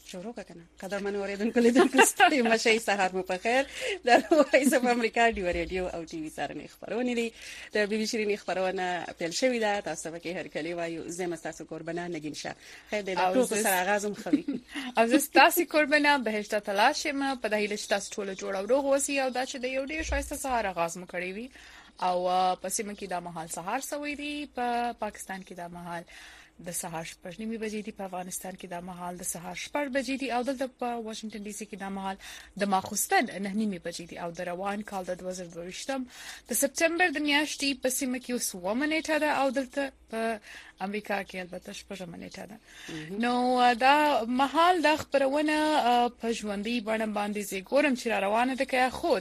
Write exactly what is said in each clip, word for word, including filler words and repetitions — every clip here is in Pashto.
شروع کنه قدرمن اوریدونکو لیدونکو ستړي مشه سهار مو په خیر د وایس اف امریکا دی رادیو او ټي وي سره خبرونه دي د بي بي شيرين خبرونه پیل شوې ده تاسو به کې هر کلی وایو زم تاسو قربانه نگین شه خیر د ټول سره غازم خوي او زه تاسو قربانه بهشت تلاشم په دهیله تاسو ټول جوړ او روغ وسی او دا چې د یو ډیر شایسته سهار غاز مو کړی وي او پسې مکه دا مهال سهار سوي دي په پاکستان کې دا مهال د سهار شپږ نیمه بجې دي په افغانستان کې دا مهال د سهار شپږ بجې دي او دلته په واشنگټن ډي سي کې دا مهال د ماخوستن نه نیمه بجې دي او د روان کال د دوه زره دوه ویشتم د سپټمبر د میاشتې په سیمه کې اوس و منېټه ده او دلته په امریکا کې البته شپږ منېټه ده نو دا مهال د خبرونه په ژوندۍ باندې باندې زی ګورم چې روانه ده که خود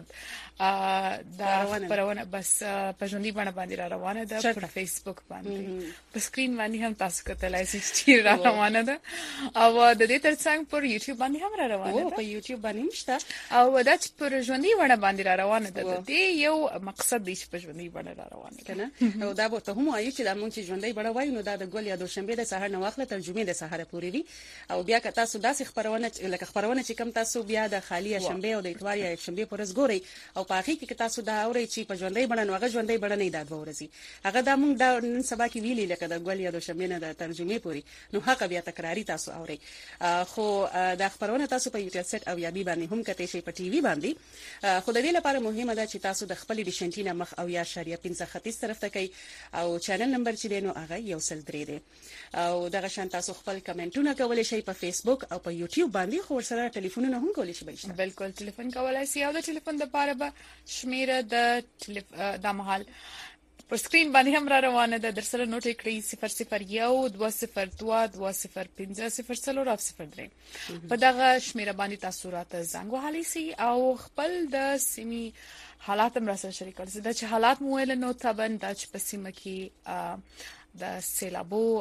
دا خبرونه بس په ژوندۍ باندې باندې روانه ده په فیسبوک باندې په سکرین باندې هم تاسو کتلای شئ چې روانه ده او د دې ترڅنګ پر یوټیوب باندې هم روانه ده په یوټیوب باندې مشته او دا چې پر ژوندۍ باندې باندې روانه ده د یو مقصد دی چې په ژوندۍ باندې روانه کنه او دا به ته هم وایي چې د مونږ چې ژوندۍ باندې وایو نو دا د ګل یا دوشنبه د سهار نه واخله تر جمعې د سهار پورې وي او بیا که تاسو داسې خبرونه لکه خبرونه چې کم تاسو بیا د خالی شنبه او د اتوار یا شنبه پر ورځ ګوري او په هغه کې تاسو دا اوري چې په ژوندۍ باندې هغه ژوندۍ باندې نه داد ورزي هغه د مونږ د نن سبا کې ویلي لکه د ګل یا دوشنبه نه د ترجمه پوری نو حق بیا تکراری تاسو اوري خو د خبرونه تاسو په یوټیوب سټ او یابي باندې هم کته شي په ټي وي باندې خو د دې لپاره مهمه ده چې تاسو د خپل ډیشنټینا مخ او یا شریعه پنځه ختیځ طرف ته کوي او چینل نمبر چې دینو هغه یو سل درې دی او دغه شان تاسو خپل کمنټونه کولای شئ په فیسبوک او په یوټیوب باندې خو سره ټلیفونونه هم کولای شئ بهشته بالکل ټلیفون کولای شئ او د ټلیفون د لپاره به شمیره د د محل پر سکرین باندې هم را روانه ده در سره نوټ کړئ صفر صفر یو دوه صفر دوه دوه صفر پنځه صفر څلور او صفر درې په دغه شمیره باندې تاسو راته زنګ وهلی شئ او خپل د سیمې حالات هم را سره شریکول شئ دا چې حالات مو ویل نو تبن د په سیمه کې د سیلابو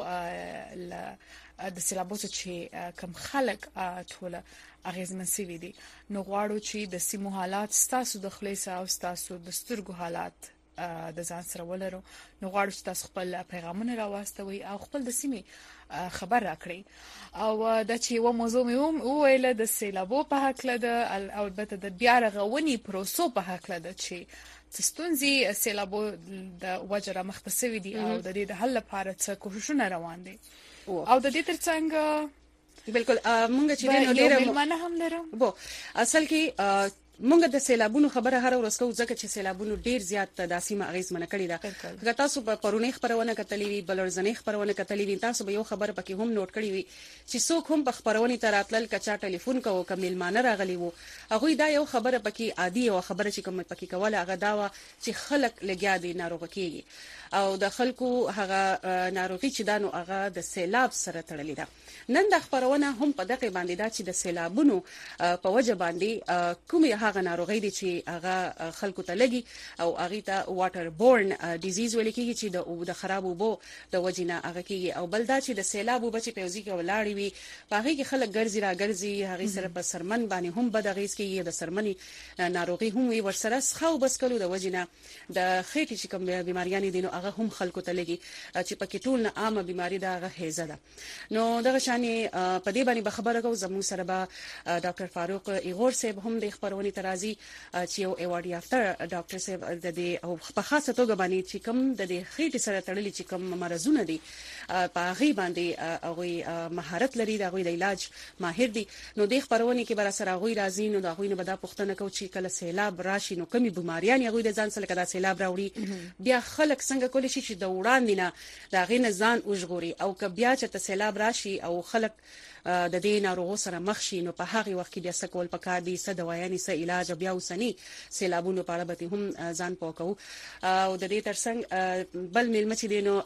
د سیلابو چې کم خلک ټول اغیزمن سوي دي نو غواړو چې د سیمو حالات ستاسو د خلیص او ستاسو د سترګو حالات د ځان سره ولرو نو غواړو چې تاسو خپل پیغامونه راوستوي او خپل د سیمې خبر راکړئ او دا چې و موضوع مې وویل د سیلابو په حق ده او البته د بیا رغونې پروسو په حق ده چې ستونزې سیلابو د وجره مختصوي دي او د دې د حل لپاره څه کوششونه روان دي او د دې ترڅنګ بالکل مونږ چې نن ډیره ملمانه هم لرو بو اصل کې مونږ د سیلابونو خبره هر ورځ کوو ځکه چې سیلابونو ډیر زیات د سیمه اغیزمنه کړې ده که تاسو په پرونی خبرونه کتلې وي بلورځنی خبرونه کتلې وي تاسو به یو خبر پکې هم نوٹ کړی وي چې څوک هم په خبرونه تراتل کچا ټلیفون کوو کمیل مان راغلی وو هغه دا یو خبره پکې عادي او خبره چې کوم پکې کوله هغه دا چې خلک لګیا دي ناروغ کیږي او د خلکو هغه ناروغي چې دانو هغه د سیلاب سره تړلې ده نن د خبرونه هم په دغه باندې دا چې د سیلابونو په وجه باندې کومه هغه ناروغي دي چې هغه خلکو ته لګي او هغه ته واټر بورن ډیزیز ویل کیږي چې د خراب وبو د وجنه هغه کیږي او بل دا چې د سیلاب وبچ په وزي کې ولاړی وي هغه کې خلک ګرځي را ګرځي هغه سره په سرمن باندې هم بدغیز کیږي د سرمنی ناروغي هم وي ورسره خو بس کلو د وجنه د خېټې چې کوم بیماریان دي نو هغه هم خلکو ته لګي چې پکې ټول نه عامه بیماری دا هغه هيزه ده نو دغه شانې په دې باندې خبره کوم زموږ سره به ډاکټر فاروق ایغور صاحب هم د خبرونې ترازی چې یو ایوارډ یافته ډاکټر صاحب د دې او په خاصه توګه باندې چې کوم د دې خېټې سره تړلي چې کوم مرزونه دي په هغه باندې هغه مهارت لري دا هغه د علاج ماهر دي نو د خبرونې کې بر سره هغه راځي نو دا هغه نه بدا پښتنه کو چې کله سیلاب راشي نو کمی بیماریان هغه د ځان سره کدا سیلاب راوړي بیا خلک څنګه کولی شي چې د وړاندې نه دا غي نه ځان وژغوري او که بیا چې سیلاب راشي او خلک د دې ناروغ سره مخ شي نو په هغه وخت کې بیا سکول پکار دي څه دوايانې څه علاج بیا وسني سیلابونو په اړه به هم ځان پوکاو او د دې ترڅنګ بل ملمه چې دینو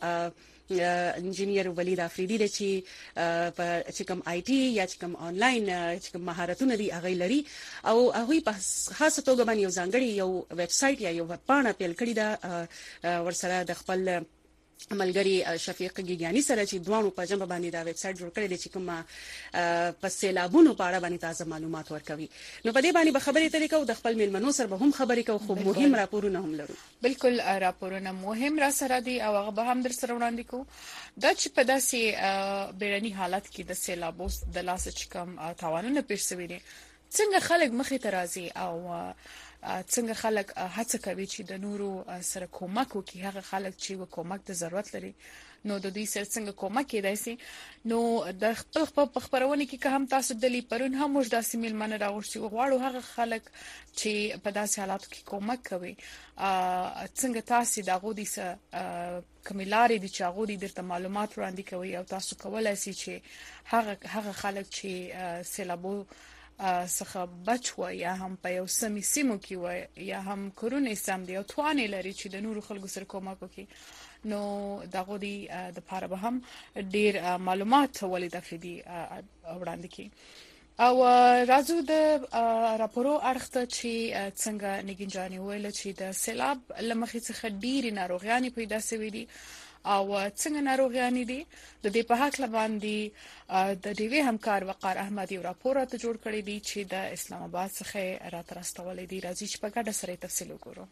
انجینیر ولید افریدی د چې په چې کوم آی ټي یا چې کوم آنلاین چې کوم مهارتونه دي هغه لري او هغه په خاصه توګه باندې یو ځانګړي یو ویب سټ یا یو ویب پاڼه پیل کړی دا ورسره د خپل ملګری شفیق ګیګانی سره چې دوانو په جنب باندې دا ویب سټ جوړ کړی دی چې کومه په سیلابونو په اړه باندې تازه معلومات ورکوي. نو په دې باندې به خبرې ترې کوو، د خپل میلمنو سره به هم خبرې کوو، خو مهم راپورونه هم لرو. بالکل راپورونه مهم را سره دي او هغه به هم در سره وړاندې کوو. دا چې په داسې بیرني حالت کې د سیلابو د لاس چې کوم تاوانونه پیښ شوي دي، څنګه خلک مخې ته راځي او څنګه خلک هڅه کوي چې د نورو سره کومک وکړي، هغه خلک چې و کومک ته ضرورت لري نو د دې سره څنګه کومک کېدای شي. نو د خپل په خبرونه کې که هم تاسو د لیپرون هم موږ داسې میلمانه راغوښتي غواړو هغه خلک چې په داسې حالاتو کې کومک کوي، څنګه تاسو د غوډي سره کمیلاري دي چې غوډي درته معلومات وړاندې کوي او تاسو کولای شئ چې هغه هغه خلک چې سیلابو څخه بچو یا هم په یو سمي سیمو کې وای یا هم کورونه سم دي او توانې لري چې د نورو خلکو سره کومک وکړي، نو دغه دی د پاره به هم ډیر معلومات ولې د فدي وړاندې کی. او راځو د راپورو اړخته چې څنګه نګینجاني ویل چې د سیلاب لمخې څخه ډیر ناروغیان پیدا شوې دي او څنګه ناروغیان دي د دې په حق باندې د ډیوی همکار وقار احمدی راپور ته جوړ کړی دی چې د اسلام آباد څخه راترستول دي. راځي چې په ګډه سره تفصیل وګورو.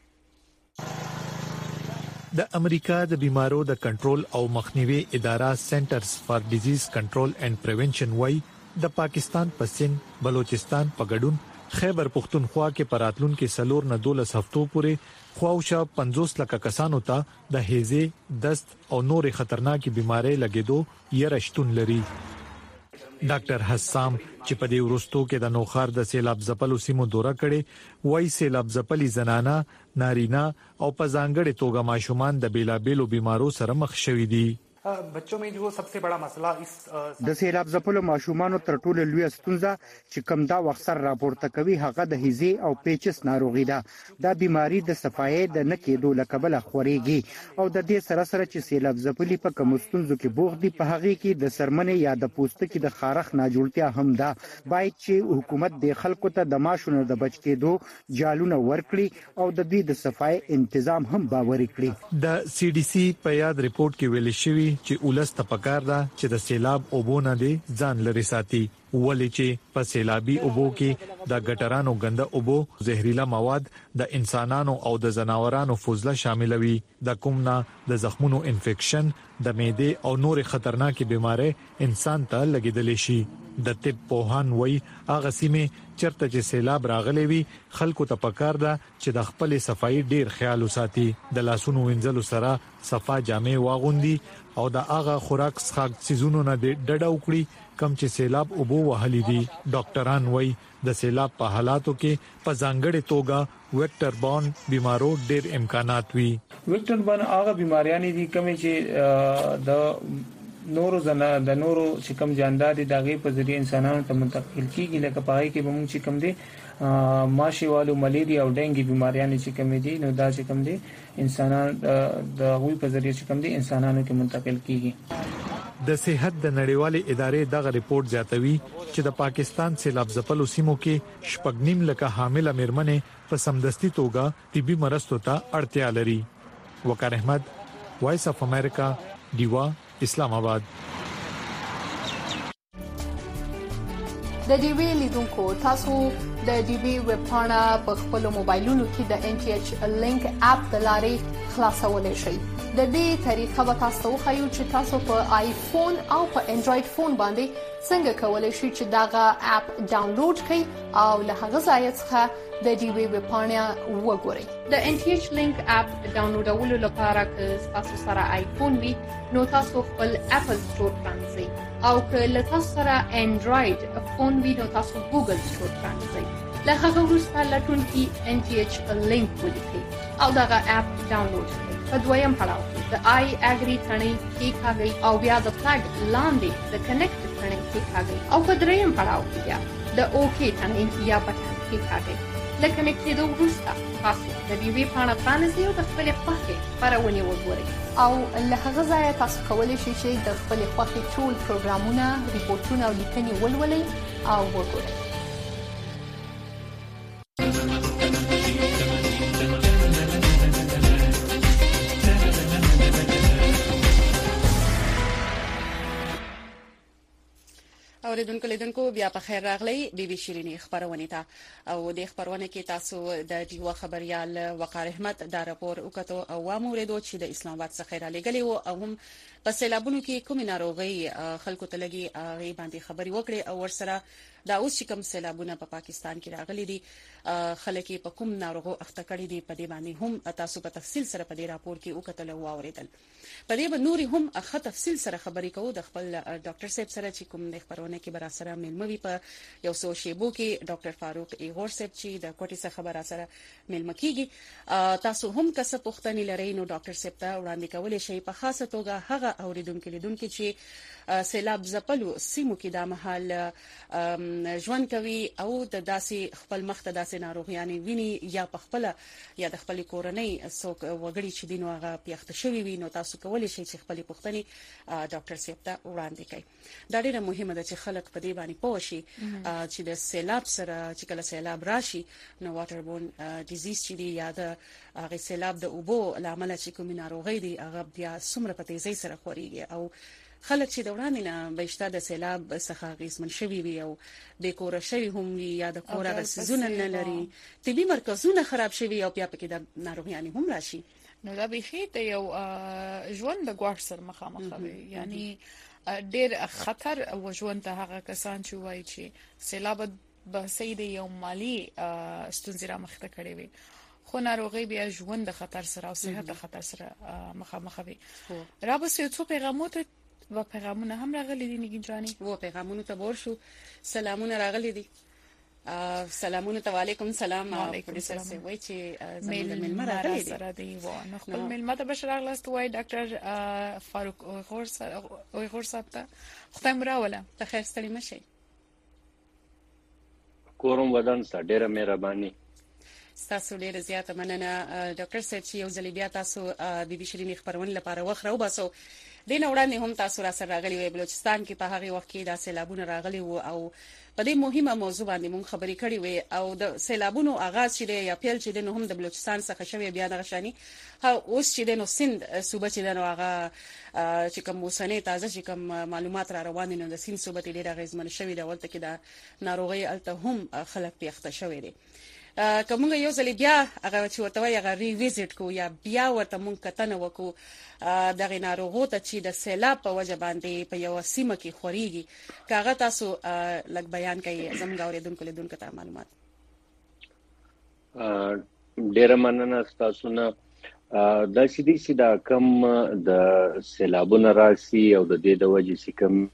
د امریکا د بیمارو د کنټرول او مخنیوي اداره سنټرز فار ډیزیز کنټرول اینڈ پریونشن وای د پاکستان په سند، بلوچستان په ګډون خیبر پختونخوا کې پراتلون کې سلور نه دولس هفتو پورې خواوشا پنځوس لک کسانو ته د هیزه، دست او نور خطرناکي بيمارۍ لګیدو يرشتون لري. ډاکټر حسام چې په دې ورستو کې د نوخار د سیلاب ځپلو سیمو دوره کړي وای سیلاب ځپلي زنانه، نارینه او په ځانګړي توګه ماشومان د بیلابېلو بيمارو سره مخ شوي دي. بچوں میں جو سب سے بڑا مسئلہ اس د سیلاب ځپلو ماشومانو تر ټولو لوی ستونزه چې کم دا وختر راپورته کوي هغه د هیزه او پیچس ناروغي ده. دا بیماری د صفای د نکېدو لکبل خوريږي او د دې سره سره چې سیلاب ځپلي په کوم ستونزو کې بوغ دي په هغه کې د سرمنې یا د پوستکي د خارخ ناجوړتیا هم ده. باید چې حکومت د خلکو ته د ماشونو د بچ کېدو جالونه ورکړي او د دې د صفای تنظیم هم باوري کړي. د سی ډي سي په یاد ریپورت کې ویل شوی چې ولست پکار ده چې د سیلاب اوبونه دي ځان لري ساتي، ولې چې په سیلابي اوبو کې د ګټرانو ګنده اوبو، زهريلا مواد د انسانانو او د زناورانو فضله شاملوي، د کومنا د زخمونو انفیکشن، د معدې او نور خطرناکي بيمارۍ انسان ته لګیدل شي. د طب پوهان وایي هغه سیمه چرته چې سیلاب راغلی وي خلکو ته پکار ده چې د خپل صفائی ډیر خیال وساتي، د لاسونو وینځلو سره صفا جامې واغوندي او د هغه خوراک څخه سيزونو نه ډډه وکړي کم چې سیلاب اوبو وهلي دي. ډاکټران وایي د سیلاب په حالاتو کې په ځانګړي توګه ویکټر بورن بیمارو ډیر امکانات وي. ویکټر بورن هغه بیماریاں دي کومې چې د نورو زنه د نورو چې کوم جاندار دي دغه په ذریعہ انسانانو ته منتقل کیږي، لکه پای کې به موږ چې کوم دي ماشي والو ملیریا او ډنګي بیماریاں چې کوم دي نو دا چې کوم دي انسانان د غوي په ذریعہ چې کوم دي انسانانو کې منتقل کیږي. د صحت د نړیوالې ادارې دغه ریپورت زیاتوي چې د پاکستان سیلاب ځپلو سیمو کې شپږنیم لکه حامل میرمنې په سمدستي توګه طبي مرستو ته اړتیا لري. وقار احمد، وایس اف امریکا، دیوا، اسلام آباد. د ډي وی لیدونکو تاسو د ډي وی ویب پاڼه په خپل موبایلونو کې د ان ټي ایچ لینک اپ د لارې خلاصولای شئ. د دې طریقه به تاسو خو چې تاسو په آیفون او په انډراید فون باندې څنګه کولای شئ چې داغه اپ ډاونلوډ کړئ او له هغه ځای څخه د ډي وی ویب پاڼه وګورئ. د ان ټي ایچ لینک اپ ډاونلوډولو لپاره که تاسو سره آیفون وي نو تاسو خپل اپل سٹور پرانځئ او که له تاسو سره انډراید فون وي نو تاسو ګوګل سٹور پرانځئ. له هغه وروسته لټون کې ان ټي ایچ لینک ولیکئ او دغه اپ ډاونلوډ کړئ. په دویم پړاو کې د آی اګری ثنې کې کاږئ او بیا د فلګ لاندې د کنیکټ ثنې کې کاږئ او په دریم پړاو کې بیا د اوکی ثنې یا بټن کې کاږئ. د کنیکټ کېدو وروسته تاسو د ډي وی پاڼه پرانیزئ او د خپل خوښې خبرونه وګورئ او له هغه ځایه تاسو کولی شئ چې د خپل خوښې ټول پروګرامونه، ریپورتونه او لیکنې ولولئ او وګورئ. اوریدونکو لیدونکو بیا په خیر راغلی بي بي شيرينې خبرونه ته او د خبرونه کې تاسو د دیو خبريال وقار احمد دا راپور وکړو او واموریدو چې د اسلام آباد څخه را لګلی او هم په سیلابونو کې کومې ناروغي خلکو ته لګي هغه باندې خبري وکړي او ورسره دا اوس چې کوم سیلابونه په پا پاکستان کې راغلي دي خلک په کوم ناروغو اخته کړي دي په دې باندې هم تاسو په تفصیل سره په دې راپور کې وکړل او اوریدل په دې باندې نوري هم اخته تفصیل سره خبري کوو د خپل ډاکټر صاحب سره چې کوم د خبرونه کې بر سره ملموي په یو څو شیبو کې ډاکټر فاروق ایغور صاحب چې د کوټي څخه خبره سره ملمه کیږي تاسو هم کسب پوښتنې لرئ نو ډاکټر صاحب ته وړاندې کولای شئ په خاصه توګه هغه اوریدونکو لیدونکو چې سیلاب زپلو سیمو کې د محل ژوند کوي او د داسې خپل مخته داسې ناروغیانې ویني یا په خپل یا د خپل کورنۍ څوک وګړي چې دینو هغه پیښته شوی وي نو تاسو کولی شئ چې خپل پوښتنې ډاکټر صاحب ته وړاندې کړئ دا ډیره مهمه ده چې خلک په دې باندې پوه شي چې د سیلاب سره چې کله سیلاب راشي نو واټر بورن ډیزیز چې دی یا د هغه سیلاب د اوبو لامل چې کومه ناروغي دی هغه بیا څومره په تیزی سره خوريږي او خلک چې د وړاندې نه بهشته د سیلاب څخه غیزمن شوی وي او د کور شوی هم وي یا د کور غسزونه نه لري طبي مرکزونه خراب شوی او بیا پکې د ناروغیانې هم راشي نو دا به خېته یو ژوند د ګواښ سره مخامخ وي یعنی ډېر خطر او ژوند ته هغه کسان چې وایي چې سیلاب به سید یو مالی ستونزې را مخته کړي وي خو ناروغي بیا ژوند د خطر سره او صحت د خطر سره مخامخ وي را به څو پیغامات و پیغامونه هم راغلي دي نگین جانی و پیغامونه ته ورشو سلامونه راغلي دي سلامونه ته وعلیکم سلام علیکم سلام وای چې میل مل راغلي سره دی و نو خپل میل ماته بشر اغلاست وای ډاکټر فاروق اوغور اوغور صاحب ته خدای مراوله ته خیر ستړي مشي کوم ودان ډیره مهرباني تاسو ډیره زیاته مننه ډاکټر صاحب چې یو ځل بیا تاسو بي بي شيرينې خبرونه لپاره وخره وباسو دین وړاندې هم تاسو را سره راغلي وي بلوچستان کې په هغه وخت کې دا سیلابونه راغلي وو او په دې مهمه موضوع باندې مونږ خبرې کړې وي او د سیلابونو آغاز چې یا پیل چې د هم د بلوچستان څخه شوی بیا د غشاني اوس چې د نو سند صوبه چې د نو هغه چې کوم موسنه تازه چې کوم معلومات را روان دي نو د سند صوبه ډیره غیزمن شوی دا ولته کې د ناروغي الته هم خلک پیښته شوی دي کومه یو ځل بیا هغه چې ورته هغه ری ویزټ کو یا بیا ورته مونږ کتنه وکړو دغه ناروغو ته چې د سیلاب په وجه باندې په یو سیمه کې خوريږي کاغه تاسو لږ بیان کړئ زموږ اوریدونکو لیدونکو ته معلومات ډیر مننه تاسو نه د سیدي سیدا کم د سیلابونو راسي او د دې د وجې چې کوم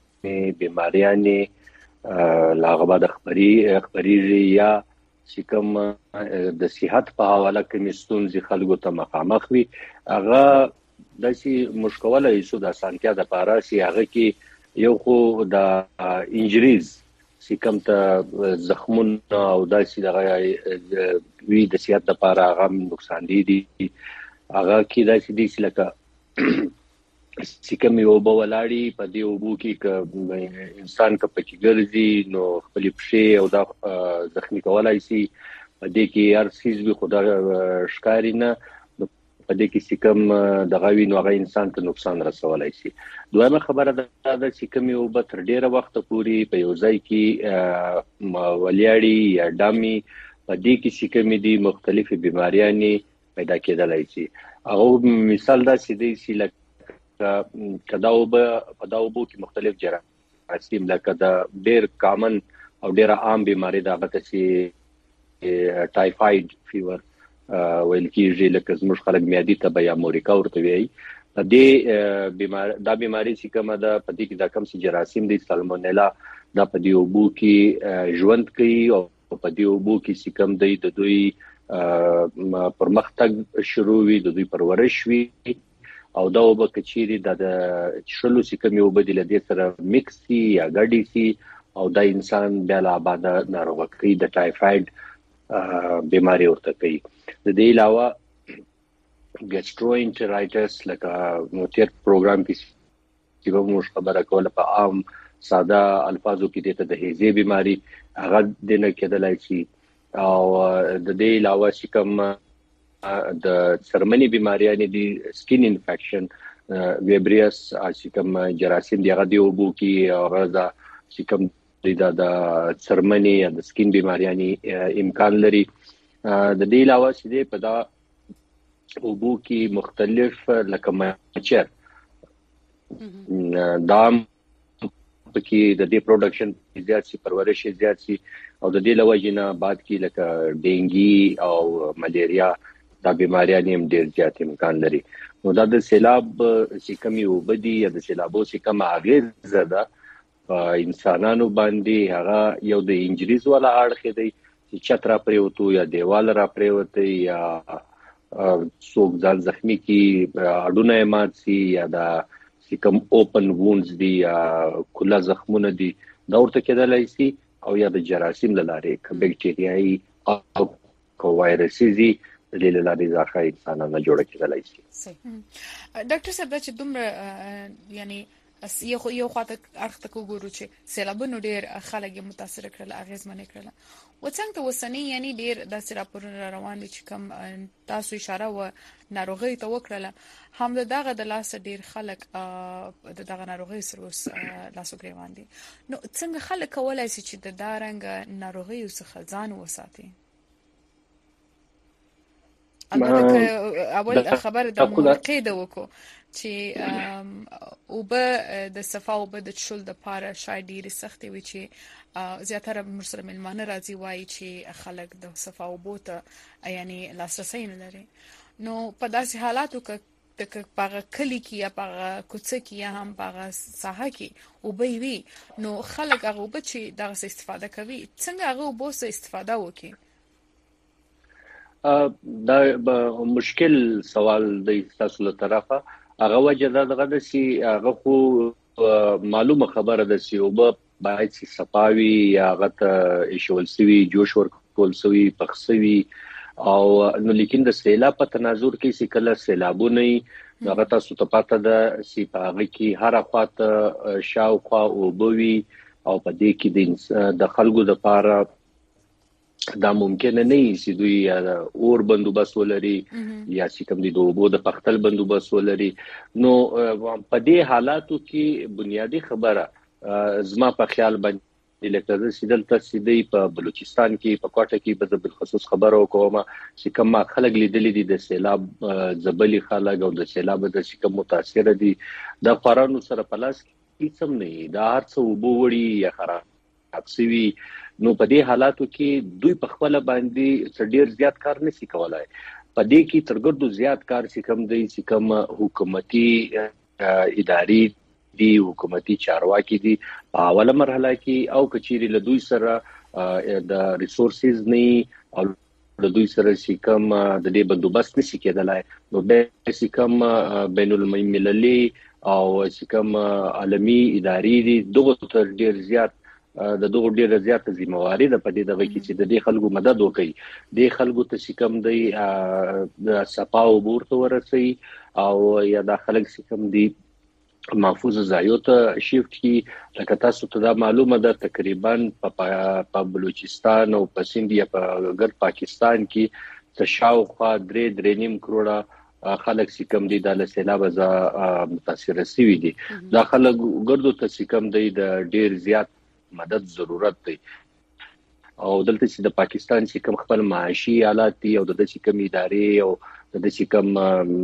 بیماریانې لاغبه د خبري خبري یا چې کوم د صحت په حواله کې مستونزي خلکو ته مخامخ وي هغه د سي مشکله ایسو د سانتیا د پاره سي هغه کې یو خو د انجریز چې کوم ته زخمون او د سي د وی د صحت د پاره هغه نقصان دي دي هغه کې د سي د لکه چې کوم یو بولاړي په دې وبو کې ک انسان ک پکې ګرځي نو خپل پښې او د زخمی کولای شي په دې کې هر څه به خدای ښکاری نه په دې کې چې کوم د غوي نو هغه انسان ته نقصان رسولای شي دویمه خبره ده چې کوم یو به تر ډیره وخت پوري په یو ځای کې ولیاړي یا دامي په دې کې چې کوم دي مختلفي بيماريانې پیدا کېدلای شي او مثال دا چې دی چې کداو به پداو بو کې مختلف جراثیم لکه د ډیر کامن او ډیر عام بیماری دا غته چې ټایفاید فیور ویل کېږي لکه زموږ خلک میادي ته یا موريکا ورته وي د دې بیماری دا بیماری چې کومه ده په دې کې دا کم سي جراثیم دي سالمونیلا دا په دې وبو کې ژوند کوي او په دې وبو کې چې کوم دی د دوی پرمختګ شروع وي د دوی پرورش وي او دا وب کچيري د شلو چې کوم یو بدیل دي سره میکس سي یا ګډي سي او دا انسان بیا لا بعد ناروغ کوي د ټایفاید بیماری ورته کوي د دې علاوه ګاستروانټرایټس لکه تیر پروګرام کې چې موږ خبره کوله په عام ساده الفاظو کې د هیزه بیماری هغه د نه کېدلای شي او د دې علاوه چې کوم د سرمنی بیماریانې دي سکین انفیکشن ویبریس چې کوم جراثیم دی هغه دی وبو کې او غزا چې کوم د څرمنې یا د سکین بیماریانې امکان لري. د دې علاوه چې په دا اوبو کې مختلف لکه مچر دام پکې د دې پروډکشن زیات سي، پرورش زیات سي، او د دې علاوه جنا بعد کې لکه ډینګي او ملیریا دا بیماریان هم ډیر زیات امکان لري. نو دا د سیلاب چې کمی وبدي یا د سیلابو چې کم اغیز زده انسانانو باندې هغه یو د انجریز ولا اړخ دی چې چترا پریوتو یا دیوال را پریوتي یا څوک ځان زخمی کی اډونه مات سي یا دا چې کوم اوپن وونډز دي یا کله زخمونه دي دا ورته کېدلای شي او یا د جراثیم لاره ک بکټریايي او کو وایرسي دي د لارې ځخه انسانانه جوړ کېدلای شي. ډاکټر صاحب چې دومره یعنی یو یو خاطر اړخ ته وګورو چې سیلابونو ډیر خلک متاثر کړل، اغیزمن کړل. و څنګه ته وسنی یعنی ډیر د راپورونو روان دي چې کوم تاسو اشاره و ناروغي ته وکړه، هم دغه د لاس ډیر خلک د دغه ناروغي سره لاسو ګریوان دي. نو څنګه خلک کولای شي چې د دارنګ ناروغي څخه ځان وساتي؟ البته اول خبر د موقع د وکړو چې او به د صفا او به د شول د پاره شاید ډیره سختي وي چې زیاتره مرسله ملمانه راځي وایي چې خلک د صفا او بوته یعنی لاسرسي نه لري. نو په داسې حالاتو کې د پاغه کلی کې یا پاغه کوڅه کې یا هم پاغه ساحه کې او به وي، نو خلک هغه به چې دغه استفاده کوي څنګه هغه به څه استفاده وکړي؟ دا مشکل سوال د تاسو له طرفه. هغه وجه دا دغه سي هغه خو معلومه خبره ده چې وب باید سي صفاوي یا غت ایشول سوي جوش ور کول سوي پخسوي او نو لیکن د سیلاب په تناظر کې سي کله سیلابونه هغه تاسو ته پاته ده سي پاغه کې هر اخواته شاوخوا او بوي او په دې کې د خلکو د پاره دا ممکن نه چې دوی یا اور بندوبست ولري یا چې کوم دي د اوبو د پختل بندوبست ولري. نو په دې حالاتو کې بنیادی خبره زما په خیال باندې لکه سیدل تسیدي په بلوچستان کې په کوټه کې په بالخصوص خبرو کومه چې کوم خلک لیدلې دي د سیلاب زبلی خلک او د سیلاب د کوم متاثر دي د قرانو سره پلاس هیڅ هم نه دا هرڅه وبو وړي یا خراب شوي. نو په دې حالاتو کې دوی په خپل باندې ډیر زیات کار نشي کولای. په دې کې ترګردو زیات کار چې کوم دی چې کوم حکومتي اداري دي حکومتي چارواکي دي په اوله مرحله کې او کچيري له دوی سره د ریسورسز نه او له دوی سره چې کوم د دې بندوبست نشي کېدلای. نو د چې کوم بین المللي او چې کوم عالمي اداري دي دغه تر ډیر زیات د دغه ډیره زیاته ذمہواری ده په دې دغه کې چې د دې خلکو مدد وکړي، د خلکو ته چې کوم دی د صفا او بورته ورسي او یا د خلک چې کوم دی محفوظ ځایو ته شیفت کی. لکه تاسو ته دا معلومه ده تقریبا په بلوچستان او په سند یا په ګرد پاکستان کې تشاوخوا درې درې نیم کروڑه خلک چې کوم دي د سیلاب ز متاثر شوي دي. دا خلک ګردو ته چې کوم دی د ډیر زیات مدد ضرورت دی او دلته چې د پاکستان چې کوم خپل معاشي حالات دي او د چې کوم ادارې او د چې کوم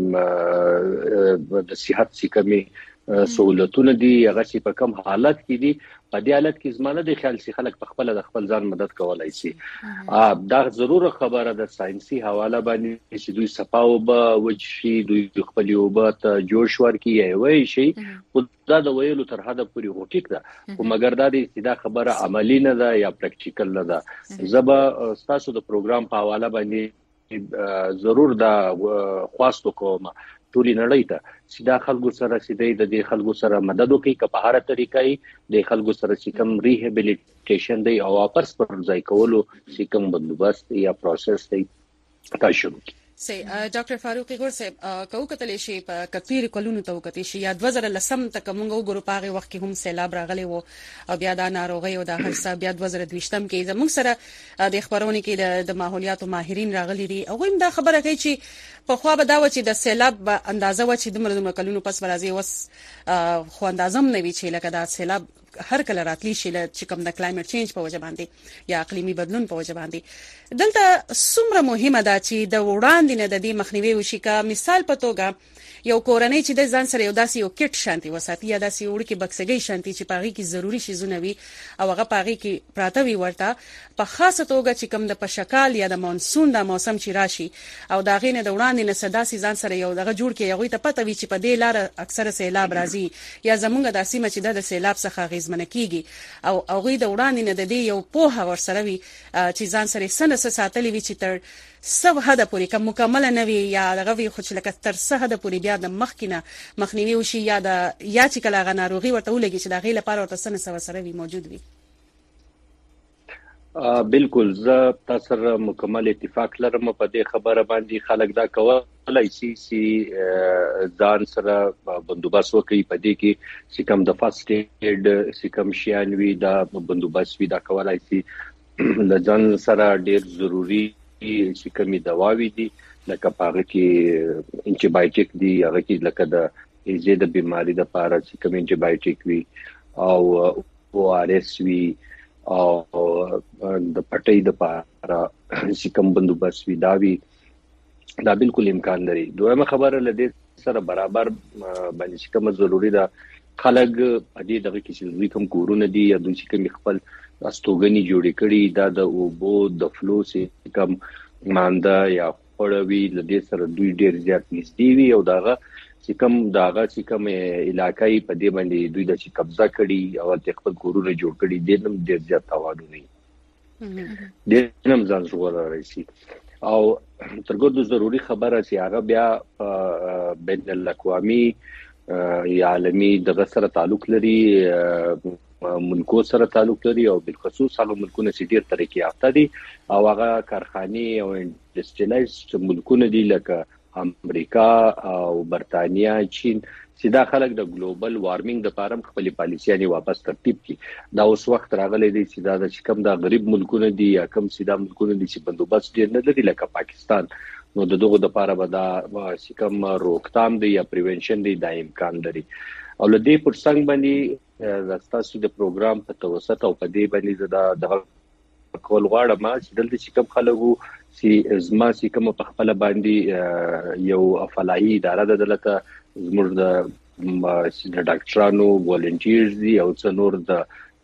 د صحت چې کوم سہولتونه دي هغه چې په کوم حالت کې دي په دې حالت کې زمانه د خیال سي خلک په خپل د خپل ځان مدد کولای شي. دا ضرور خبره د ساينسي حواله باندې چې دوی صفاو به وجشي دوی خپل وبات جوش ورکی وي شي خدای د ویلو تر حد پورې هوټیک ده خو مګر دا د استدا خبره عملی نه ده یا پریکټیکل نه ده. زبا تاسو د پروګرام په حواله باندې ضرور دا خواستو کوم ټولي نړۍ ته چې دا خلکو سره چې د دې خلکو سره مدد وکړي که په هر طریقې د خلکو سره چې کوم ریهابیلیټیشن دی او واپس پر ځای کولو چې کوم بندوبست یا پروسس دی تاسو وکړي. سي ډاکټر فاروق غور صاحب کو کتل شي په کثیر کلونو ته وکړي شي یا دوه زره لسم تک موږ وګورو پاغه وخت کې هم سیلاب راغلی وو او بیا دا ناروغي او د هرڅه بیا دوه زره دویشتم کې زموږ سره د خبرونه کې د ماحولیات او ماهرین راغلي دي او هم دا خبره کوي چې په خو به دا و چې د سیلاب اندازه و چې د مرزم کلونو پس ورازي وس خو اندازم نه وی چې لکه دا سیلاب هر کله راتلی شي چې کوم د کلایمټ چینج په وجه باندې یا اقلیمي بدلون په وجه باندې دلته څومره مهمه ده چې د وړاندې نه د دې مخنیوي وشي. کا مثال په توګه یو کورنۍ چې د ځان سره یو داسې یو کټ شانتي وساتي یا داسې وړ کې بکسګي شانتي چې پاغي کې ضروری شیزونه وي او هغه پاغي کې پراته وي ورته په خاصه توګه چې کوم د پشکال یا د مونسون د موسم چې راشي او دا غینه د وړاندې نه صداسي ځان سره یو دغه جوړ کې یو ته پته وي چې په دې لار اکثره سیلاب راځي یا زمونږ د سیمه چې د سیلاب څخه غیزمنه کیږي او هغه د وړاندې نه د دې یو پوهه ور سره وي چې ځان سره سنه ساتلې وي چې تر سب حد پورې کوم مکمل نه وي یا دغه وی خو چې لکه تر څه حد پورې بیا د مخکینه مخنیوي وشي یا د یا چې کله غ ناروغي ورته ولګي چې د غیله لپاره ورته سنه سو سره وي موجود وي. بالکل زه تاسو سره مکمل اتفاق لرم په دې خبره باندې. خلک دا کولای شي چې ځان سره بندوبست وکړي په دې کې چې کوم د فاست ایډ چې کوم شیان وي دا بندوبست وي دا کولای شي د ځان سره ډیر ضروری چې کومي دواوی دي لکه پاغه کې انټي بایوټیک دي هغه کې لکه د زیاده بیماری د لپاره چې کوم انټي بایوټیک وي او او ار اس وي او د پټۍ د لپاره چې کوم بندوبست وي دا وی دا بالکل امکان لري. دویمه خبره لدې سره برابر باندې چې کوم ضروری ده خلک په دې دغه کې چې دوی کوم کورونه دي یا دوی چې کوم خپل استوګنی جوړې کړي دا د اوبو د فلو سي کم مانده یا خړوي لدې سره دوی ډیر زیات نږدې وي او داغه چې کوم داغه چې کوم علاقې په دې باندې دوی د قبضه کړي او د خپل کورونه جوړ کړي د نم ډیر زیات توانونه دي د نم ځان ژغورل راځي. او ترګو د ضروری خبره چې هغه بیا بین الاقوامي یا عالمي دغه سره تعلق لري ملکو سره تعلق لري او بالخصوص هغه ملکونه چې ډیر ترقی یافته دي او هغه کارخانه او انډستریالایزډ ملکونه دي لکه امریکا او برتانیا چین چې دا خلک د ګلوبل وارمنګ د لپاره خپل پالیسيانه واپس ترتیب کړي. دا اوس وخت راغلی دی چې دا د کم د غریب ملکونه دي یا کم سیده ملکونه دي چې بندوبست ډیر نه لري لکه پاکستان نو د دغه د لپاره به دا چې کوم روکتام دی یا پریونشن دی دا امکان لري. او لدې پر څنګه باندې د تاسو د پروګرام په توسط او په دې باندې دا د کول غواړم چې دلته چې کوم خلکو چې زما چې کوم په خپل باندې یو افلاحي اداره د دلته زموږ د ډاکټرانو ولنټیرز دي او څنور د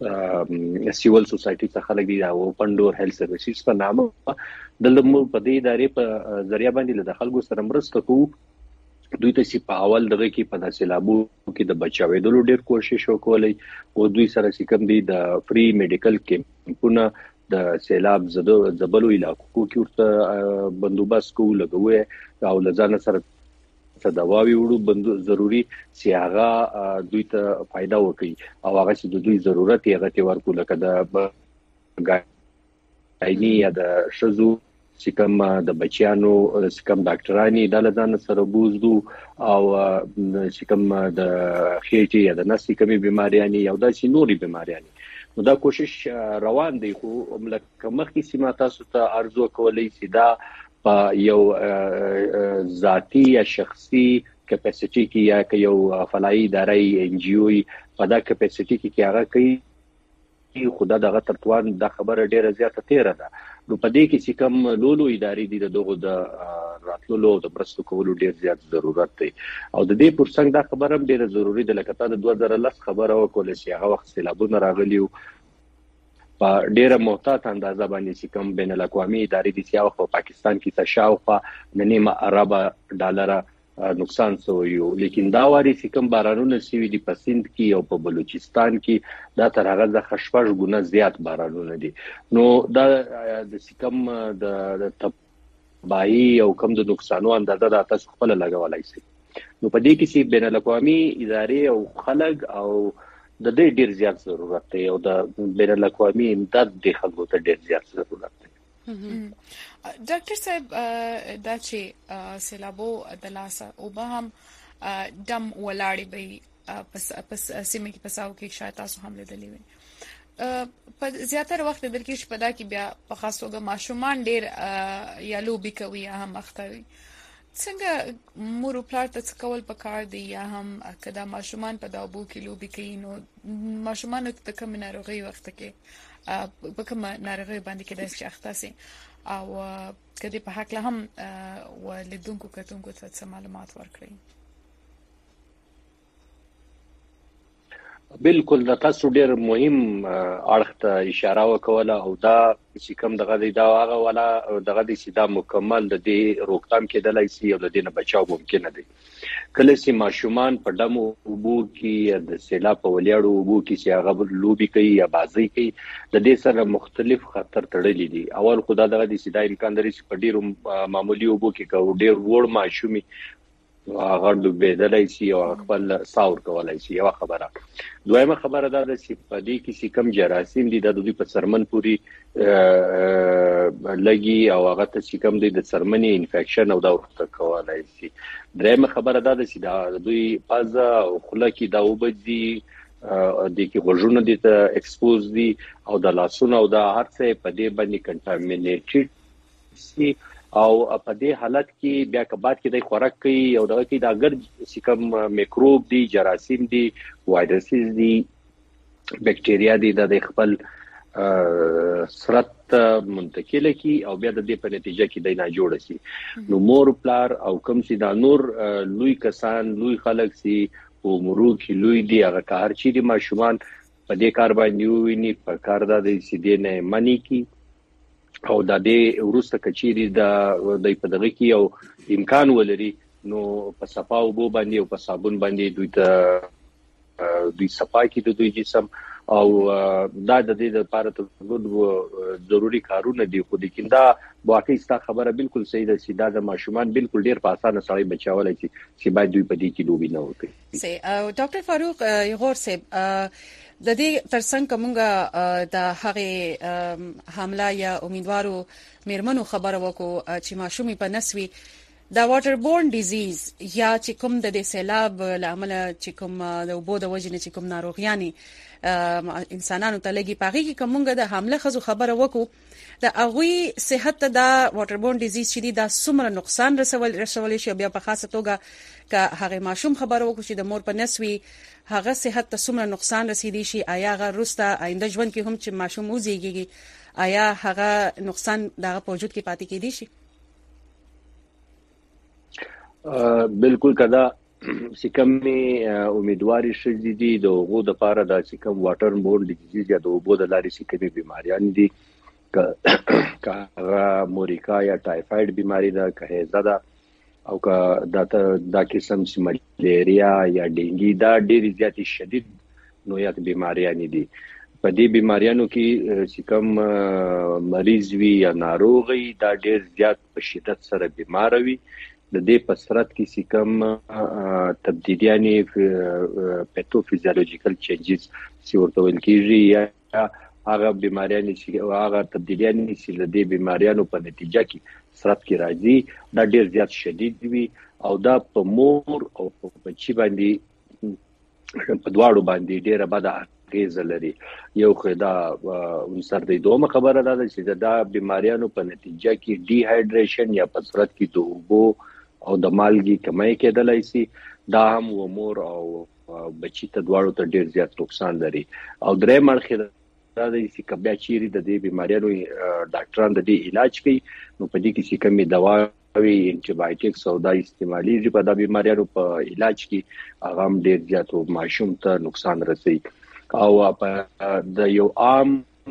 سیول سوسایټي څخه خلک دي او پندور هیلث سرویسز په نامه د لمو په دې ادارې په ذریعہ باندې د خلکو سره مرسته کوو. دوی ته چې په اول دغه کې په سیلابو کې د بچاوېدلو ډېر کوشش وکولای او دوی سره چې کوم دي د فری میډیکل کیمپونه د سیلاب زدو زبلو علاقو کې ورته بندوبست کوو لګوي او لزان سره دواوی وړو بندو ضروری چې هغه دوی ته فائدہ ورکړي او هغه چې دوی ضرورت یې غته ورکول کده ګایني یا د شزو چې کوم د بچیانو چې کوم ډاکټرانی د لدان سره بوزدو او چې کوم د خېټې یا د نسې کومي بيماریانی یا د سینوري بيماریانی نو دا کوشش روان دی. خو ملک مخکې سیمه تاسو ته ارزو کولای چې دا په یو ذاتی یا شخصي کیپاسټي کې یا یو فلای ادارې ان جی او په دا کیپاسټي کې هغه کوي خدا دغه ترتوان د خبره ډیره زیاته تیره ده. نو په دې کې چې کوم لولو ادارې دي دغه د راتللو د برستو کولو ډیر زیات ضرورت دی او د دې پرڅنګ دا خبره هم ډیره ضروری ده لکه تا د دوه زره لس خبره وکولای شي هغه وخت سیلابونه راغلیو په ډیره محتاط اندازه باندې چې کوم بین الاقوامي ادارې دي چې په پاکستان کې تشاوخه د نیمه اربه ډالر نقصان سویو لیکن دا واري چې کوم بارانونه سوي دي په سند کې او په بلوچستان کې دا تر هغه د خشپش ګونه زیات بارانونه دي. نو دا د کوم د تباہي او کوم د نقصانو اندازه د تاسو خپل لګولای شي. نو په دې کې چې بین الاقوامي ادارې او خلک او د دې ډیر زیات ضرورت دی او د بین الاقوامي امداد د خلکو ته ډیر زیات ضرورت دی. ډاکټر صاحب دا چې سیلابو د لاسه او به هم دم ولاړې به پس پس سیمه کې پساو کې شاید تاسو هم لیدلې وي په زیاتره وخت درکې شپدا کې بیا په خاص توګه ماشومان ډیر یا لوبي کوي یا هم اختوي څنګه مور او پلار ته څه کول پکار دي یا هم کدا ماشومان په دابو کې لوبي کوي نو ماشومان ته کوم ناروغي وخت کې په کوم ناروغي باندې کې د شخص سي او کدی په حق له هم ولیدونکو کتونکو ته معلومات ورکړي. بالکل د تاسو ډیر مهم اړخ ته اشاره وکوله او دا چې کوم دغه دی دا هغه ولا دغه دی چې دا مکمل د دې روکتام کېدلای شي او د دې نه بچاو ممکن دی. کله چې ماشومان په دمو وبو کې د سیلاب په ولیاړو وبو کې چې هغه لوبي کوي یا بازي کوي د دې سره مختلف خطر تړلي دي. اول خدای دغه دی چې دا امکان لري چې په ډیرو معمولی وبو کې کو ډیر وړ ماشومي هغه د بدلای شي او خپل ساور کولای شي. یو خبره دویمه خبره دا ده چې په دې کې کوم جراثیم دي د دوی په سرمن پوری لګي او هغه ته کوم دي د سرمنې انفیکشن او دا ورته کولای شي. دریمه خبره دا ده چې دا دوی پازه او خله کې دا وبدي د کې غوژونه دي ته ایکسپوز دي او د لاسونو او د هر څه په دې باندې کنټامینیټډ شي او په دې حالت کې بیا کبات کې د خوراک کوي او دغه کې د اگر چې کوم میکروب دي جراثیم دي وایرسز دي بکټریا دي د خپل سرت منتقل کی او بیا د دې په نتیجه کې د نه جوړ شي. نو مور پلار او کوم چې د نور لوی کسان لوی خلک سي او مرو کې لوی دي هغه کار چې د ماشومان په دې کار باندې ویني په کار د دې دې نه منی کی او د دې ورسته کچيري د د په دغه کې او امکان ولري نو په صفاو بو باندې او په صابون باندې دوی ته دوی صفای کې د دوی جسم او دا د دې لپاره ته ضروري کارونه دي. خو د کیندا واقعي ستا خبره بالکل صحیح ده چې دا د ماشومان بالکل ډیر په اسانه سړی بچاولای شي چې باید دوی په دې کې لوبي نه وکړي. سي او ډاکټر فاروق یغور صاحب د دې ترڅنګ کومه د هغه حمله یا امیدوارو میرمنو خبره وکړو چې ماشومي په نسوي دا واټر بورن ډیزیز یا چې کوم د سیلاب لامل چې کوم د وبو د وجنه چې کوم ناروغیاني انسانانو ته لګي پاغي کې کومه د حمله خزو خبره وکړو د اغوي صحت ته دا واټر بورن ډیزیز چې دا سمره نقصان رسول رسول شي بیا په خاصه توګه ک هغه ماشوم خبره وکړو چې د مور په نسوي هغه صحت ته سمره نقصان رسیدي شي آیا هغه رسته آینده ژوند کې هم چې ماشوم وزيږي آیا هغه نقصان دغه په وجود کې پاتې کیدی شي؟ بالکل کدا سکمې امیدواري شې دي د وګړو د پاره د سکم واټر بورن ډیزیز یا د وګړو د لارې سکمې بیماریان دي کا موريکا یا ټایفاید بیماری ده که هزه ده او که دا دا قسم چې ملیریا یا ډینګي دا ډېر زیات شدید نوعیت بیماریان دي. په دې بیماریانو کې چې کوم مریض وي یا ناروغي دا ډېر زیات په شدت سره بیمار وي. د دې په صورت کې چې کوم تبدیلیاں پیتوفیزیولوژیکل چینجز چې ورته ویل کېږي یا هغه بیماریان چې هغه تبدیلیاں چې د دې بیماریانو په نتیجه کې صورت کې راځي دا ډېر زیات شدید وي او دا په مور او په بچی باندې په دواړو باندې ډېر بد اغیز لري. یو خدا عنصر دی. دومره خبره ده چې دا بیماریانو په نتیجه کې ډي هایډریشن یا په صورت کې د اوبو او د مالګي کمای کېدلای شي دا هم و مور او بچی ته دواړو ته ډېر زیات نقصان لري. او درې مرخه دا د چې کبیا چیرې د دې بیماریانو ډاکټران د دې علاج کوي نو په دې کې چې کومې دواوي انټي بایوټکس او دا استعمالي چې په د بیماریانو په علاج کې هغه هم ډېر زیات او ماشوم ته نقصان رسوي. او د یو عام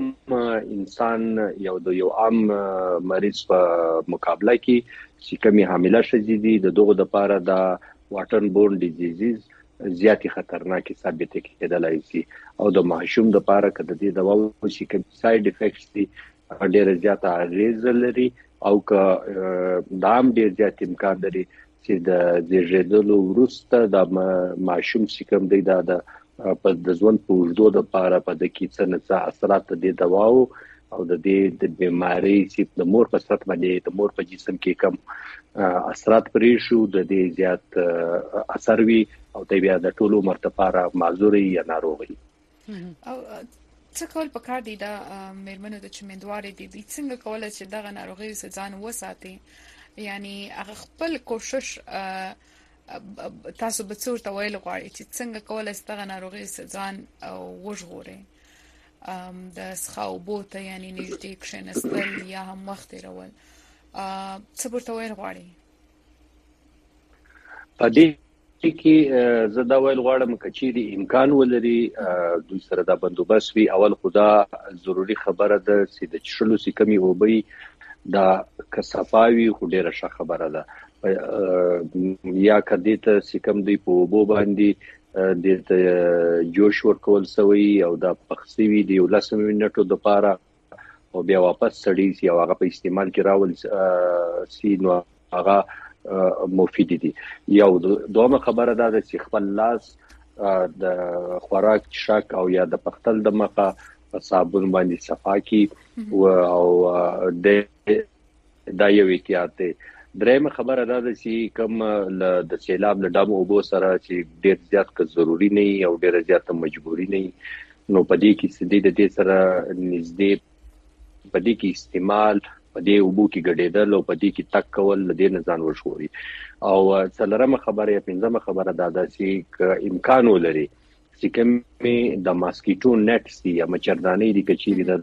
انسان یو د یو عام مریض په مقابله کې چې کومې حامله شې دي د دغه د پاره د واټر بورن ډیزیز زیاتې خطرناک ثابت کېدلای شي او د ماشوم د پاره کده د دواو چې کوم ساید افیکټس دي ډېر زیات اغیز لري او که دام ډېر زیات امکان لري چې د زیږیدلو وروسته د ماشوم چې کوم دی د په د ژوند په وجود د پاره په د کې څه نه اثرات دي دواو او د دې د بیماری چې د مور په صحت باندې د مور په جسم کې کم اثرات پرې شو د دې زیات اثر وی او ته بیا د ټولو مرتفاره معذوري یا ناروغي. او څه کول پکار دي دا مېرمنو د چمندواري دي څنګه کولای چې دغه ناروغي څخه ځان وساتي یعنی هغه خپل کوشش تاسو به څور ته ویل غواړي چې څنګه کولای شئ دغه ناروغي ځان وژغورئ د څښاو بوته یعنی نږدې کښېنستل یا هم وخت تېرول څه ورته ویل غواړي په دې کې زه دا ویل غواړم چې د امکان ولري دوی سره دا بندوبست وي اول خدا ضروری خبره ده چې د چشلو سي کمی وبي دا کصفاوي خو ډیره ښه خبره ده یا کدی ته سکم دی په بو باندې د جوش ورکول سوی او د پخسوي دی ولسم منټو د پاره او بیا واپس سړی سی او هغه په استعمال کې راول سی نو هغه مفید دي یو دومره خبره ده چې خپل لاس د خوراک شک او یا د پختل د مخه په صابون باندې صفا کی او د دا یو احتیاط دی درېمه خبره ده چې کوم د سیلاب له ډامو وبو سره چې ډېر زیات ک ضروری نه او ډېر زیات مجبوری نه نو پدې کې سدي د دې سره نږدې پدې کې استعمال پدې وبو کې ګډېدل او پدې کې تک کول د دې نزان وشوري او څلورمه خبره یا پنځمه خبره ده چې امکان ولري چې کوم د ماسکیټو نت سي یا مچردانې دي کچېری ده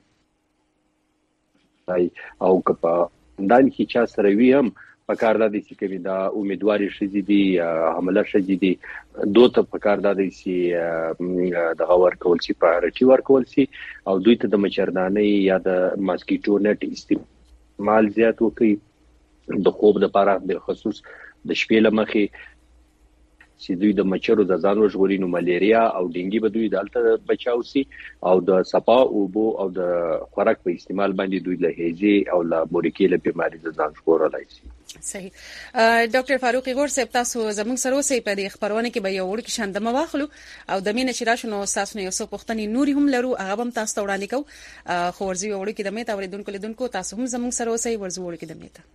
او کپا دان کی چا سره وی هم پکار د دې چې دا امیدواري شې دي حمله شې دي دوه ته پکار د دې چې د غور کول شي پارټي ور کول شي او دوی ته د مچردانې یا د ماسکیټو نت استعمال زیات وکړي د خوب لپاره د خصوص د شپې لمخې چې دوی د مچرو د ځان وژغوري نو ملیریا او ډینګي به دوی دالته بچاو سي او د صفا او بو او د خوراک په استعمال باندې دوی له هیزي او له مورکیله بیماری د ځان ژغورلای شي صحیح ډاکټر فاروق غور صاحب تاسو زموږ سره اوسئ په دې خبرونه کې به یو وړ کې شاندمه واخلو او د مینه چې راشنو تاسو نه یو څه پوښتنې نوري هم لرو هغه هم تاسو ته وړاندې کوو خو ورځي وړ کې د مې تا ورېدونکو لیدونکو تاسو هم زموږ سره اوسئ ورځي وړ کې د مې ته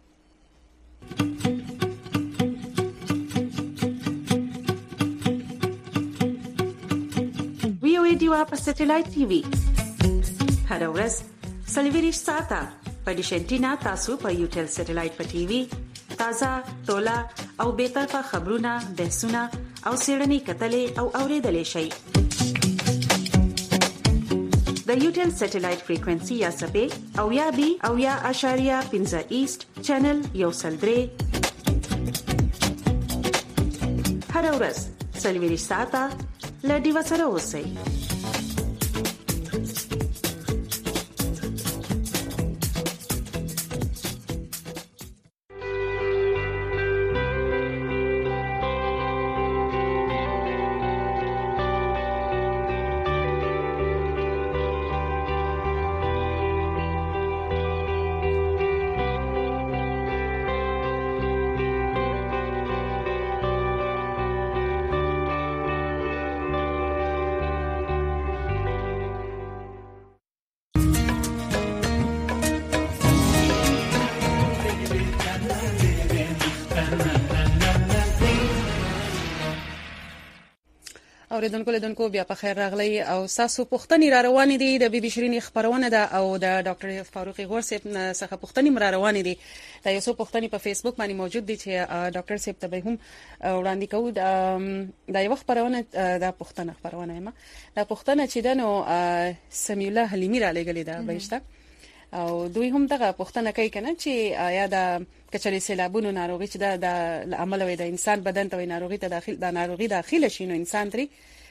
دیوا په سټلایټ ټي وي هر ورځ سلیویریش ساته په ډیشنټینا تاسو په یوټل سټلایټ په ټي وي تازه تولا او به طرفه خبرونه بحثونه او سیړنی کتلې او اوریدلې شي د یوټل سټلایټ فریکوئنسي یا سبې او یا بي او یا اشاریه پنځه ایست چینل یو سلدري هر ورځ سلیویریش ساته لدی وسره اوسئ اوریدونکو لیدونکو بیا په خیر راغلی او تاسو پوښتنې را روانې دي د بي بي شيرين خبرونه ده او د ډاکټر فاروق غور صاحب څخه پوښتنې را روانې دي دا یو څو پوښتنې په فیسبوک باندې موجود دي چې ډاکټر صاحب ته به هم وړاندې کوو دا یو خبرونه دا پوښتنه خبرونه ما دا پوښتنه چې دنو سمیع الله حلیمی را لګلې ده بهشته او دوی هم دغه پوښتنه کوي کنه چې آیا دا کچري سیلابونو ناروغي چې د عمل وي د انسان بدن ته ناروغي ته داخل د ناروغي داخله شي نو انسان تری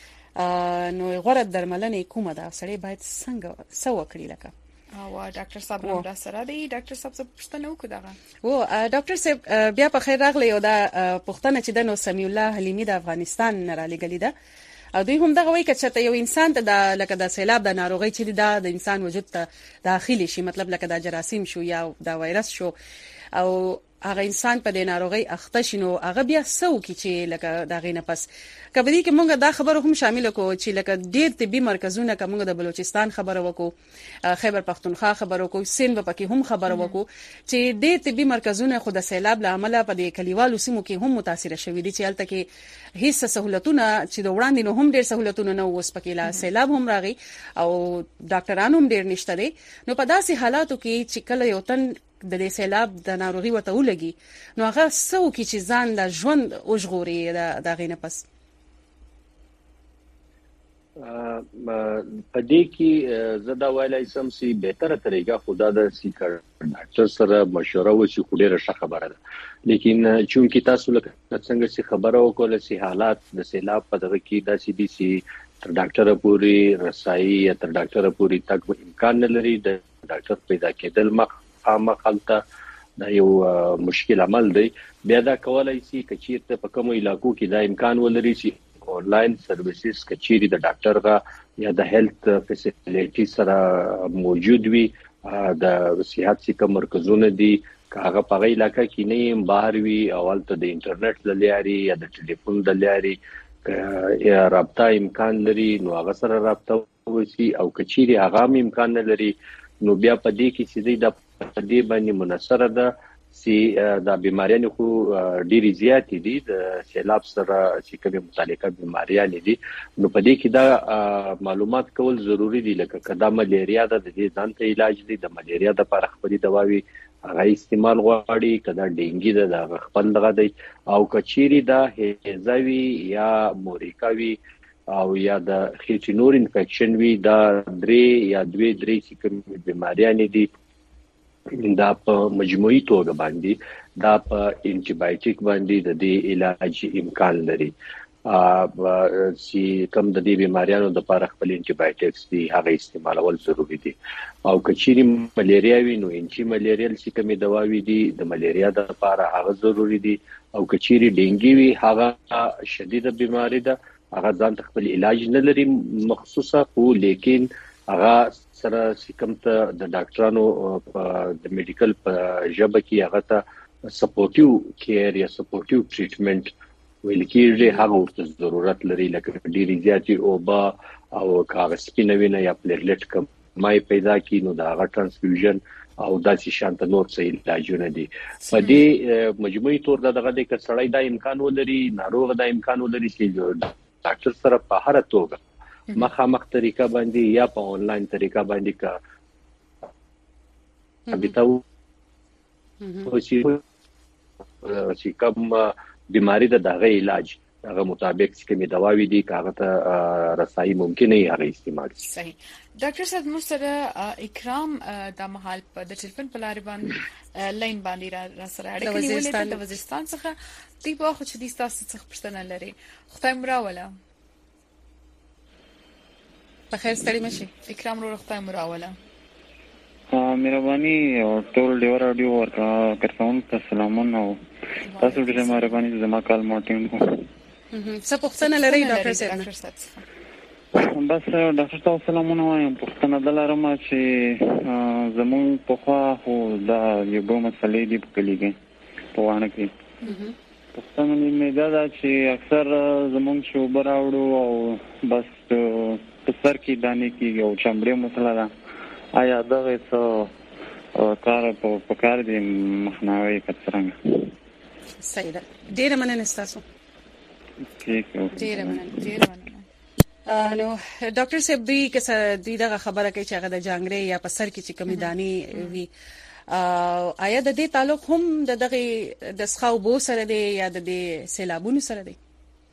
نو غوړه درملنه کومه ده سړی باید څنګه سو کړی لکه او ډاکټر صاحب نو دا سره دی ډاکټر صاحب څه پوښتنه وکړه او ډاکټر صاحب بیا په خیر راغلی او دا پوښتنه چې د نو سمیع الله حلیمی د افغانستان نه را لګلې ده او دوی هم دغه وایي چې یو انسان ته د لکه د سیلاب د ناروغي چې د انسان وجود ته داخلي شي مطلب لکه د جراثیم شو یا د وایرس شو او هغه انسان په د ناروغي اخته شنو هغه بیا سو کی چې لکه دا غینه پس کبدي کې مونږ دا خبره هم شامل کو چې لکه ډیر طبي مرکزونه کومه د بلوچستان خبره وکړو خیبر پختونخوا خبره وکړو سین په کې هم خبره وکړو چې ډیر طبي مرکزونه خو د سیلاب لامل په د کلیوالو سیمو کې هم متاثر شوي دي چې الته کې هیڅ سہولتونه چې د وړاندې نو هم ډیر سہولتونه نه اوس پکې لا سیلاب هم راغی او ډاکټرانو هم ډیر نشته دي نو په داسې حالاتو کې چې کله یو تن د دې سیلاب د ناروغي وته ولګي نو هغه څو کې چې ځان د ژوند اوژغوري د غینه پس په دې کې زدا ویلای سم سي بهتره طریقه خدا د سیکر ډاکټر سره مشوره وشي خو ډیره ښه خبره ده لیکن چونکی تاسو لکه څنګه سي خبره وکول سي حالات د سیلاب په دغه کې د سي دي سي تر ډاکټر پوری رسایي یا تر ډاکټر پوری تک امکان نه لري د ډاکټر پیدا کېدل مخامخ خلته دا یو مشکل عمل دی بیا دا کولای شي کچیرته په کومو علاقو کې دا امکان ولري چې آنلاین سرویسز کچيري د ډاکټر غا یا د هیلث فیسیلیټي سره موجود وي د صحت سکه مرکزونه دي کاغه په علاقہ کې نه بهر وي اول ته د انټرنیټ د لاري یا د ټلیفون د لاري یا رابطه امکان لري نو هغه سره رابطه وشي او کچيري هغه امکان نه لري نو بیا په دې کې چې د دې باندې منصره ده سي د بیماریانو خو ډېری زیات دي د سیلاب سره چې کومه متعلقه بیماریان دي نو په دې کې دا معلومات کول ضروری دي لکه کدا ملیریا د دې ځانته علاج دي د ملیریا د لپاره خپل دواوي هغه استعمال غواړي کدا ډینګي د خپل دغه دی او کچيري دا هیزاوي یا موریکاوي او یا د خېټینور انفیکشن وی دا درې یا دوه درې چې کوم بیماریان دي دا په مجموعي توګه باندې دا په انټي بایوټیک باندې د دې علاج امکان لري ا چې کوم د دې بیماریانو د لپاره خپل انټي بایوټیکس دي هغه استعمالول ضروری دي او کچيري ملیریا وي نو انټي ملیریال چې کومه دواوي دي د ملیریا د لپاره هغه ضروری دي او کچيري ډینګي وي هغه شدیده بیماری ده هغه ځان خپل علاج نه لري مخصوصه خو لیکن هغه سره سکم ته د ډاکټرانو د میډیکل په ژبه کې هغه ته سپورټیو کیر یا سپورټیو ټریټمنټ ویل کېږي هغه ورته ضرورت لري لکه ډیری زیاتی اوبا او کاغذ سپینوینه یا پلیټلیټ کمای پیدا کی نو دا هغه ترانسفیوژن او داسې شانت نور څه علاجونه دي په دې مجموعي تور دغه د کسړای د امکان ولري ناروغ د امکان ولري چې ډاکټر سره په هر توګه مخامخ طریقه باندې یا په آنلاین طریقه باندې کا ابتاو او چې کوم بیماری د دغه علاج هغه مطابق چې کومه دواوی دي هغه ته رسایي ممکن نه هغه استعمال صحیح ډاکټر صاحب موږ سره اکرام د محل په د ټلیفون په لارې باندې لاین باندې را سره اړیکه نیولې د وزیرستان څخه دی په خو چې د تاسو څخه پښتنه لري خدای مراوله په خیر ستړي مشي اکرام رو خدای مراوله مهرباني او ټول ډیور اډیو ورکا کړم ته سلامونه او تاسو ډېر مهرباني زما کال مارټین کو څه پوښتنه لري ډاکټر صاحب بس ډاکټر صاحب سلامونه وایم پوښتنه دلارم چې زمون په خوا هو دا یو مسلې دی په کلیګه په وانه کې پوښتنه مې دا ده چې اکثر زمون شو براوړو او بس په سر کې دانه کې یو چمړې مسله ده آیا دغه څه کار په کار دي مخناوي کړڅرنګ صحیح ده ډېر مننه تاسو ډېر مننه ډېر مننه نو ډاکټر صاحب دوی کسه دوی دغه خبره کوي چې هغه د جانګړې یا په سر کې چې کمی دانی وي آیا د دې تعلق هم د دغه د سخاو بو سره دی یا د دې سیلابونو سره دی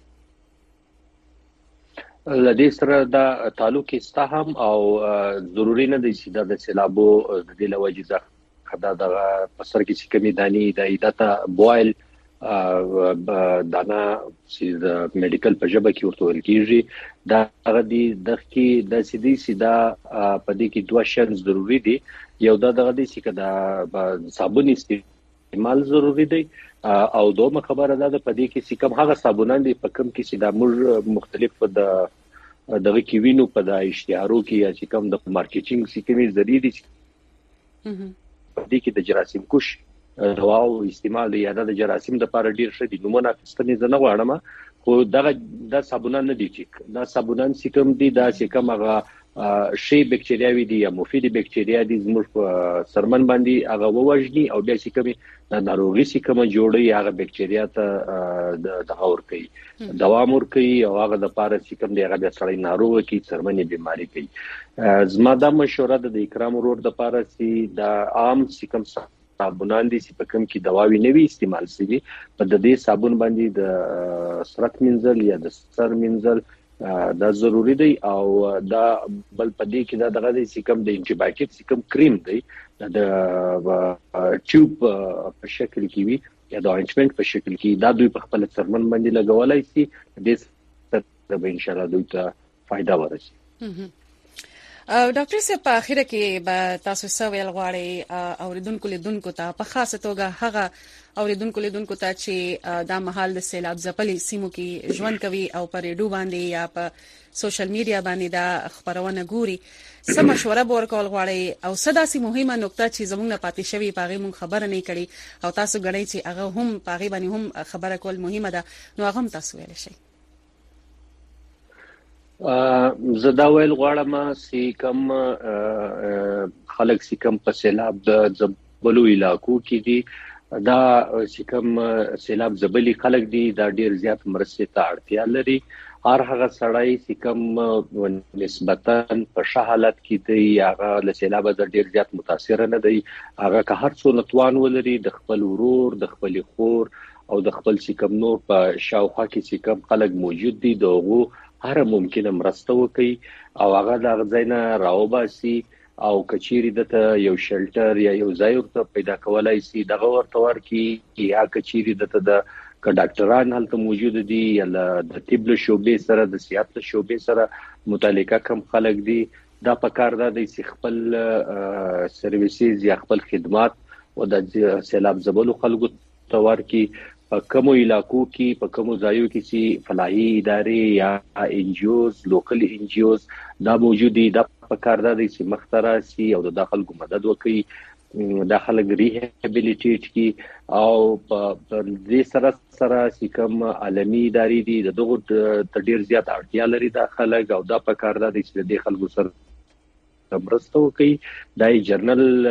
لدې سره دا تعلق است هم او ضروری نه دی چې د سیلابو د دې لوجې ځخه خدا د پسر کې چې کمی دانی د ایداتا بوایل دانا چې د میډیکل په ژبه کې ورته ویل کېږي دا هغه دی د کې د سیدي سیدا په دې کې دوه شرط ضروری دي یو دا دغه دي چې کدا صابون استعمال ضروری دی او دومره خبره ده په دې کې چې کوم هغه صابونان دي په کوم کې چې د موږ مختلف د دغه کې وینو په د اشتهارو کې یا چې کوم د مارکیټینګ سیستمي ذریعہ دي په دې کې د جراثیم کش دواو استعمال دی یا د جراثیم د لپاره ډیر ښه دي نو منافستنی زنه غواړم خو دغه د صابونان نه دي چې دا صابونان چې کوم دي دا چې کوم هغه شی بکټریاوي دي یا مفید بکټریا دي زموږ په سرمن باندې هغه ووجني او بیا چې کوم د ناروغي چې کوم جوړي هغه بکټریا ته د دغور کوي دوام ور کوي او هغه د لپاره چې کوم دی هغه د سړی ناروغ کی سرمنې بیماری کوي زما د مشوره د اکرام ورور د لپاره چې د عام چې کوم صابونان دي چې په کوم کې دواوی نه وي استعمال شوي په د دې صابون باندې د سرت منزل یا د سر منزل دا ضروری دی او دا بل پدې کې دا دغه د کوم د انټي بایوټیک کوم کریم دی د ټیوب په شکل کې وي یا د اونټمنټ په شکل کې دا دوی په خپل څرمن باندې لګولای شي د دې به ان شاء الله دوی ته فائدہ ورسي. ډاکټر صاحب په اخر کې به تاسو سوال غواړئ اوریدونکو لیدونکو ته په خاصه توګه هغه اوریدونکو لیدونکو ته چې دا مهال د سیلاب ځپلې سیمو کې ژوند کوي او پر ریډیو باندې یا په سوشل میډیا باندې دا خبرونه ګوري سم مشوره ورکول غواړي او صدا سي مهمه نقطه چې زموږ نه پاتې شوی پاغي مون خبره نه کړي او تاسو غړي چې هغه هم پاغي باندې هم خبره کول مهمه ده نو هغه هم تاسو ویل شي. زدا ویل غواړم چې کوم خلک چې کوم په سیلاب د ځبلو علاقو کې دي دا چې کوم سیلاب ځبلي خلک دي دا ډیر زیات مرستې ته اړتیا لري. هر هغه سړی چې کوم نسبتاً په ښه حالت کې دی هغه له سیلاب د ډیر زیات متاثر نه دی هغه که هر څو نتوان ولري د خپل ورور د خپل خور او د خپل چې کوم نور په شاوخوا کې چې کوم خلک موجود دي دغه هر ممکنه مرسته وکړي او هغه د غځینا راوباسي او کچيري دته یو شلټر یا یو ځای ورته پیدا کولای شي دغه ورته ورکی یا کچيري دته د ک ډاکټران هلته موجود دي یا د طب له شوبې سره د صحت له شوبې سره متعلقه کم خلک دي دا په کار ده چې خپل سرویسز یا خپل خدمات او د سیلاب زبلو خلکو تور کی په کومو علاقو کې په کومو ځایو کې چې فلاحي ادارې یا ان جی اوز لوکل ان جی اوز دا موجود دي دا په کار ده چې مخترا سي او د داخلو مدد وکړي داخله ریهابیلیټیټ کی او په دې سره سره چې کوم عالمي ادارې دي دغه تډیر زیات اړتیا لري داخله او دا په کار ده چې د خلکو سره مرسته وکړي دای جرنل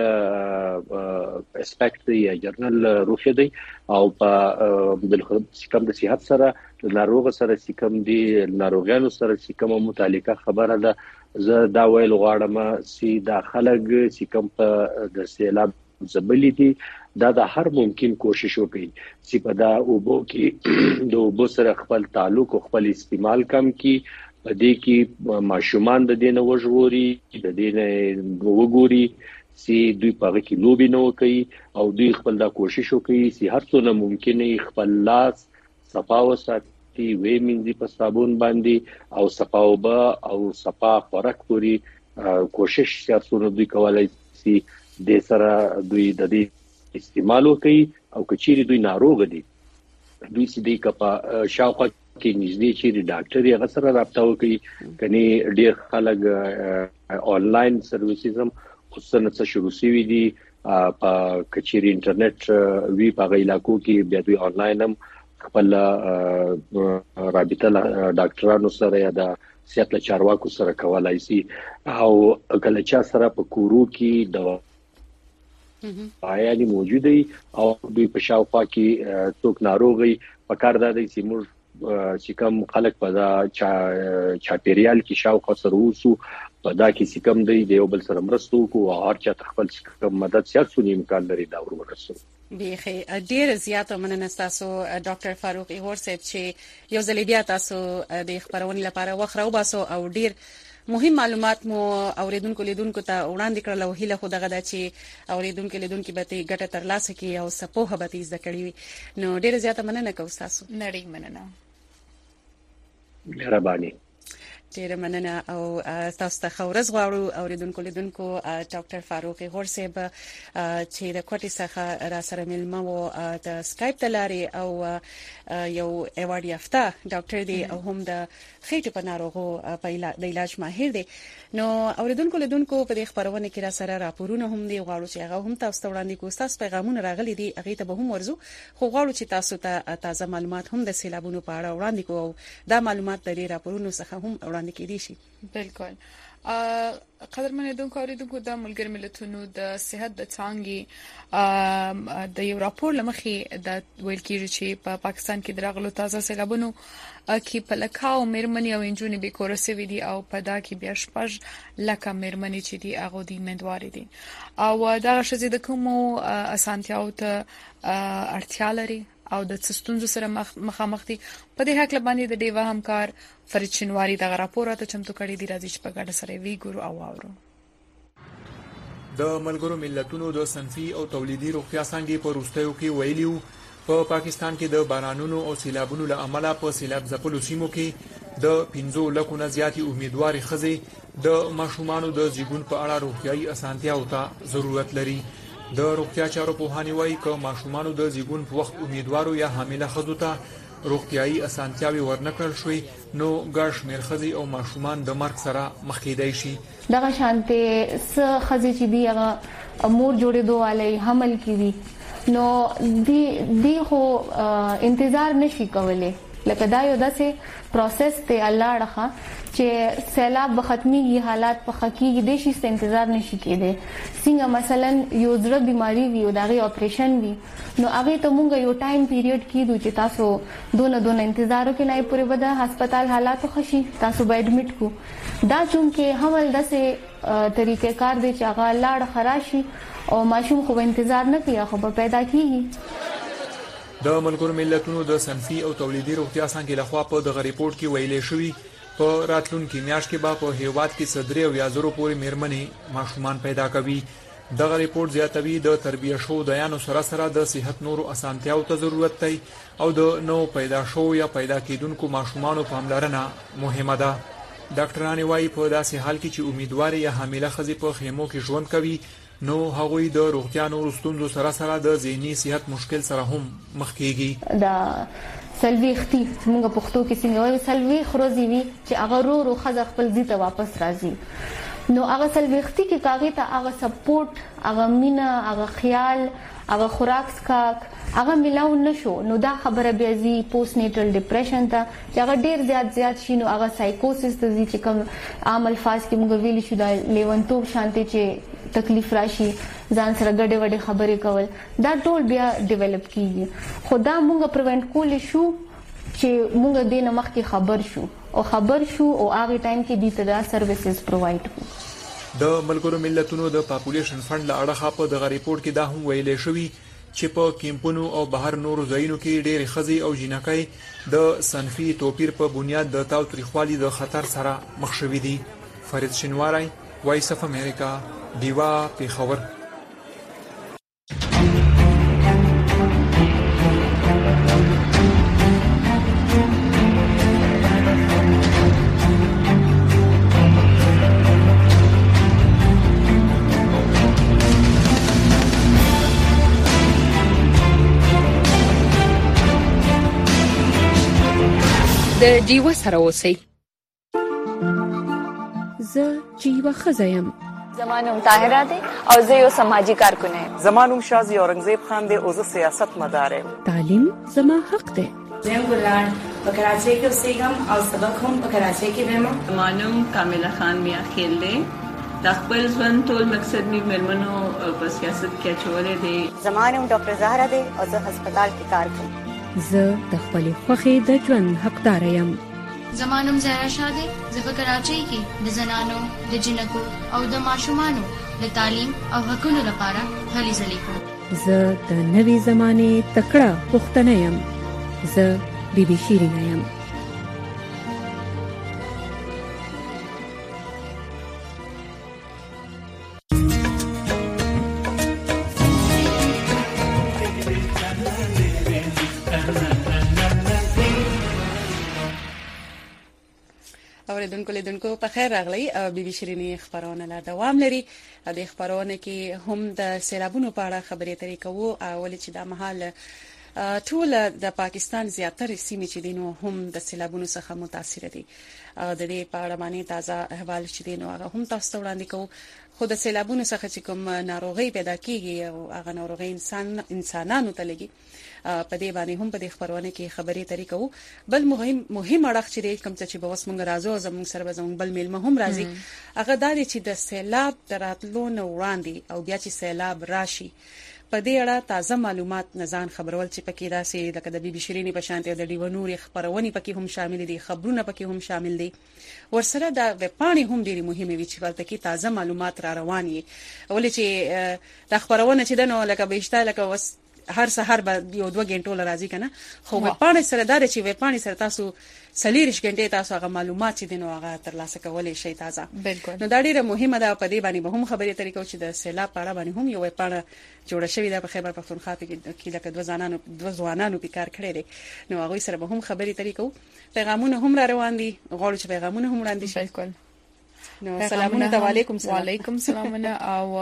اسپیکټ دی یا جرنل روخه دی او په بل کوم د صحت سره ناروغ سره کوم دی ناروغانو سره کوم متعلقه خبره ده زه دا ویل غواړم چې د خلک چې کوم په د سیلاب زبلې دي دا د هر ممکن کوشش وکړي چې په دا اوبو کې د اوبو سره خپل تعلق او خپل استعمال کم کړي په دې کې ماشومان د دینه وژغوري د دینه وګوري چې دوی په هغه کې لوبي نه کوي او دوی خپل دا کوشش وکړي چې هر څونه ممکنه خپل لاس صفا وساتي وې منځي په صابون باندې او صفا وبا او صفا خوراک پوری کوشش سیاسونه دوی کولای شي د سره دوی د دې استعمال وکړي او کچيري دوی ناروغ دي دوی سې د کپا شاوخوا کې نږدې چې ډاکټر یې غسر رابطه وکړي کني ډېر خلک آنلاین سرویسز هم خصوصا څه شروع شوي دي په کچيري انټرنیټ وی په علاقو کې بیا دوی آنلاین هم خپل رابطه ډاکټرانو سره یا د صحت له چارواکو سره کولای شي او کله چې سره په کورو کې دوا آیا دي موجوده او دوی په شاوخوا کې څوک ناروغي په کار ده چې موږ چې کوم خلک په دا چاپیریال کې شاوخوا سره وسو په دا کې چې کوم دی د یو بل سره مرسته وکړو او هر چا خپل کوم مدد سیاسي امکان لري دا ورسو. بیخي ډیر زیات مننه تاسو ډاکټر فاروق ایغور صاحب چې یو ځل بیا تاسو د خبرونې لپاره وخت راوباسو او ډیر مهم معلومات مو اوریدونکو لیدونکو ته وړاندې کړل او هیله خو دغه د چې اوریدونکو لیدونکو به ته ګټه ترلاسه کړي او سپوه به تیز کړي نو ډیر زیات مننه کوم تاسو. نړۍ مننه. مهرباني. ډیر مننه او تاسو ته خورز غواړو اوریدونکو لیدونکو ډاکټر فاروق ایغور صاحب چې د کوټي څخه را سره ملما وو د سکایپ تلاري او یو ایوارډ یافته ډاکټر دی او هم د خېټې په ناروغو په د علاج ماهر دی نو اوریدونکو لیدونکو په دې خبرونه کې را سره راپورونه هم دی غواړو چې هغه هم تاسو ته وړاندې کوو تاسو پیغامونه راغلي دي هغه ته به هم ورزو خو غواړو چې تاسو ته تازه معلومات هم د سیلابونو په اړه وړاندې کوو دا معلومات د راپورونو څخه هم وړاندې کیدي شي. بالکل قدرمن دونکو اوریدونکو د ملګر ملتونو د صحت د څانګې د یو راپور لمخې د ویل کېږي چې په پاکستان کې درغلو تازه سیلابونو کې په لکاو مرمنې او انجونې به کورسوي دي او په دا کې بیا شپږ لکه مرمنې چې دي هغه دي مندواري دي او دا شزې د کومو اسانتیاو ته اړتیا لري او د څستونزو سره مخامخ دي. په دې حق لبانې د ډیوا همکار فرید شینواری د راپور ته چمتو کړی دی، راځي چې په ګډه سره وی ګورو او اورو. د ملګرو ملتونو د صنفي او تولیدي روغتیا څنګه په روستیو کې ویلیو په پاکستان کې د بارانونو او سیلابونو له امله په سیلاب ځپلو سیمو کې د پنځو لکو نه زیاتې امیدواري ښځې د ماشومانو د زیږون په اړه روغتیايي اسانتیاو ته ضرورت لري. د روغتیا چارو پوهانی وایي چې ماشومانو د زیږون په وخت امیدوارو یا حامله ښځو ته روغتیايي اسانتیاوي ورنکړل شوې نو ګڼ شمېر ښځې او ماشومان د مرګ سره مخ کېدای شي. دغه شانته څه ښځې چې دی هغه مور جوړېدو والی حمل کوي نو دی دی خو انتظار نشي کولای، لکه دا یو داسې پروسس ته الله راخه چې سیلاب به ختمي حالات په حقیقي د شي انتظار نشي کېده. څنګه مثلا یو زړه بیماری وي او دغه اپریشن وي نو هغه ته مونږ یو ټایم پیریډ کیدو چې تاسو دونه دونه انتظار وکړئ نه پورې بده هسپتال حالات خوشي تاسو به اډمیټ کو. دا چونکه حمل داسې طریقې کار دی چې هغه لاړ خراشي او ماشوم خو انتظار نه کوي خو پیدا کیږي. د ملګرو ملتونو د صنفي او تولیدي روغتیا څنګه لخوا په دغه ریپورت کې ویلي شوی په راتلونکي میاشت کې به په هیواد کې صدري او یازرو پورې میرمنې ماشومان پیدا کوي. دغه ریپورت زیاتوي د تربیه شو دایانو سره سره د صحت نورو اسانتیاو ته ضرورت دی او د نو پیدا شو یا پیدا کیدونکو ماشومانو پاملرنه مهمه ده. ډاکټرانو وايي په داسې حال کې چې امیدوار یا حامله ښځې په خیمو کې ژوند کوي نو هغوی د روغتیا نورو ستونزو سره سره د ذهني صحت مشکل سره هم مخ کیږي. دا سلويختي موږ پښتو کې څنګه وایو سلوي خروزي وي چې هغه رو رو خزه خپل ځای ته واپس راځي نو هغه سلويختي کې کاغه ته هغه سپورټ هغه مینا هغه خیال هغه خوراک سکاک هغه ملاو نشو نو دا خبره بیا زی پوسټ نیټل ډیپریشن ته چې هغه ډیر زیات زیات شي نو هغه سایکوسس ته زی چې کوم عام الفاظ کې موږ ویل شو دا لیونتوب شانتي چې تکلیف راشي ځان سره ګډه وډه خبرې کول دا ټول بیا ډیولپ کیږي. خدا مونږ پریونټ کول شو چې مونږ د نمخ کې خبر شو او خبر شو او هغه ټایم کې د تدا سرویسز پرووایډ کو. د ملګرو ملتونو د پاپولیشن فند له اړخه په دغه ریپورت کې دا هم ویل شوی چې په کیمپونو او بهر نورو ځایونو کې ډېر ښځې او جنکۍ د صنفي توپیر په بنیاد د تاوتریخوالي د خطر سره مخ شوي دي. فرید شینواری، وایس اف امریکا، دیوا پیښور. د جیوا سره اوسئ. زه جیوا خزایم. زمانم طاهره ده او زه یو سماجی کارکونه یم. زمانم شازی اورنګزیب خان ده او زه سیاست مدار یم. تعلیم زما حق ده. زم ګلان په کراچۍ کې اوسېږم او سبق هم په کراچۍ کې وایم. زمانم کامله خان میا خیل ده. د خپل ژوند ټول مقصد می مرمنو په سیاست کې چولې دي. زمانم ډاکټر زهرا ده او زه هسپتال کې کار کوم. زه د خپل خوخي د ژوند حقدار یم. زمانم زهرا شاده زه په کراچۍ کې د زنانو د جنکو او د ماشومانو د تعلیم او حقوقو لپاره هلې ځلې کوم. زه د نوې زمانه تکړه پښتنه یم. زه بي بي شيرینه یم. اوریدونکو لیدونکو په خیر راغلی. بي بي شيرینې خبرونه لا دوام لري. د خبرونه کې هم د سیلابونو په اړه خبرې اترې کوو او ولې چې د محل ټول د پاکستان زیاتره سیمې چې دینو هم د سیلابونو څخه متاثر دي. د دې په اړه باندې تازه احوال چې دینو هغه هم تاسو ته وړاندې کوو. خو د سیلابونو څخه چې کوم ناروغي پیدا کیږي او هغه ناروغي انسان انسانانو ته لګي په دې باندې هم په دې خبرونه کې خبرې طریقو. بل مهم مهم اړه چې دې کوم چې به وس مونږ راځو زموږ سره زموږ بل میلمه هم راځي هغه دا چې د سیلاب دراتلو نه وړاندې او بیا چې سیلاب راشي په دې اړه تازه معلومات نزان خبرول چې پکې راسي لکه د بي بي شيريني په شان ته د ډیو نور خبرونه پکې هم شامل دي خبرونه پکې هم شامل دي ورسره د وپانی هم ډېری مهمه وي چې ورته کې تازه معلومات را روان دي ولې چې د خبرونه چې دنو لکه بهشته لکه وس هر سحر به یو دوه غنټو لراځي کنه خو وپانی سره دا چې وپانی سره تاسو سلیریش غنټه تاسو هغه معلومات چې دنو هغه ترلاسه کولای شي تازه بالکل. نو دا ډیره مهمه ده په دې باندې به هم خبرې طریقو چې د سیلاب په اړه باندې هم یو وپانه جوړه شوې ده په خیبر پختونخوا کې لکه دوه ځانانو دوه ځوانانو په کار کړی دي نو هغه سره به هم خبرې طریقو پیغامونه هم را روان دي غواړو چې پیغامونه هم وړاندې شي. بالکل. نو سلامونه علیکم. وعلیکم سلامونه او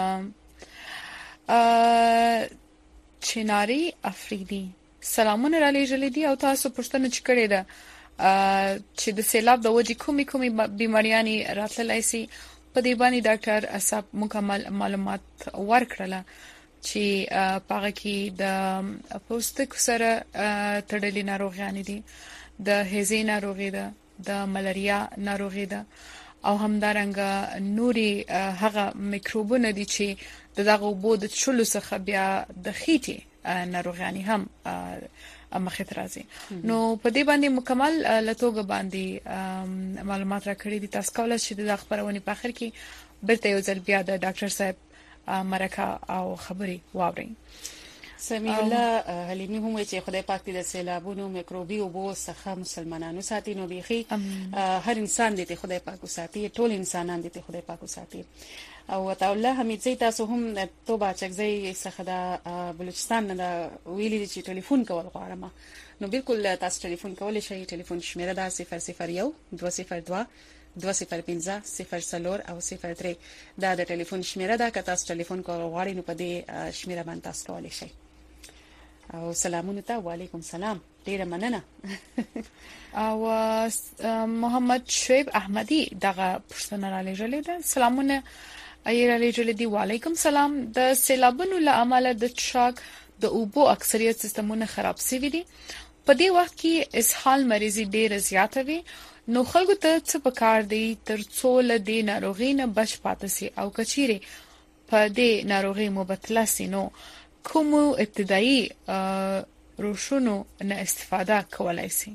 ا چناری افریدي سلامونه را لېږلې دي او تاسو پوښتنه چې کړې ده چې د سیلاب د وجې کومې کومې بیماریانې راتللی سي په دې باندې ډاکټر اصحاب مکمل معلومات ورکړله چې پاغه کې د پوستک سره تړلې ناروغیان دي د هیزې ناروغي ده د ملاریا ناروغي ده او همدارنګه نوري هغه میکروبونه دي چې دغه بود چلو څخه بیا د خېټې ناروغیان هم مخې ته راځي. نو په دې باندې مکمل لټوګه باندې معلومات راکړي دي تاسو کولای شئ د خبرونه په اخر کې برته یو ځل بیا د ډاکټر صاحب مرکه او خبري واوري. سمي الله حلیمی هم چې خدای پاک دې د سیلابونو میکروبي او بو څخه مسلمانانو ساتي نو بيخي هر انسان دې خدای پاک ساتي ټول انسانان دې خدای پاک ساتي. او تعالی حمید تاسو هم توبه چکزي څخه د بلوچستان نه ویلي چې ټلیفون کول غواړم نو بالکل تاسو ټلیفون کولای شئ. ټلیفون شمیره ده صفر صفر یو دوه صفر دوه دوه صفر پنځه صفر څلور او صفر درې دا د ټلیفون شمیره ده که تاسو ټلیفون کول غواړئ نو په دې شمیره باندې تاسو کولای شئ. او سلامونه ته وعلیکم سلام ډیره مننه. او محمد شعیب احمدی دغه پښتنه را لېږلې ده سلامونه ایره لېږلې دي وعلیکم سلام. د سیلابونو له امله د چاک د اوبو اکثریت سیستمونه خراب شوي دي په دې وخت کې اسهال مریضي ډیره زیاته وي نو خلکو ته څه پکار دی ترڅو له دې ناروغي نه بچ پاتې شي او کچيري په دې ناروغي مبتلا شي نو کوم ابتدایي روشونو نه استفاده کولای شي.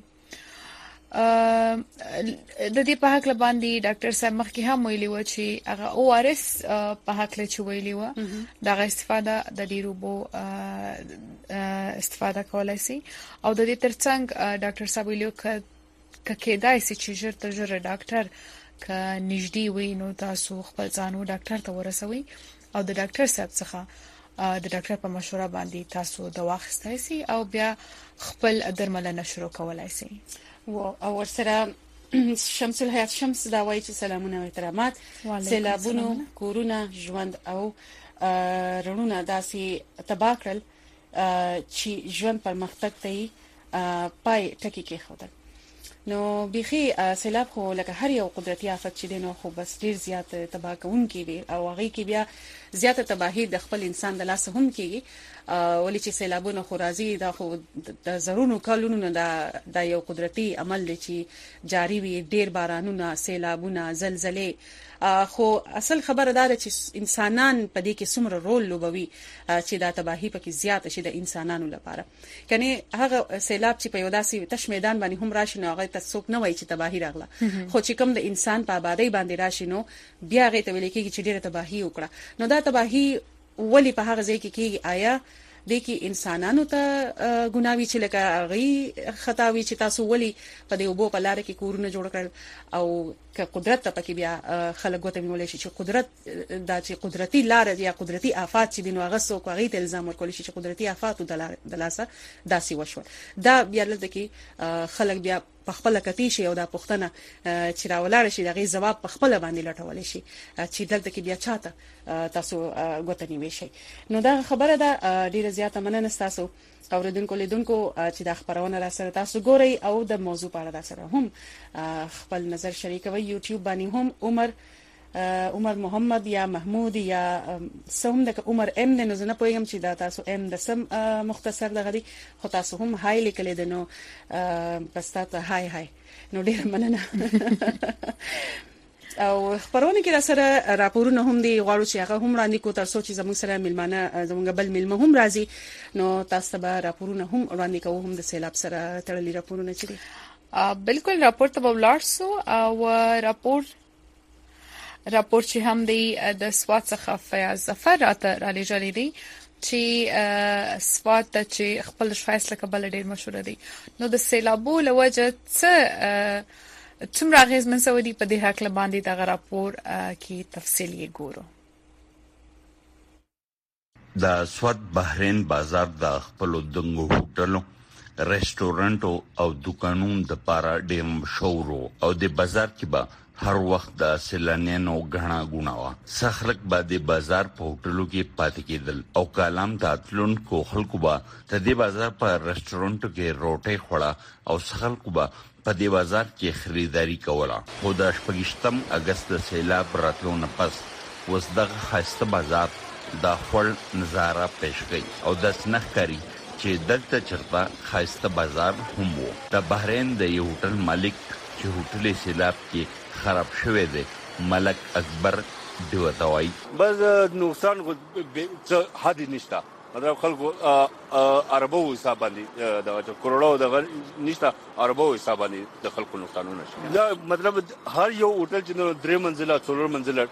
د دې په حق باندې ډاکټر صاحب مخکې هم ویلي و چې هغه او ار اس په حق له چې ویلي و دغه استفاده د ډیرو بو استفاده کولای شي او د دې ترڅنګ ډاکټر صاحب ویلو ک کېدای شي چې ژر تر ژره ډاکټر ک نږدې وي نو تاسو خپل ځانو ډاکټر ته ورسوي او د ډاکټر صاحب څخه د ډاکټر په مشوره باندې تاسو دوا اخیستای شئ او بیا خپل درملنه شروع کولای شئ. او ورسره شمس الحیات شمس دا وایي چې سلامونه او احترامات سیلابونو کورونه ژوند او رڼونه داسي تباہ کړل چې ژوند پرمختګ ته پای ټکی کې خوده. نو بيخي سیلاب خو لکه هر یو قدرتي آفت چې دینو خو بس ډیر زیات تباہ کوونکی وي او هغه کې بیا زیاته تباہي د خپل انسان د لاس هم کیږي ولې چې سیلابونه خو راځي دا خو د زرونو کلونو نه د یو قدرتي عمل دی چې جاری وي ډیر بارانونه سیلابونه زلزلې خو اصل خبره ده چې انسانان په دې کې څومره رول لوبوي چې دا تباہي پکې زیات شي د انسانانو لپاره کني هغه سیلاب چې په یو داسې تش میدان باندې هم راشي نو هغه تاسو نه وایي چې تباہي راغله خو چې کوم د انسان په آبادی باندې راشي نو بیا هغه ته ویل کېږي چې ډیره تباہي وکړه. نو دا تباہي ولی په هغه ځای کې کېږي آیا د کې انسانانو ته ګناوي چې لکه غي خطاوي چې تاسو ولی په دې وبو په لار کې کورونه جوړ کړل او که قدرت ته پکې بیا خلک وته ویل شي چې قدرت دا چې قدرتي لار یا قدرتي آفات چې دینو هغه سو کوي ته الزام ورکول شي چې قدرتي آفات د لاسه داسي وشو دا بیا لته کې خلک بیا په خپل کتی شي او دا پښتنه چې راولاړ شي دغه جواب په خپل باندې لټول شي چې دلته کې بیا چاته تاسو غوتنی وشي. نو دا خبره ده ډیره زیاته مننه تاسو اوریدونکو لیدونکو چې دا خبرونه را سره تاسو ګورئ او د موضوع په اړه دا سره هم خپل نظر شریکوي. یوټیوب باندې هم عمر عمر محمد یا محمود یا سوم د عمر ام نه زنه پوهیږم چې دا تاسو ام د سم مختصر لغدي خو تاسو هم هاي لیکل دي نو بس تاسو هاي هاي نو ډیر مننه. او خبرونه کې را سره راپورونه هم دي غواړو چې هغه هم وړاندې کو تر څو چې زموږ سره ملمانه زموږ بل ملمه هم راځي نو تاسو به راپورونه هم وړاندې کوو هم د سیلاب سره تړلي راپورونه چې دي. بالکل راپور ته ولاړسو او راپور راپور چې هم دی د سواد څخه فیاض ظفر راته را لېږلی دی چې سواد ته چې خپل فیصله کول ډېر مشهور دی. نو د سیلابو له وجه څه څومره اغېزمن شوی دی په دې هکله باندې دغه راپور کې تفصیل یې ګورو. د سواد بحرین بازار د خپل دنګو هوټلو ریسټورانټو او دکانونو د پاره ډېر مشهور او د بازار کې به هر وخت د سیلانیانو غنا غوناوا سخلک باندې بازار په هوټلو کې پاتې کېدل او کالام تاتلون کو خلکو با ته د بازار په ریسټورانټو کې روټي خوړه او سخلکو با په دې بازار کې خریداري کوله. خو د شپږم اگست سیلاب راتلو نه پس وس دغه خاصه بازار د خپل نظاره پېښ کړي او د سنخکاری چې دلته چرته خاصه بازار هم وو. د بحرین د یو هوټل مالک چې هوټل سیلاب کې خراب شوی دی ملک اکبر دیوتاوی بس نقصان کو حد نشته مطلب خلکو عربو حساب باندې د کروڑو د نشته عربو حساب باندې د خلکو نقصانونه شي. دا مطلب هر یو هوټل چې درې منزله څلور منزله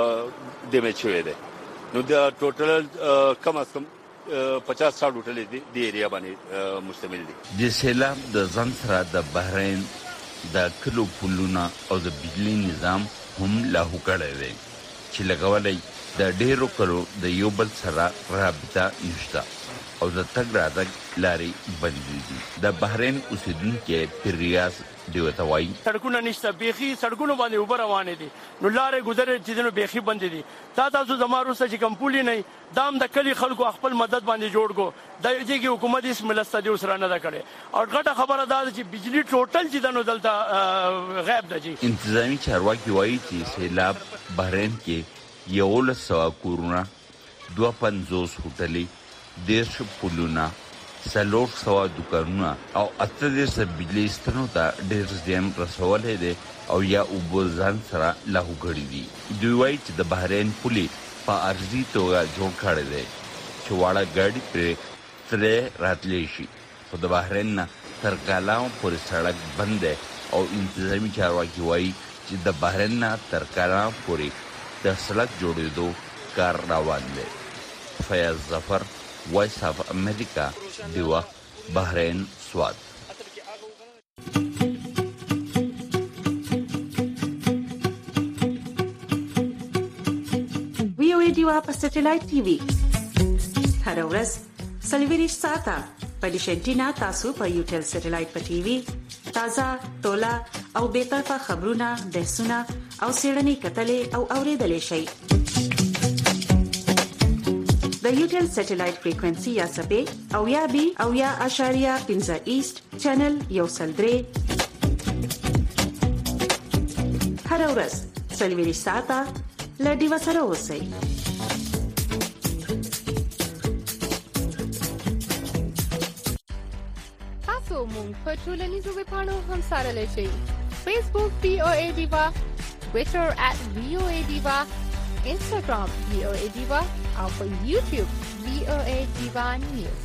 ډیمیج شوی دی نو د ټوټل کم از کم پچاس ساठ هوټل دی د ایریا باندې مشتمل دي. د سیلاب د ځان سره د بحرین د کلو پلونه او د بجلی نظام هم لاهو کړی دی چې لګولای د ډیرو کلو د یو بل سره رابطه نشته او د تګ راتګ لارې بندې دي. د بحرین اوسیدونکو پریاس دیوتاوی سړکونه نشته بيخي سړکونو باندې اوبه روانې دي نو لارې ګذرې چې دنو بيخي بندې دي. تا تاسو زمارو سره چې کمپولي نه دام د کلی خلکو خپل مدد باندې جوړ کو د دې حکومت اس ملسته دی سره نه کړي او غټه خبره ده چې بجلی ټوټل چې دنو دلته غیب ده. جی انتظامی چارواکي وایي چې سیلاب بحرین کې یو لسوا کورونا دوه پنځوس هوټلې دیرش پلونه سلور سوا دکانونه او اته دیرش بجلی ستنو ته ډېر زیان رسولی دی او یا اوبه ځان سره لاهو کړي دي. دوی وایي چې د بحرین پولې په عرضي توګه جوړ کړی دی چې واړه ګاډي پرې ترې راتلی شي خو د بحرین نه تر کالام پورې سړک بند دی او انتظامی چارواکي وایي چې د بحرین نه تر کالام پورې د سړک جوړېدو کار روان دی. فیاض ظفر وایس اف امریکا دیوه بحرین سواد. وی او ای دیوه په سټلایټ ټي وي هر ورځ سلویریش ساعته په ډیشنټینا تاسو په یوټل سټلایټ په ټي وي تازه تولا او بیطرفه خبرونه بحثونه او سیړنی کتلې او اوریدلې شي. د یوټل سټلایټ فریکوئنسي یا سپې او یا بي او یا اشاریه پنځه ایست چینل یو سلدري هر ورځ سلویریش ساعته لډي وسره اوسئ. تاسو مونږ په ټولنیزو ویبپاڼو هم سره شئ. فیسبوک وی او ای دیوا، ټویټر ات وی او ای دیوا، انسټاګرام وی او ای دیوا او په یوټیوب وی او ای دیوا نیوز.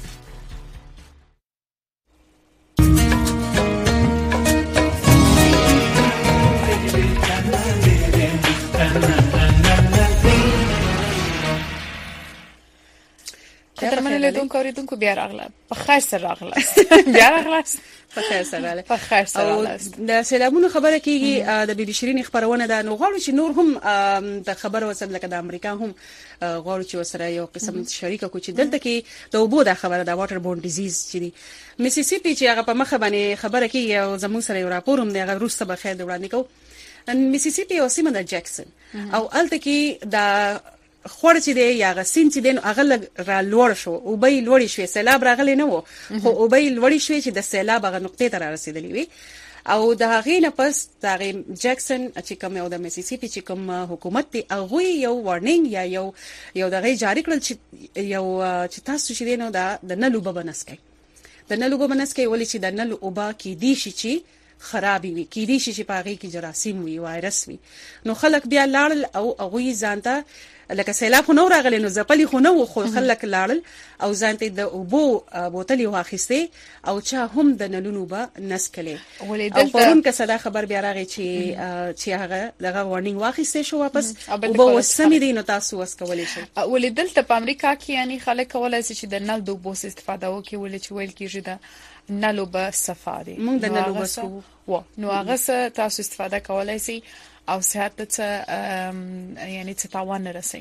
قدرمن لیدونکو اوریدونکو بیا راغله په خیر سره راغله بیا راغله په خیر سره په خیر سره راغله د سیلابونو خبره کیږي د بي بي شيرين خبرونه ده نو غواړو چې نور هم د خبر وسد لکه د امریکا هم غواړو چې وسره یو قسم شریکه کو چې دلته کې د اوبو د خبره د واټر بورن ډیزیز چې دی میسیسیپي چې هغه په مخه باندې خبره کیږي او زموږ سره یو راپور هم دی هغه روسته به خیر وړاندې کو میسیسیپي او سیمه د جکسن او الته کې د خور چې دی یا غسین چې دین اغل را لوړ شو او به لوړ شوی سیلاب راغلی نه وو خو او به لوړ شوی چې د سیلاب هغه نقطې ته رسیدلی وي او د هغې نه پس د جکسن چې کوم او د میسیسیپي چې کوم حکومت دی هغه یو وارنینګ یا یو یو دغه جاری کړل چې یو چې تاسو چې دینو د د نلو ببنسکي د نلو ببنسکي ولې چې د نلو اوبا کې دی شي چې خرابې وي کې دي چې پاغي کې جراثیم وي وایرس وي نو خلک بیا لاړل او هغه ځانته لکه سیلاب خو نو راغلی نو زپلی خو نو خو خلک لاړل او ځانته د اوبو بوتل واخیسته او چا هم د نلونو به نسکلې او پرون که صدا خبر بیا راغی چې چې هغه دغه وارنینګ واخیسته شو واپس او به وسمې دي نو تاسو وس کولای شئ ولې دلته په امریکا کې یعنی خلک کولای شي چې د نل د اوبو استفاده وکړي ولې چې ویل کېږي د نلو به صفاري موږ د نلو بسو و نو هغه تاسو استفاده کولای شئ او صحت ته یعنی څه تاوان نه رسي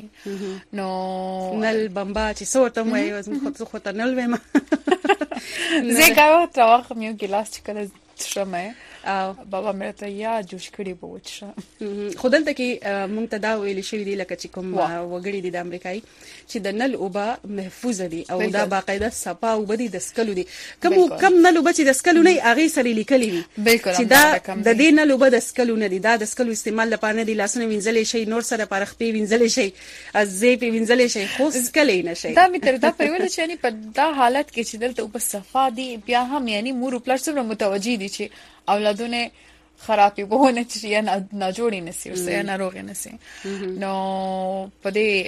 نو نل بمبا چې څورته مې زموږ خو ته نل وېما زه کاوه تاوخ مې ګلاس چې کله شمه او بابا مې ته یا جوش کړي بو چې خودلته کې مونږ ته دا ویل شوی دی لکه چې کوم وګړي دي د امریکایي چې د نل اوبه محفوظ دي او دا باقاعده صفا او بدی د سکلو دي کوم کم نل اوبه چې د سکلو نه اغه سره لیکلي وي چې دا د دې نل اوبه د سکلو نه دي دا د سکلو استعمال لپاره نه دي لاسونه وینځلې شي نور سره پرخ پی وینځلې شي ازې پی وینځلې شي خو سکلې نه شي دا مې تر دا په ویل چې یعنی په دا حالت کې چې دلته اوبه صفا دي بیا هم یعنی مور پلار سره متوجي دي چې اولادونه خرابې بهونه چې یا نه جوړی نسی او یا ناروغ نسی نو په دې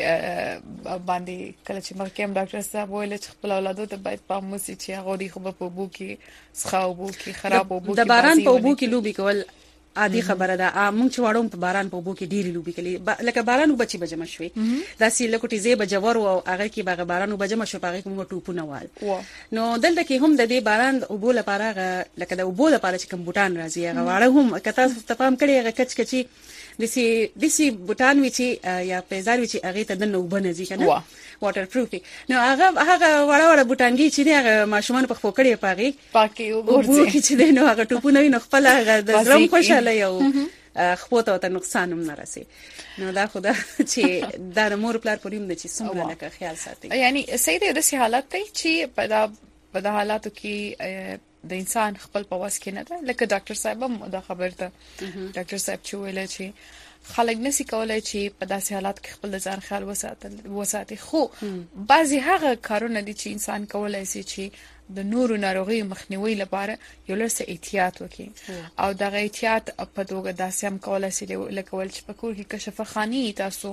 باندې کله چې مرکم ډاکټر صاحب ویل چې خپل اولادو ته باید پام وسی چې هغه دی خو په بو کې څخه بو کې خراب بو کې د باران په بو کې لوبي کول عادي خبره ده موږ چې واړو په باران په بو کې ډیری لوبي کلی لکه باران وبچي بجما شوي دا سی لکوټي زی بجور او هغه کې باغ باران وبجما شو پاغه کوم ټوپونه وال نو دلته کې هم د دې باران او بو لپاره لکه د بو لپاره چې کوم بوټان راځي هغه واړه هم کته تفهم کړي هغه کچ کچي دسی دسی بوټان وی چې یا پیزار وی چې هغه ته د نو بنځي کنه واټر پروفي نو هغه هغه وړه وړه بوټانګي چې هغه ماشومان په فوکړې پاغي پاکي وګورځي چې نو هغه ټوپونه وي نو خپل هغه د زرم خوشاله یو خپل ته نقصان هم نه راسي نو دا خدا چې د مور پلار پریم د چې څومره لکه خیال ساتي یعنی سیده د سي حالت ته چې په دا په دا حالاتو کې د انسان خپل په واس کې نه ده لکه ډاکټر صاحب هم دا خبر ته ډاکټر صاحب چې ویل چې خلک نسی کولای چې په داسې حالات کې خپل ځان خیال وساتل وساتي خو بعضی هغه کارونه دي چې انسان کولای شي چې د نورو ناروغي مخنیوي لپاره یو لږ احتیاط وکړي او د احتیاط په توګه داسې هم کولای شي لکه ول چې په کور کې کشف خاني تاسو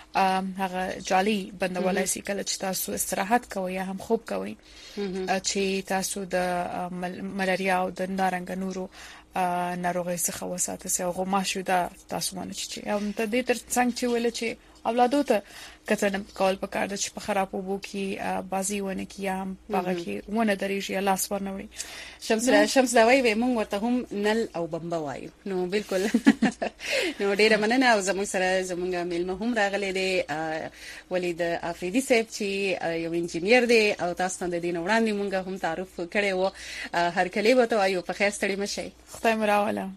هغه جالي بندولای شي کله چې تاسو استراحت کوئ یا هم خوب کوئ چې تاسو د ملاریا او د نارنګ نورو ناروغي څخه وساتئ او غوما شو دا تاسو باندې چې هم ته دې تر څنګه چې ول چې اولادو ته کتن کول پکار د چې په خرابو بو کې بازی ونه کیام پاګه کې ونه درېږي لاس ورنوي شمس شمس دا وایي موږ ورته هم نل او بمبا وایو نو بالکل نو ډیره مننه او زموږ سره زموږ میلمه هم راغلي دي ولید افریدي صاحب چې یو انجینیر دی او تاسو ته د دین وړاندې موږ هم تعارف کړی وو هر کله به ته وایو په خیر ستړي مشي خدای مراوله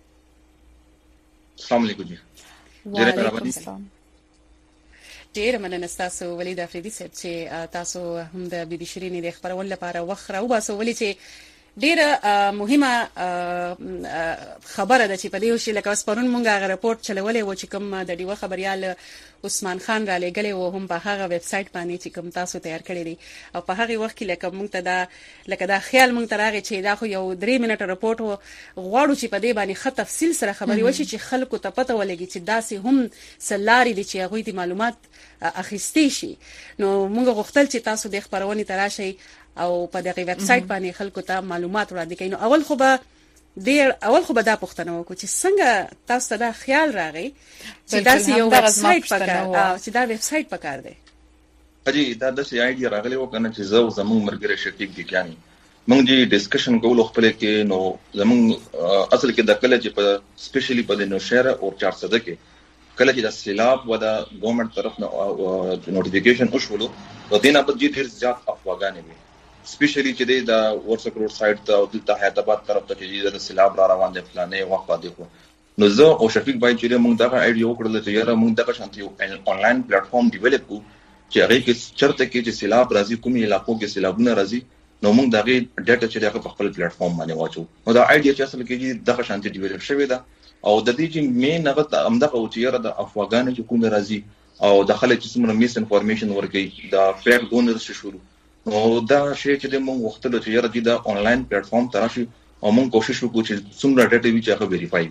السلام علیکم جی وعلیکم السلام ډیر مننه تاسو ولید افریدي صاحب چې تاسو هم د بي بي شيرين د خبرولو لپاره وخت راو باسو ولې چې ډیره مهمه خبره ده چې په دې وشي لکه اسپرون مونږه غ رپورت چلولې و چې کوم د دیوه خبريال عثمان خان را لګلې و هم په هغه ویب سټ باندې چې کوم تاسو تیار کړی دی او په هغه وخت کې لکه مونږ ته دا لکه دا خیال مونږ ته راغی چې دا خو یو درې منټه رپورت و غواړو چې په دې باندې خط تفصیل سره خبري وشي چې خلکو ته پته ولګي چې داسې هم سلاري دي چې هغه دي معلومات اخیستي شي نو مونږ غوښتل چې تاسو د خبرونه تراشي او په دغه ویب سټ باندې خلکو ته معلومات وړاندې کړي نو اول خو به ډیر اول خو به دا پوښتنه وکړو چې څنګه تاسو ته دا خیال راغی چې دا یو ویب سټ پکار او چې دا ویب سټ پکار دی اجي دا د سی آیډیا راغلی و کنه چې زو زمون مرګره شفیق دي کیانی مونږ جی ډسکشن کوو خپل کې نو زمون اصل کې د کله چې په سپیشلی په د نوشهره او چار صده کې کله چې د سیلاب و د ګورنمنت طرف نه نوټیفیکیشن وشولو و دینه په جې ډیر زیات افواګانې وي سپیشلی چې د ورسک روډ سایډ ته د حیدرآباد طرف ته چې د سیلاب را روان دي فلانه وخت باندې کو نو زه او شفیق بای چې موږ دا آیډیا وکړل چې یاره موږ دا شانتي آنلاین پلیټ فارم ډیولپ کو چې هغه کې چرته کې چې سیلاب راځي کومي علاقو کې سیلابونه راځي نو موږ دغه ډاټا چې دغه په خپل پلیټ فارم باندې واچو نو دا آیډیا چې اصل کې دغه شانتي ډیولپ شوی دا او د دې چې مین هغه امدغه او چې یاره د افواګانو چې کوم راځي او د خلک چې څومره میس انفارمیشن ورکړي دا فیک ډونرز شروع نو دا شی چې موږ وختلو چې یاره د آنلاین پلیټ فارم تراشي او موږ کوشش وکړو چې څومره ډاټا وی چې هغه ویریفای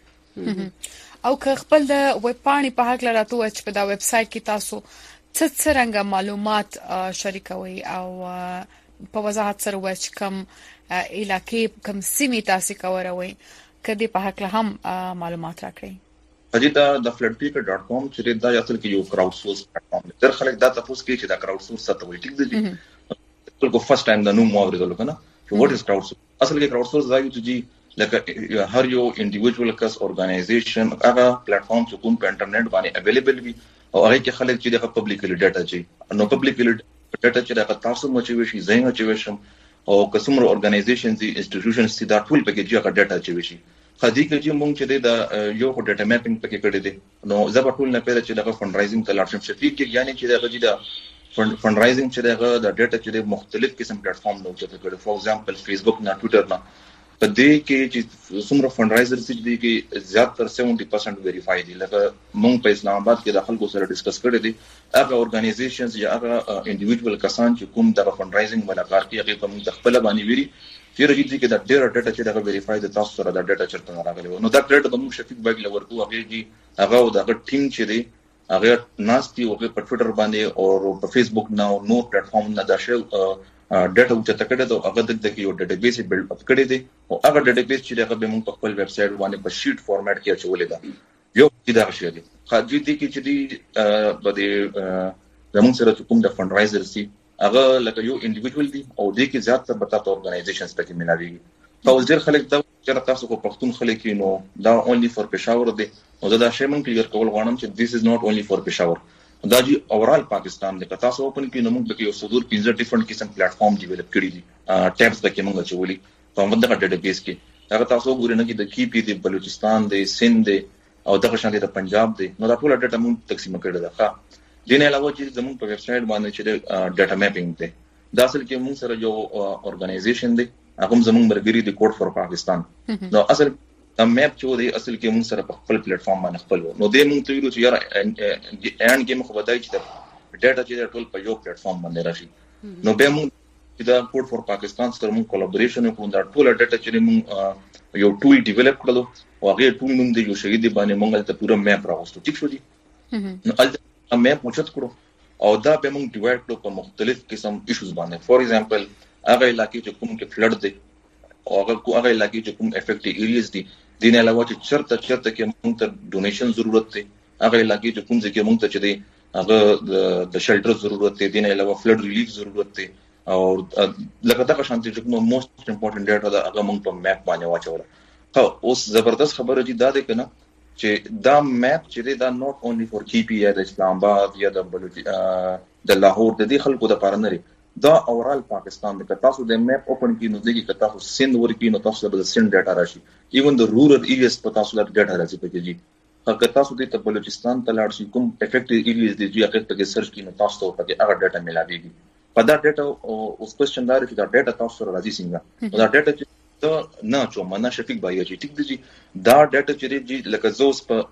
وي او که خپل د ویب پاڼې په حق لراتو چې په دا ویب سټ کې تاسو څه څرنګه معلومات شریکوي او په وضاحت سره وایي کوم علاقې کوم سیمې تاسو کوروي کدی په حق له هم معلومات راکړئ اجي دا د فلډپیکر ډاټ کام چې دا اصل کې یو کراود سورس پلیټ فارم دی تر خلک دا تاسو کې چې دا کراود سورس څه ته وایي ټیک دی ټول فرست ټایم دا نو مو اوریدل کنه what is crowd source اصل کې crowd source دا یو چې لکه هر یو انډیویډوال کس اورګنایزیشن هغه پلیټ فارم چې کوم په انټرنیټ باندې اویلیبل وي او هغه کې خلک چې د پبلکلی ډاټا چي نو پبلکلی ډاټا چې د تاسو موچوي شي زین موچوي شم او کسمر اورګنایزیشن دي انسټیټیوشنز دي دا ټول پکې چې هغه ډاټا چوي شي خدي کې چې مونږ چې د یو ډاټا میپینګ پکې کړی دي نو زبر ټول نه پیدا چې د فند رایزینګ ته لاړ شم شفیق کې یعنی چې د غږی د فند رایزینګ چې دغه د ډاټا چې د مختلف قسم پلیټ فارم نو چې کړي فور ایگزامپل فیسبوک نه ټوئیټر نه په دې کې چې څومره فند رایزرز دي کې زیات تر سیونټي پرسنټ ویریفای دي لکه مونږ په اسلام آباد کې د خلکو سره ډیسکس کړی دي هغه اورګنایزیشنز یا هغه انډیویډوال کسان چې کوم د فند رایزینګ ملاقات کې هغه په موږ خپل باندې ویري چې رجی دي کې د ډیره ډاټا چې دغه ویریفای د تاسو سره د ډاټا چرته راغلی نو دا ډاټا د موږ شفیق باګ لور کو هغه دي هغه او دغه ټیم چې دی هغه ناستي او په ټوئیټر باندې او په فیسبوک نو نو پلیټ فارم نه دا شی ډاټا او چې تکړه ته هغه د یو ډاټا بیس بیلډ اپ کړی دی او هغه ډاټا بیس چې هغه به موږ په خپل ویب سټ باندې په شیټ فارمیټ کې اچولې ده یو چې دا شی دی خاطر دي کې چې دی په دې زموږ سره کوم د فند رایزر سي هغه لکه یو انډیویډوال دی او د کې زیات تر بتا ته اورګنایزیشنز پکې ملاوي او ځر خلک دا چې تاسو کو پښتون خلک نو دا اونلی فور پېښور دی او دا شی مونږ کلیر کول غواړم چې this is not only for پېښور دا جی اورال پاکستان د تاسو اوپن کې نو موږ د یو صدور پنځه ډیفرنٹ قسم پلیټ فارم ډیولپ کړی دي ټیبز د کې موږ چولې په موږ د ډاټا بیس کې هغه تاسو ګورئ نه کې د کی پی دی بلوچستان دی سند دی او دغه شان دي د پنجاب دی نو دا ټول ډاټا موږ تقسیم کړی ده ښه دین علاوه چې زموږ په ویب سټ باندې چې ډاټا میپینګ دی دا اصل کې موږ سره یو اورګنایزیشن دی هغه زموږ مرګري دی کوډ فور پاکستان نو اصل دا میپ چې دی اصل کې موږ سره په خپل پلیټ فارم باندې خپل نو دې موږ ته ویلو چې یار ان کې موږ بدای چې ډاټا چې ټول په یو پلیټ فارم باندې راشي نو به موږ چې دا کوډ فور پاکستان سره موږ کولیبریشن وکړو دا ټول ډاټا چې موږ یو ټول ډیولپ کړو او هغه ټول موږ د یو شهید باندې موږ ته پوره میپ راوستو ټیک شو دي نو ال میپ موچت کړو او دا به موږ ډیوایډ کړو په مختلف قسم ایشوز باندې فور ایگزامپل هغه علاقې چې کوم کې فلډ دی او هغه هغه علاقې چې کوم افیکټ ایریاز دي دین علاوه چې چرته چرته کې موږ ته ډونیشن ضرورت دی هغه علاقې چې کوم ځکه موږ ته چې دی هغه د شلټر ضرورت دی دین علاوه فلډ ریلیف ضرورت دی او لکه دا شانتي چې کوم موست امپورټنت ډاټا دا هغه موږ په میپ باندې واچول خو اوس زبردست خبره دي دا ده کنه چې دا میپ چې دا نوٹ اونلی فور کی پی یا د اسلام آباد یا د بلوچ د لاهور د دې خلکو د پاره نه دا اورال پاکستان د تاسو د میپ اوپن کی نو دغه کتا تاسو سند ورکی نو تاسو د سند ډاټا راشي ایون د رورل ایریاز په تاسو د ډاټا راځي پکې جی هغه تاسو د بلوچستان ته لاړ شي کوم افیکټ ایریاز دي چې هغه پکې سرچ کینو تاسو ته پکې هغه ډاټا ملاويږي په دا ډاټا اوس کوېسچن دا چې دا ډاټا تاسو سره راځي څنګه دا ډاټا چې نه چې مانه شفیق بای چې ټیک دي دا ډاټا چې دی لکه زوس په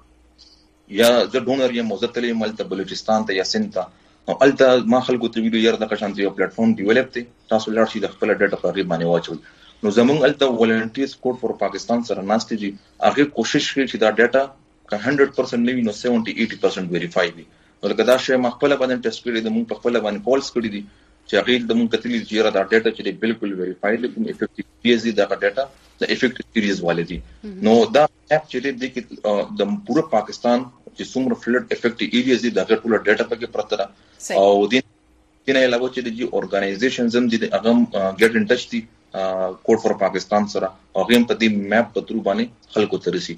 یا د ډونر یا موزتلې مل ته بلوچستان ته یا سند ته او الته ما خلکو ته ویډیو یاره د قشانتي یو پلیټ فارم ډیولپ دی تاسو لار شي د خپل ډاټا په غیب باندې واچول نو زمونږ الته ولنټیرز کوډ فور پاکستان سره ناشته دي هغه کوشش کوي چې دا ډاټا که هنډرډ پرسنټ نه وي نو سیونټي ایټي پرسنټ ویریفای وي نو لکه دا شی ما خپل باندې ټیسټ کړی د مونږ په خپل باندې کالز کړی دي چې هغه د مونږ کتلی چې یاره دا ډاټا چې بالکل ویریفای دي کوم افیکټیو پیز دي دا ډاټا د افیکټیو سیریز والے دي نو دا اپ چې د کې د پوره پاکستان چې څومره فلډ افیکټ ایریاز دي دا ټول ډاټا پکې پرته او د کینه علاوه چې د اورګنایزیشن زم دي هغه ګټ ان ټچ دي کوډ فور پاکستان سره هغه په دې میپ په تر باندې خلکو ترسي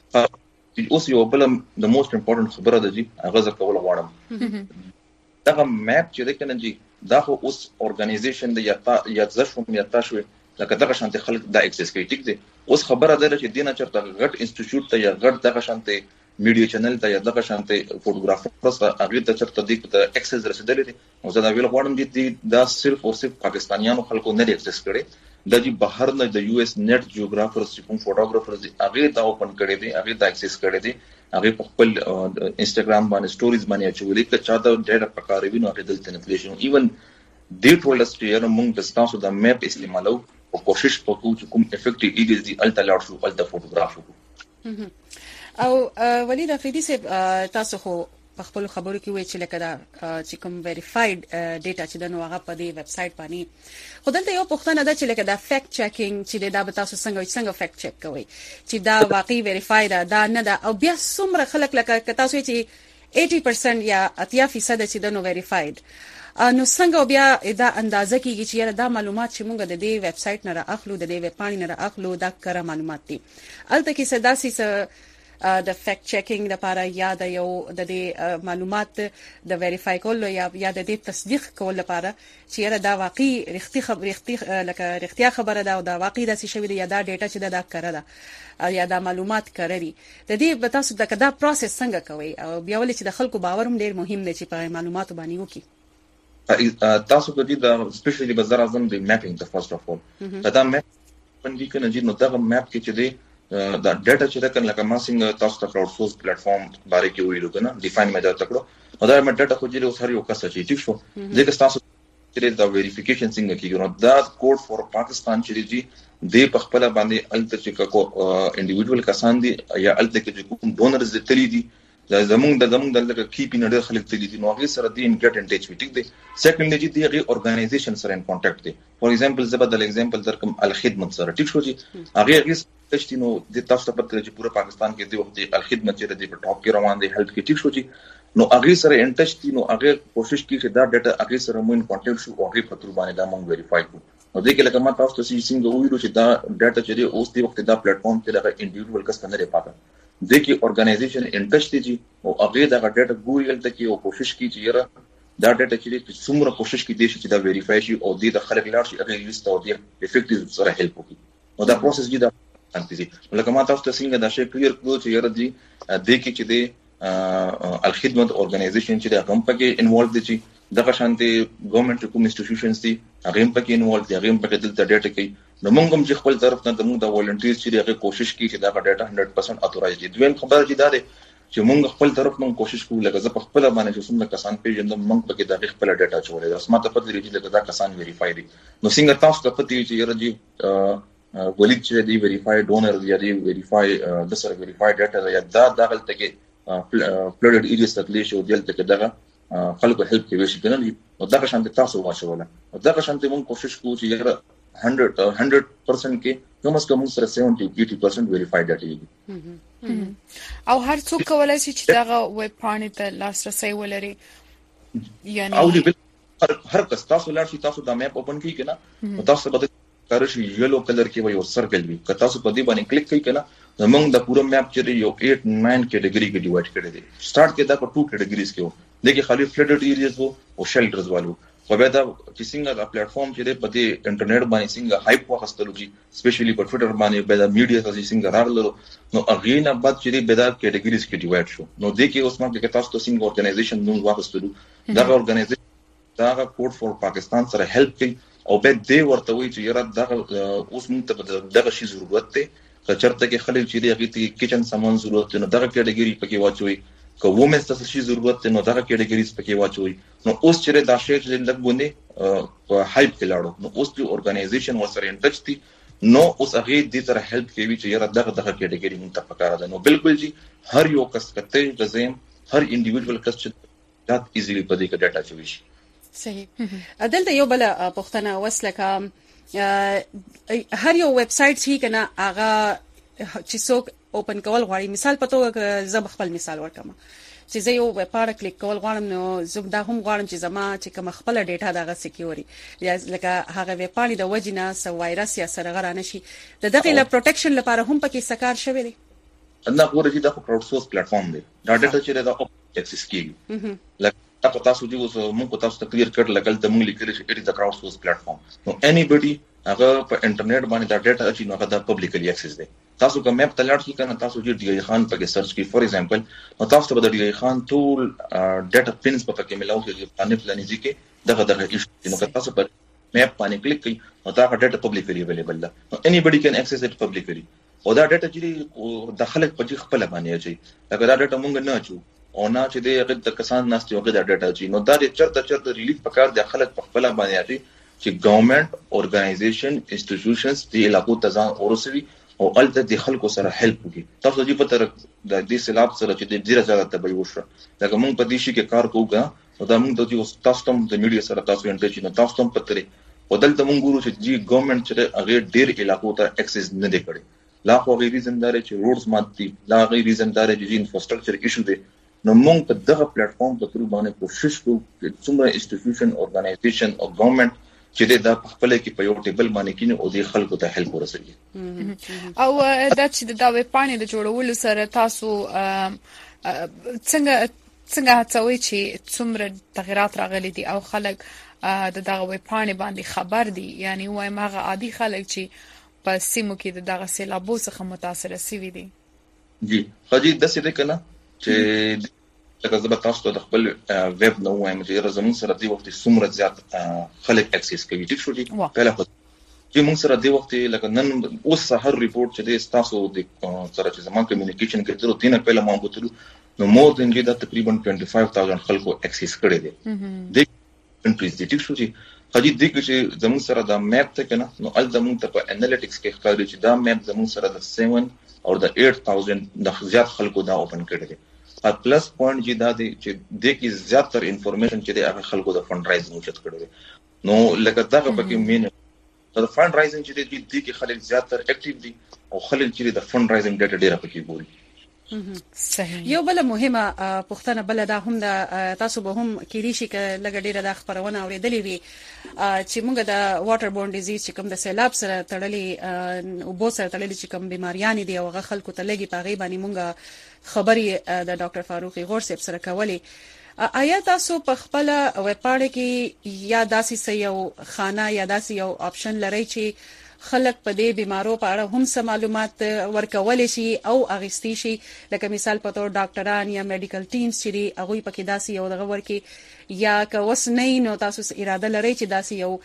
اوس یو بل د موست امپورټنت خبره ده چې هغه ځکه کول غواړم دا میپ چې د کنه جی دا خو اوس اورګنایزیشن د یا یا ځشم یا تاسو لکه دغه شانتي خلک دا اکسس کوي ټیک دي اوس خبره ده چې دینه چرته غټ انسټیټیوټ ته یا غټ دغه شانتي میډیا چینل ته یا دغه شانتي فوټوګرافرز ته هغه ته چرته د اکسس رسیدلې دي او زه دا ویل غواړم چې دا صرف او صرف پاکستانیانو خلکو نه اکسس کړي د دې بهر نه د یو اس نیټ جیوګرافرز چې کوم فوټوګرافرز دي هغه ته اوپن کړي دي هغه ته اکسس کړي دي هغه په خپل انستګرام باندې سټوریز باندې اچولې چې چا دا ډېر پکاره وینو هغه دلته نه پلیشن ایون دې ټول استریره موږ د تاسو د میپ استعمالو او کوشش وکړو چې کوم افیکټیو ایډز دي الته لاړ شو الته فوټوګراف وکړو او ولید افریدي سه تاسو خو په خپل خبرو کې وایي چې لکه دا چې کوم ویریفاید ډیټا چې د نو هغه په دې ویب سټ باندې خو دلته یو پوښتنه ده چې لکه دا فیکټ چیکینګ چې دا به تاسو څنګه څنګه فیکټ چیک کوئ چې دا واقعي ویریفاید دا نه ده او بیا څومره خلک لکه تاسو چې اسی پرسنټ یا اتیا فیصد چې د نو ویریفاید نو څنګه بیا دا اندازه کیږي چې دا معلومات چې موږ د دې ویب سټ نه راخلو د دې ویب پاڼې نه راخلو دا کره معلومات دي الته کې صداسي س د فیکټ چیکینګ لپاره یا د یو د دې معلومات د ویریفای کول یا یا د دې تصدیق کول لپاره چې دا واقعي رښتیا خبره رښتیا لکه رښتیا خبره ده او دا واقعي د څه شوی دی یا دا ډیټا چې دا کره ده یا دا معلومات کره دي د دې به تاسو د دا پروسس څنګه کوي او بیا ولې چې د خلکو باور هم ډیر مهم دی چې په معلوماتو باندې وکړي تاسو په دې د سپیشلی بازار اعظم د میپینګ د فرست اف اول دا میپ باندې کنه چې نو دا میپ کې چې دی دا ډیټا چې دا کنه لکه ما څنګه تاسو ته کلاود سورس پلیټ فارم باندې کې ویلو کنه ډیفاین مې دا تکړو او دا مې ډیټا خو جوړ اوس هر یو کس چې ټیک شو ځکه تاسو چې دا ویریفیکیشن څنګه کیږي نو دا کوډ فور پاکستان چې دی د په خپل باندې الته چې کو انډیویډوال کسان دي یا الته کې کوم ډونرز دي تللی دي دا زمونږ د زمونږ د کی پی نړۍ خلک تللی دي نو هغه سره دی انګټ ان ټچ وي ټیک دی سیکنډلی چې دی هغه اورګنایزیشن سره ان کانټیکټ دی فور ایگزامپل زبدل ایگزامپل درکم الخدمت سره ټیک شو چې هغه هغه تشتي نو د تاسو ته پته چې پورا پاکستان کې دی وخت الخدمت چې دی په ټاپ کې روان دی هیلث کې ټیک شو چې نو هغه سره ان ټچ دي نو هغه کوشش کوي چې دا ډیټا هغه سره مو ان کانټیکټ شو او هغه په تر باندې دا مونږ ویریفای کوو نو دغه لکه ما تاسو ته څنګه ویلو چې دا ډیټا چې دی اوس دی وخت دا پلیټ فارم کې دا انډیویډوال کس نه لري پاتې دغه اورګنایزیشن انټرست دي او هغه دا ډیټا ګورل ته کې او کوشش کوي چې یره دا ډیټا چې څومره کوشش کوي چې دا ویریفای شي او د خلک لاړ شي هغه لیست او د افیکټیو سره هیلپ کوي نو دا پروسس دی دا انتي لکه ما تاسو ته څنګه دا شی کلیر کړو چې یره دی د کې چې د الخدمت اورګنایزیشن چې هغه پکې انوالو دي چې دغه شانتي ګورنمنت کوم انسټیټیوشنز دي هغه پکې انوالو دي هغه پکې دلته ډیټا کوي نو موږ هم چې خپل طرف نه موږ د والنټیرز چې هغه کوشش کوي چې دا ډیټا هنډرډ پرسنټ اتورایز دي دویم خبره چې دا ده چې موږ خپل طرف نه کوشش کوو لکه زه په خپل باندې چې څومره کسان پیژندم موږ پکې د خپل ډیټا چولې دا سمته پته لري چې دا کسان ویریفای دي نو څنګه تاسو ته پته چې یره دی ولید چې دی ویریفای ډونر دی دی ویریفای د سره ویریفای ډیټا یا دا دغه تکي فلډ ایریاس تکلی شو دلته کې دغه خلکو هیلپ کوي چې کنه نو دا شانت تاسو واچوله او دا شانت موږ کوشش کوو چې یره هنډرډ هنډرډ پرسنټ کې کوم څه کوم سره سیونټي ایټي پرسنټ ویریفای ډیټا او هر څوک کولای شي چې دغه ویب پاڼې ته لاسرسي ولري یعنی او هر کس تاسو لار شي تاسو د میپ اوپن کړئ کنه تاسو به کارشي یلو کلر کې وي او سرکل وي که تاسو په دې باندې کلیک کوئ کنه موږ د پوره میپ چې یو eight nine کیټګوري کې ډیوایډ کړی دی سٹارټ کې دا په two کیټګوریز کې وو دغه خالي فلډډ ایریاز وو او شیلټرز والو خو به دا چې څنګه دا پلیټ فارم چې په دې انټرنیټ باندې څنګه هایپ واخستلو چې سپیشلی په ټوئیټر باندې به دا میډیا ته څنګه راغلو نو هغه نه بعد چې به دا کیټګوریز کې ډیوایډ شو نو د کې اوس ما کې تاسو ته څنګه اورګنایزیشن نوم واخستلو دا اورګنایزیشن دا کوډ فور پاکستان سره هیلپ کوي او به دې ورته وی چې یره دا اوس موږ ته دغه شی ضرورت دی که چرته کې خلک چې دی هغه ته کچن سامان ضرورت دی نو دغه کیټګوري پکې واچوي که وومنز ته شی ضرورت دی نو دغه کیټګوریز پکې واچوي نو اوس چې دا شی چې لږ باندې هایپ کلاړو نو اوس چې اورګنایزیشن ورسره ان ټچ دي نو اوس هغه دې سره هیلپ کوي چې یره دغه دغه کیټګوري موږ ته پکاره ده نو بالکل جی هر یو کس کته د زم هر انډیویډوال کس چې دا ایزیلی په دې کې ډاټا چوي شي صحیح دلته یو بل پښتنه وسله کا هر یو ویب سټ چې کنه هغه چې څوک اوپن کول غواړي مثال پتو زب خپل مثال ورکم چې زه یو ویبپاڼه کلیک کول غواړم نو زه دا هم غواړم چې زما چې کوم خپل ډیټا دغه سکیوري یا لکه هغه ویبپاڼې د وجنه سو وایرس یا سرغه رانه شي د دغه له پروټیکشن لپاره هم پکې سکار شوی دی. دا غوړي چې دا کراود سورس پلیټ فارم دی دا ډیټا چې دا اکسس کیږي لکه تاسو چې اوس موږ تاسو ته کلیر کړ لګل ته موږ لیکل چې اټ از د کراود سورس پلیټ فارم نو انیبډي هغه په انټرنیټ باندې دا ډیټا چې نو هغه د پبلکلی اکسس دی. تاسو کوم میپ تلاړ شئ کنه تاسو چې ډی خان په کې سرچ کې فور ایگزامپل نو تاسو ته د ډی خان ټول ډیټا پینز په کې ملاو کې باندې پلان دي کې دغه دغه ایشو نو تاسو په میپ باندې کلیک کړئ نو دا ډیټا پبلکلی اویلیبل ده نو انیبډي کین اکسس اټ پبلکلی او دا ډیټا چې د خلک په خپل باندې اچي لکه دا ډیټا مونږ نه اچو او نه چې د هغه د کسان ناس چې هغه دا ډیټا اچي نو دا چرته چرته ریلیف پکار د خلک په خپل باندې اچي چې ګورنمنت اورګنایزیشن انسټیټیوشنز دی علاقو ته ځان اورسوي او الته د خلکو سره هیلپ وکړي. تاسو چې په تر د دې سیلاب سره چې د ډیره زیاته تبعی وشو لکه موږ په دې شي کې کار کوو او دا موږ د تاسو ته د میډیا سره تاسو انټرچ نو تاسو ته پتري او دلته موږ ګورو چې جی ګورنمنت چې هغه ډیر علاقو ته اکسس نه دی کړی لا خو غیر ریزن دار چې روډز ماتي لا غیر ریزن دار چې انفراستراکچر ایشو دی نو موږ په دغه پلیټ فارم په تر باندې کوشش کوو چې څومره انسټیټیوشن اورګنایزیشن او ګورنمنت چې دا خپل کې په یو ټیبل باندې کینې او د خلکو ته هیلپ ورسوي. او دا چې د ویبپاڼې د جوړولو سره تاسو څنګه څنګه هڅوي چې څومره تغیرات راغلي دي او خلک د دغه ویبپاڼې باندې خبر دي یعنی وایم هغه عادي خلک چې په سیمو کې د دغه سیلابو څخه متاثر شوي دي. جی خاجي د څه ده کنه چې لکه زه به تاسو ته د خپل ویب نو وایم چې زموږ سره دی وخت څومره زیات خلک اکسس کوي ټیک شو دي پهله خو چې موږ سره دی وخت لکه نن اوس هر ریپورت چې د تاسو د سره چې زموږ کمیونیکیشن کې تر تینه پهله مونږ بوتلو نو مور دین چې د تقریبا پنځه پنځه هزار خلکو اکسس کړي دي د کنټریز دي ټیک شو دي خاجي د چې زموږ سره د میپ ته کنه نو ال زموږ ته په انالیټکس کې ښکاري چې دا میپ زموږ سره د سیون او د اټ هزار د زیات خلکو دا اوپن کړي دي ا پلس پوینټ چې دا دی چې د کی زیاتره انفارمیشن چې د هغه خلکو د فند رایزینګ چت کړي نو لکه دا په کې مين د فند رایزینګ چې د دې کې خلک زیاتره اکټیو دي او خلک چې د فند رایزینګ ډیټا ډیره پکې ګوري. صحیح. یو بل مهمه پښتنه بل دا هم د تاسو به هم کېدی شي ک لګ ډیره د خبرونه اوریدلې وي چې موږ د واټر بورن ډیزیز چې کوم د سیلاب سره تړلې او بو سره تړلې چې کوم بیماریان دي او هغه خلکو ته لګي پاغي باندې موږ خبري د ډاکټر فاروق غور صاحب سره کولې آیا تاسو په خپل ویبپاڼه کې یا داسې یو خانه یا داسې یو آپشن لرئ چې خلک په دې بیمارو په اړه هم څه معلومات ورکول شي او اغستی شي لکه مثال په تور ډاکټران یا میډیکل ټیمز چې هغه په کې داسې یو دغه ورکی یا که وس نه نو تاسو اراده لرئ چې داسې یو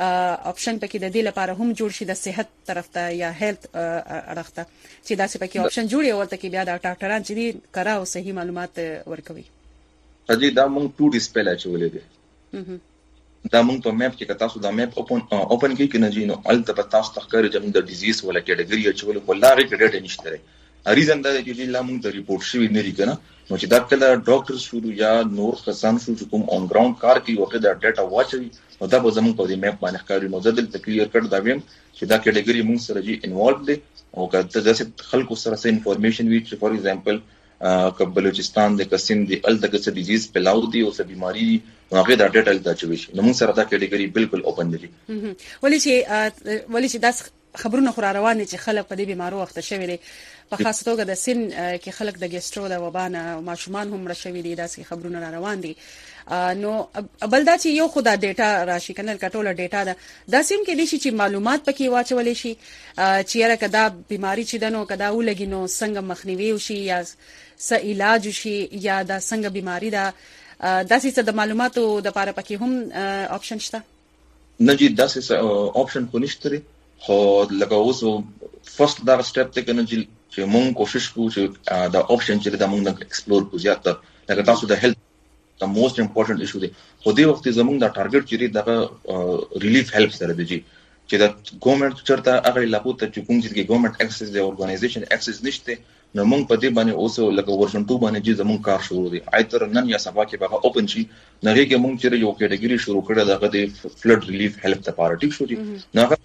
آپشن پکې د دې لپاره هم جوړ شي د صحت طرف ته یا هیلث اړخ ته چې داسې پکې آپشن جوړي ورته کې بیا د ډاکټران چې دي کرا او صحیح معلومات ورکوي. اجي دا مونږ ټو ډیسپل اچولې دي دا مونږ په میپ کې تاسو دا میپ اوپن اوپن کې کنه جی نو ال ته تاسو تخکر چې د ډیزیز ولا کټګوري اچول ولاره کې ډیټا نشته لري ریزن دا چې لا مونږ د ریپورت شوی نه لري کنه نو چې دا کله ډاکټر شروع یا نور کسان شو چې کوم اون ګراوند کار کوي وکړه دا ډیټا واچوي نو دا به زموږ په دې میپ باندې ښکاري نو زدل کلیر کړ دا ویم چې دا کټګوري مونږ سره جی انوالو دي او که د خلکو سره سه انفارمیشن وی چې فور ایگزامپل ک بلوچستان د قسم دی ال دغه څه ډیزیز پلاو دی او څه بیماری هغه دا ډیټا دا چوي شي نو موږ سره دا کټګوري بالکل اوپن دي ولې چې ولې چې داس خبرونه خو روان دي چې خلک په دې بیمارو وخت شوي دي په خاصه توګه د سن کې خلک د ګیسټرو د وبانه او ماشومان هم راشوي دي داسې خبرونه روان دي نو بل دا چې یو خدای ډیټا راشي کنه کټوله ډیټا دا داسیم کې دي چې معلومات پکې واچولې شي چې یاره کدا بیماری چې دنو کدا ولګي نو څنګه مخنیوي وشي یا څه علاج شي یا دا څنګه بیماری دا داسې څه د معلوماتو د لپاره پکې هم آپشن شته نه جی داسې آپشن کو نشته خو لکه اوس فرست دا سټپ ته کنه چې مونږ کوشش کوو چې دا آپشن چې دا مونږ ایکسپلور کوو زیات لکه تاسو د هیلث the most important issue دی خو دې وخت زمونږ دا ټارګټ چې دا ریلیف هیلپ سره دی چې دا ګورنمنت چرته هغه علاقو ته چې کوم چې ګورنمنت اکسس دی اورګنایزیشن اکسس نشته نو موږ په دې باندې اوس لکه ورژن ټو باندې چې زمونږ کار شروع دی ایتر نن یا سبا کې به اوپن شي نغې کې موږ چې یو کټګوري شروع کړه دغه د فلډ ریلیف هیلپ ته پاره ټیک شو دي نو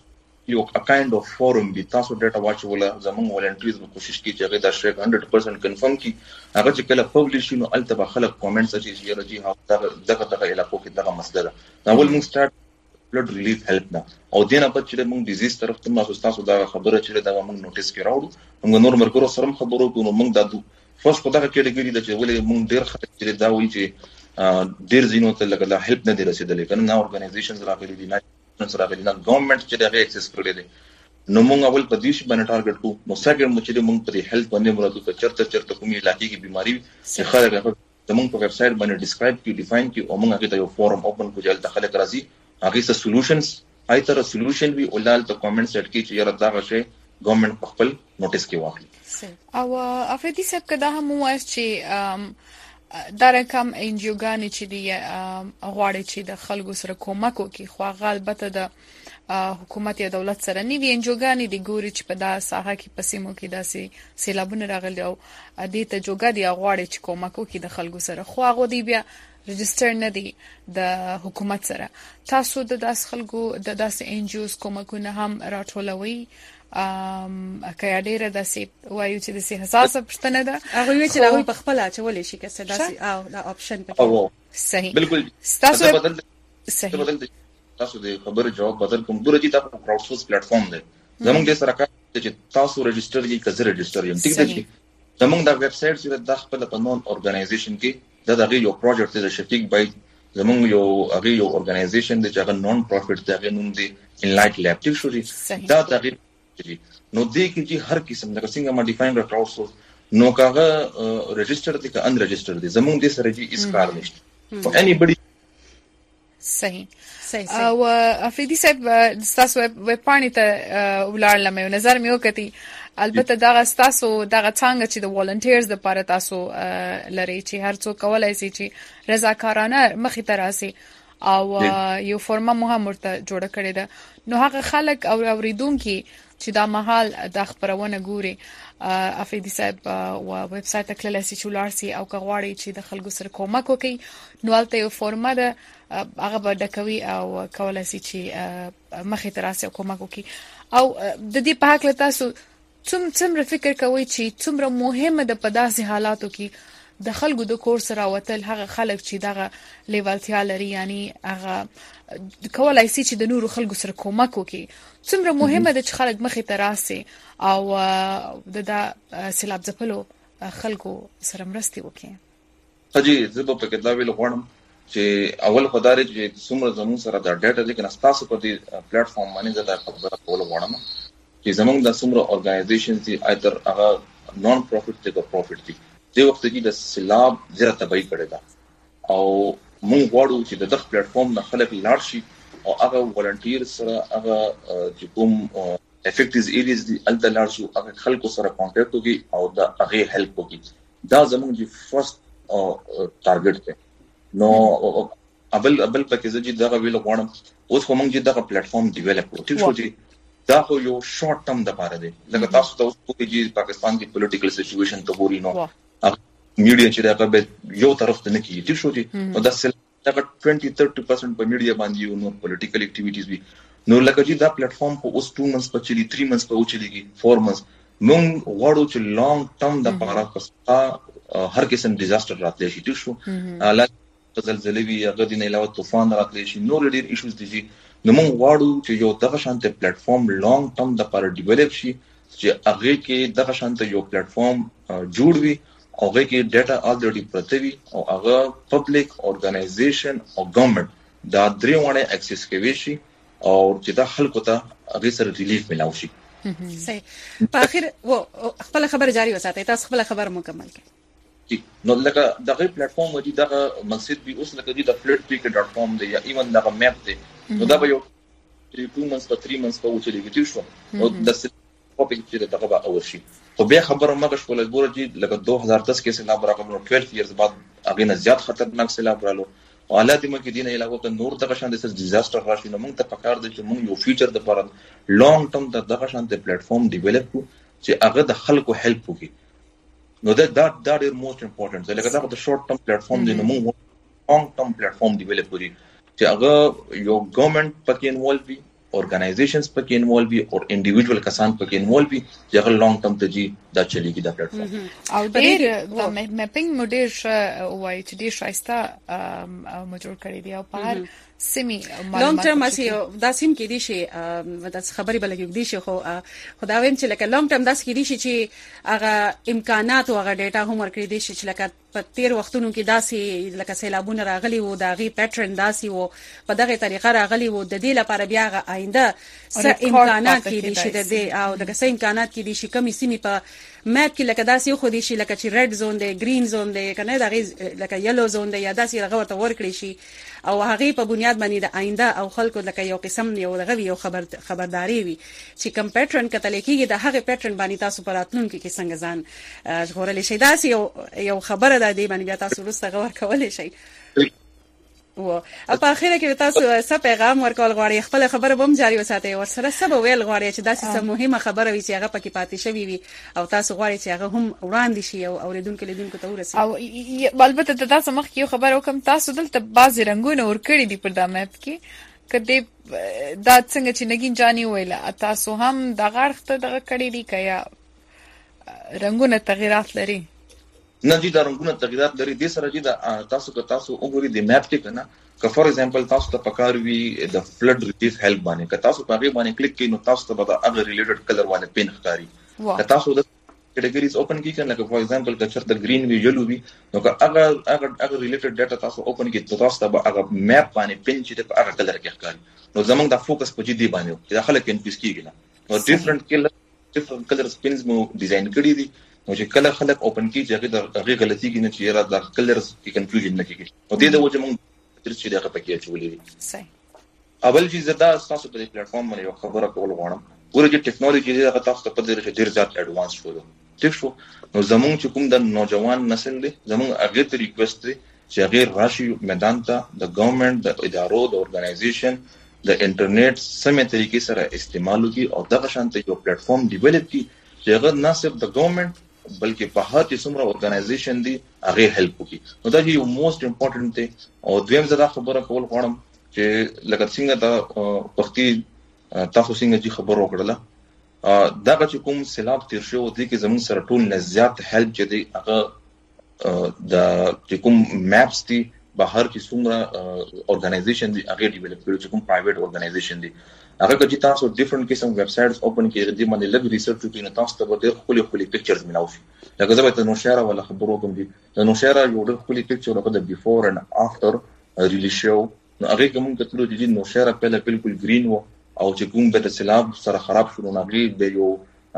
یو ا کایند اف فورم دی تاسو ډیټا واچ ولا زمون ولنټریز به کوشش کوي چې هغه دا شی one hundred percent کنفرم کی هغه چې کله پبلش شي نو الته به خلک کامنټس اچي چې یاره جی هغه دغه دغه علاقو کې دغه مسله ده اول موږ سٹارټ بلډ ریلیف هیلپ نه او دینه په چې موږ ډیزیز طرف ته تاسو تاسو دا خبره چې دا موږ نوټیس کې راوړو موږ نور مرګرو سره خبرو کوو موږ دا فرست په دغه کېټګری د چې ولې موږ ډیر خلک چې دا وایي چې ډیر زینو ته لګا هیلپ نه دی رسیدلې کنه نه اورګنایزیشنز راغلي دي نه سره غوښنه نه ګورنمنت چې دغه اکسس کړی دی نو موږ اول په دې شی باندې ټارګټ کوو نو سکند مو چې موږ په هیلث باندې مرادو ته چرته چرته کومي علاقې کې بیماری چې خلک هغه زموږ په ویب سټ باندې ډیسکرایب کی ډیفاین کی او موږ هغه ته یو فورم اوپن کو جل خلک راځي هغه څه سولوشنز ایتر سولوشن وی اولال ته کامنټ سیټ کی چې یاره دا غشي ګورنمنت په خپل نوټیس کې واخلي او افریدي صاحب کدا هم وایي چې دا رقم انجیوګانی چې دی غواړي چې د خلکو سره کومک وکړي خو غالبته د حکومت یا دولت سره نیوی انجیوګانی دی ګوري چې په دا ساحه کې پسیمو کې داسې سیلابونه راغلي او دې ته جوګا دی غواړي چې کومک وکړي د خلکو سره خو هغه دی بیا رجستر نه دی د حکومت سره تاسو د داس خلکو د داسې انجیوز کومکونه هم راټولوي ام کیا ډیره داسې وایو چې داسې حساسه پښتنه ده هغه وی چې هغه په خپل اچولې شي که څه داسې او دا آپشن پکې صحیح بالکل تاسو بدل صحیح بدل تاسو د خبرو جواب بدل کوم درجه دا کراود سورس پلیټ فارم دی زمونږ د سره چې تاسو رجستر یې کزه رجستر یم ټیک ده چې زمونږ د ویب سټ چې د خپل په نون اورګنایزیشن کې دا دغه یو پروجیکټ دی شفیق بای زمونږ یو هغه یو اورګنایزیشن دی چې هغه نون پروفټ دی هغه نوم دی انلایټ لیب ټیک شو دا دغه نو دې کې چې هر قسم د څنګه ما ډیفاین کړ کراود سورس نو کاغه رجستر دي که ان رجستر دي زمونږ د سره جی اس کار نشته اني بډي صحیح صحیح او افریدي صاحب تاسو ویب پاڼې ته ولر لمه نظر مې وکړي البته دا تاسو دا څنګه چې د والنټیرز لپاره تاسو لري چې هر څوک کولای شي چې رضاکارانه مخې ته راسي او یو فورم مو هم ورته جوړ کړی ده نو هغه خلک او اوریدونکو چې دا محل د خبرونه ګوري افریدي صاحب او ویب سټ کله چې چولارسي او کغواړي چې د خلکو سره کومک وکړي نو البته یو فورمه ده هغه به ډکوي او کولای شي چې مخې ته راسي او کومک وکړي او د دې په حق تاسو څوم څومره فکر کوي چې څومره مهمه ده په داسې حالاتو کې د خلکو د کور سره وتل هغه خلک چې دغه لیوالتیا لري یعنی هغه کولای شي چې د نورو خلکو سره کومک وکړي څومره مهمه ده چې خلک مخې ته راسي او د دا سیلاب ځپلو خلکو سره مرستي وکړي حجي زه په کې دا ویل غواړم چې اول خدای چې څومره زمون سره دا ډاټا لیکن تاسو په دې پلیټ فارم باندې دا خبره کول غواړم چې زمون د څومره اورګنایزیشنز دي ایتر هغه نون پروفټ دي که پروفټ دي د وخت کې د سیلاب زیره تبعی کړی دا او موږ غواړو چې د دغه پلیټ فارم نه خلک لاړ شي او هغه ولنټیر سره هغه چې کوم افیکټیز ایریز دي الته لاړ شي هغه خلکو سره کانټیکټ وکړي او دا هغه هیلپ وکړي دا زموږ د فرست ټارګټ دی نو ابل ابل پکې چې دا ویل غواړم اوس کوم چې دا پلیټ فارم ډیولپ کړو ټیک شو چې دا خو یو شارټ ټرم د پاره دی لکه تاسو ته اوس په کې پاکستان کې پولیټیکل سچويشن ته ګوري نو میډیا چې دا به یو طرف ته نه کیږي ټیک شو چې نو دا سل دا twenty thirty percent په میډیا باندې یو نو پولیټیکل اکټیویټیز وي نو لکه چې دا پلیټ فارم په اوس two months په چلی three months په چلیږي four months موږ غواړو چې لانګ ټرم د پاره پستا هر قسم ډیزاستر راتلی شي ټیک شو لکه زلزلې وي هغه د نه علاوه طوفان راتلی شي نو ډېر ایشوز دي نو موږ غواړو چې یو دغه شانته پلیټ فارم لانګ ټرم د لپاره ډیولپ شي چې هغه کې دغه شانته یو پلیټ فارم جوړ وي او هغه کې ډاټا الریډي پرته وي او هغه پبلک اورګنایزیشن او ګورنمنت دا درې وړه اکسس کوي شي او چې دا خلکو ته هغه سره ریلیف ملاوي شي صحیح په اخر و خپل خبر جاری وساتئ تاسو خپل خبر مکمل کړئ نو لکه دغه پلیټ فارم ودی دغه مقصد به اوس لکه د فلټ پیک ډاټ کام دی یا ایون دغه میپ دی نو دا به یو two months په three months په وچلېږي ټیک شو او د ټاپک چې دغه به اور شي خو به خبره مګه شو لګور چې لکه two thousand ten کې سیلاب راغلو twelve years بعد هغه نه زیات خطرناک سیلاب رالو حالات مکه دینه علاوه ته نور دغه شان د ډیزاستر راشي نو موږ ته پکار دي چې موږ یو فیوچر د لپاره لانګ ټرم د دغه شان د پلیټ فارم ډیولپ کو چې هغه د خلکو هیلپ وکړي نو دا دا دا ډیر موست امپورټنت دی لکه دا د شورټ ټرم پلیټ فارم دی نو موږ لانګ ټرم پلیټ فارم ډیولپ کړی چې هغه یو ګورنمنت پکې انوالو وي اورګنایزیشنز پکې انوالو وي او انډیویډوال کسان پکې انوالو وي چې هغه لانګ ټرم ته جی دا چلیږي دا پلیټ فارم او ډیر د میپینګ موډل وای چې ډیر شایسته مو جوړ کړی دی او په هر سیمي لانګ ټرم اسی دا سیم کې دي شي د خبرې بلګي دي شي خو خدا ویم چې لکه لانګ ټرم داس کې دي شي چې هغه امکانات او هغه ډیټا هم ورکړي دي چې لکه په تیر وختونو کې داسي لکه سیلابونه راغلي وو دا غي پیټرن داسي وو په دغه طریقه راغلي وو د دې لپاره بیا غ آینده څه امکانات کې دي چې د دې او دغه څه امکانات کې دي چې کمی سیمه په ماپ کې لکه داسي خو دي شي لکه چې ریډ زون دی گرین زون دی کنه دا غي لکه یلو زون دی یا داسي هغه ورته ورکړي شي او هغه په بنیاد باندې د آینده او خلکو لکه یو قسم یو دغه یو خبر خبرداري وي چې کم پیټرن کتل کېږي د هغه پیټرن باندې تاسو پر راتلونکو کې څنګه ځان ژغورل شي داسي یو یو خبره ده دی باندې بیا تاسو ورسته غوړ کولای شي و په اخر کې تاسو څه پیغام ورکول غواړئ خپل خبره بم جاری وساتئ او سره سبا ویل غواړئ چې داسې څه مهمه خبره وي چې هغه پکې پاتې شوی وي او تاسو غواړئ چې هغه هم وړاندې شي او اوریدونکو لیدونکو ته ورسي او البته تاسو مخ کې خبر وکم تاسو دلته بعض رنگونه ور کړی دي پر د میپ کې کدی دا څنګه چې نګین جانی ویله تاسو هم د غړخته دغه کړی دي کیا رنگونه تغیرات لري نه دي دا رنگونه تغیرات لري د سره دي تاسو که تاسو وګورئ د میپ کې کنه که فور ایگزامپل تاسو ته پکار وي د فلډ ریلیف هیلپ باندې که تاسو په هغه باندې کلیک کړئ نو تاسو ته به هغه ریلیټډ کلر باندې پین ښکاري که تاسو د کټګوریز اوپن کړئ کنه فور ایگزامپل که چرته گرین وی یلو وی نو که هغه هغه هغه ریلیټډ ډاټا تاسو اوپن کړئ تاسو ته هغه میپ باندې پین چې د هغه کلر کې ښکاري نو زمونږ د فوکس په جدي باندې چې خلک انفیس کیږي نو ډیفرنٹ کلر ډیفرنٹ کلر سپینز مو ډیزاین کړی دي نو چې کله خلک اوپن کی چې هغه غلطي کې نه چې را د کلرز کې کنفیوژن نه کیږي نو دې د وجه موږ ترڅ چې دغه پکې چولې صحیح اول چې زدا تاسو په پلیټ فارم باندې یو خبره کول غواړم ورته ټیکنالوژي دغه تاسو ته په دې چې ډیر زیات اډوانس شو ټیک شو نو زموږ چې کوم د نوجوان نسل دی زموږ هغه ته ریکوست دی چې هغه راشي میدان ته د ګورنمنت د ادارو د اورګنایزیشن د انټرنیټ سمې طریقې سره استعمال وکړي او دغه شانته یو پلیټ فارم ډیولپ کړي چې هغه نه صرف د ګورنمنت بلکې په هر چې څومره اورګنایزیشن دي هغه هیلپ وکړي نو دا یو موست امپورټنت دی او دویم زدا خبره کول غواړم چې لکه څنګه دا وختي تاسو څنګه چې خبر وکړه دا چې کوم سیلاب تیر شو دی کې زموږ سره ټول نه زیات هیلپ چې دی هغه د چې کوم میپس دي بهر کې څومره اورګنایزیشن دي هغه ډیولپ کړي چې کوم پرایویټ اورګنایزیشن دي هغه چې تاسو ډیفرنٹ قسم ویب سایټس اوپن کړئ د باندې لږ ریسرچ وکړئ نو تاسو ته ډېر خولي خولي پکچرز ملاو شي لکه زه به نو شهره ولا خبرو کوم دي نو شهره یو ډېر خولي پکچر هغه د بیفور اند افټر ریلیز شو نو هغه کوم کتلو چې نو شهره په بالکل گرین وو او چې کوم به د سیلاب سره خراب شو نو هغه به یو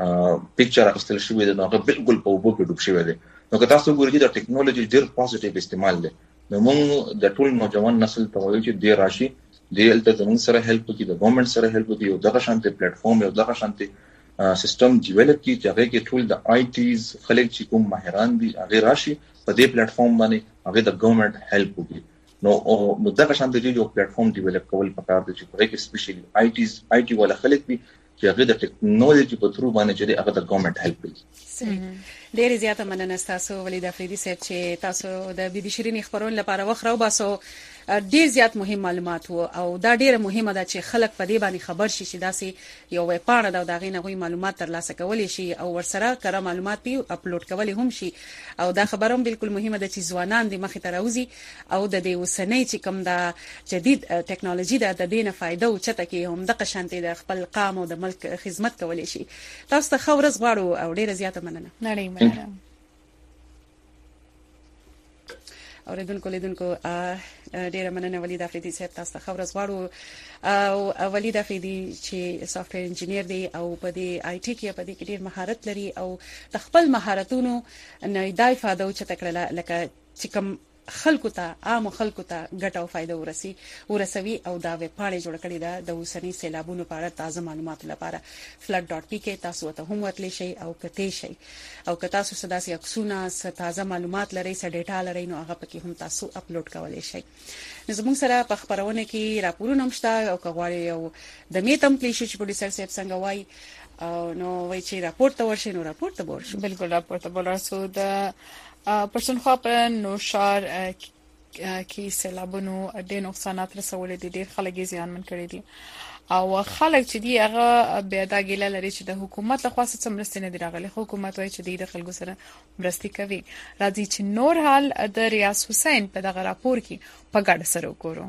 پکچر اخستل شوی دی نو هغه بالکل په وبو کې ډوب شوی دی نو که تاسو ګورئ د ټیکنالوژي ډېر پوزټیو استعمال دی نو موږ د ټول نوجوان نسل ته وایو چې ډېر راشي دلته زموږ سره هیلپ کوي د ګورنمنت سره هیلپ کوي او دغه شانته پلیټ فارم یو دغه شانته سیستم ډیولپ کی چې هغه کې ټول د آی ټیز خلک چې کوم ماهران دي هغه راشي په دې پلیټ فارم باندې هغه د ګورنمنت هیلپ کوي نو نو دغه شانته یو پلیټ فارم ډیولپ کول پکار دي چې هغه کې سپیشلی آی ټیز آی ټی ولا خلک دي چې هغه د ټیکنالوژي په ترو باندې چې هغه د ګورنمنت هیلپ کوي ډېر زیاته مننه تاسو ولید افریدي صاحب چې تاسو د بي بي شيرين خبرون لپاره وخت راو باسو ډیر زیات مهم معلومات وو او دا ډیره مهمه ده چې خلک په دې باندې خبر شي چې داسې یو ویب پاڼه ده او دا غي نه معلومات ترلاسه کولی شي او ورسره کړه معلومات پی اپلوډ کولی هم شي او دا خبره هم بالکل مهمه ده چې ځوانان د مخې ته راوځي او د دې وسنۍ چې کوم دا جدید ټیکنالوژي ده د دې نه فائدہ او چته کې هم د قشانتي د خپل قام او د ملک خدمت کولی شي تاسو ته خبرز غواړو او ډیره زیاته مننه نړۍ مننه اوریدونکو لیدونکو ډیره مننه ولید افریدي صاحب تاسو ته خبر زغواړو او ولید افریدي چې سافټویر انجینیر دی او په دې آی ټي کې په دې کې ډیر مهارت لري او د خپل مهارتونو نه دای فائدہ او چتکړه لکه چې کوم خلکو ته عام خلکو ته ګټه او فائدہ ورسي ورسوي او دا ویب پاڼه جوړ کړې ده د اوسنی سیلابونو په اړه تازه معلومات لپاره flood dot p k تاسو ته هم وتلی شي او کته شي او که تاسو سداسي عکسونه تازه معلومات لري س ډیټا لري نو هغه پکې هم تاسو اپلوډ کولای شئ زموږ سره په خبرونه کې راپورونه مشته او کغواړي یو د میتم پلیشو چې پروډوسر صاحب څنګه وای او نو وای چې راپورټ ته ورشي نو راپورټ ته ورشي بالکل راپورټ ته ورسو د پښتونخوا په نوشار کې سیلابونو ډېر نقصانات رسولي دي، ډېر خلک یې زیانمن کړي دي او خلک چې دی هغه بیا دا ګیله لري چې د حکومت له خوا څه مرستې نه دي راغلي. حکومت وایي چې د خلکو سره مرستې کوي. راځي چې نور حال د ریاض حسین په دغه راپور کې په ګډه سره وګورو.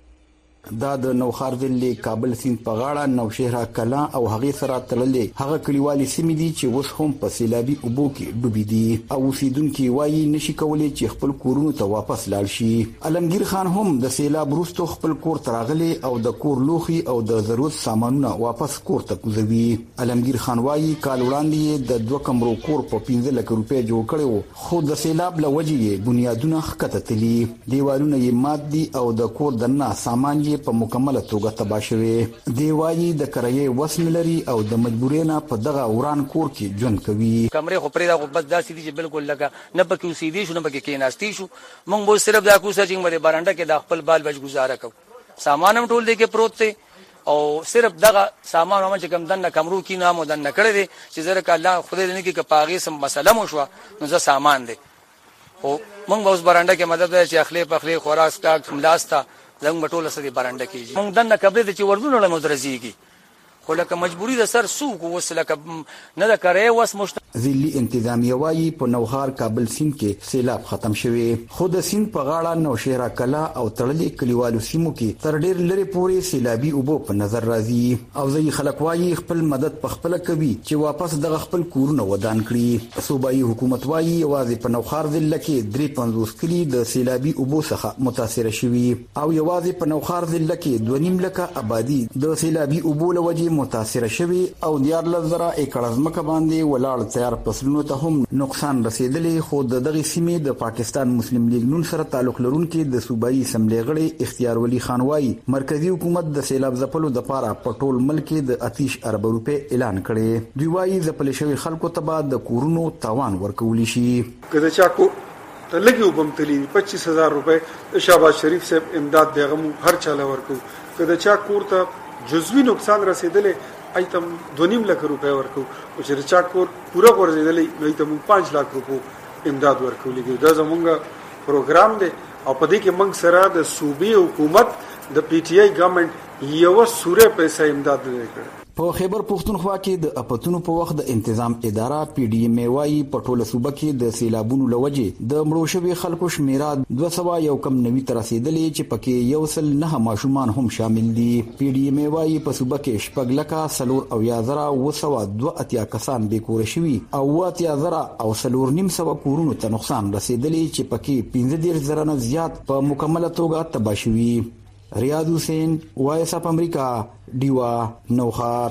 دا د نوخار ضلع کابل سیند په غاړه نوشهره کلا او هغه سره تړلې هغه کلیوالي سیمې دي چې اوس هم په سیلابي اوبو کې ډوبې دي او اوسیدونکو وایي نشي کولای چې خپل کورونو ته واپس لاړ شي. علمگیر خان هم د سیلاب وروسته خپل کور تراغلي او د کور لوخي او د ضرورت سامانونه واپس کور ته کوزوي. علمگیر خان وایي کال وړاندې د دوه کمرو کور په پنځه لک روپۍ جوړ کړو خو د سیلاب له وجې بنیادونه ښکته تللي، دیوالونه یې مات دي او د کور دننه سامان په مکمله توګه تباه شوی. دی وایي د کرایې وس ملري او د مجبورینه په دغه وران کور کې ژوند کوي. کمرې خو پرې دا خو بس داسې دي چې بالکل لکه نه پکې اوسېدی شو نه پکې کېناستي شو. موږ به صرف دا کوڅه چې موږ بارانډه کې د خپل بال بچ گزاره کوو. سامان هم ټول دی کې پروت دی او صرف دغه سامان هم چې کم دنه کمرو کې نامو دنه کړی دی چې زره ک الله خدای دې نه کې کپاغي سم مسله مو شو نو زه سامان دی او موږ به اوس بارانډه کې مدد چې اخلي پخلي خوراک کا ملاستا زنګ مټوله سدي بارانډه کیږي. موږ دنه کبره د چې وردونه له مدرزيږي خو لکه مجبوری د سر سوق وسله ک نه د کرے وس مشت ضلعي انتظامیه وایي په نوخار کابل سیند کې سیلاب ختم شوی خو د سیند په غاړه نوشهره کلا او تړلې کلیوالو سیمو کې تر ډیر لري پورې سیلابي اوبو په نظر راځي او ځي خلک وایي خپل مدد په خپل کوي چې واپس دغه خپل کورونه ودان کړي. صوبایي حکومت وایي یوازې په نوخار ضلع کې درې پنځوس کلی د سیلابي اوبو څخه متاثر شوي او یوازې په نوخار ضلع کې دوه نیم لکه آبادی د سیلابي اوبو لوجې متاثر شوي او دیارلس زره ایکړ ځمکه باندې ولاړ تیار فصلونو ته هم نقصان رسیدلی. خو د دغه سیمې د پاکستان مسلم لیگ نون سره تعلق لرونکي د صوبایي اسمبلی غړي اختیار ولی خان وایي مرکزی حکومت د سیلاب ځپلو د پاره په ټول ملک د اتیش ارب روپې اعلان کړي. دوی وایي ځپل شوی خلکو ته بعد د کورونو تاوان ورکول شي. کله چا کو ته لګي وبم تلی پچیس هزار روپې شهباز شریف صاحب امداد دیغه هر چاله ورکو. کله چا کور ته جزوی نقصان رسیدلی ایتم دونیم لک روپے ورکو او چې چا کور پورا ورزیدلې نو ایتم پانچ لک روپو امداد ورکولې. دا زمونږ پروګرام دی او په دې کې موږ سره د صوبې حکومت د پی ټی آی ګورنمنت یو سوره پیسې امداد ورکړي. په خیبر پختونخوا کې د اپتونو په وخت د تنظیم اداره پی ډی ایم وايي په ټوله صوبه کې د سیلابونو لوجې د مړو شوی خلکو شمیره دوه سوه یو کم نوي تر رسیدلې چې پکې یو سل نه ماشومان هم شامل دي. پی ډی ایم وايي په صوبه کې شپږ لکه سلور او یا زره و سوه دوه اتیا کسان بې کوره شوي او اتیا زره او سلور نیم سوه کورونو ته نقصان رسیدلی چې پکې پنځه دېرش زره نه زیات په مکمله توګه تباه شوي. ریاض حسین وایس اپ امریکا ډیوا نوخار.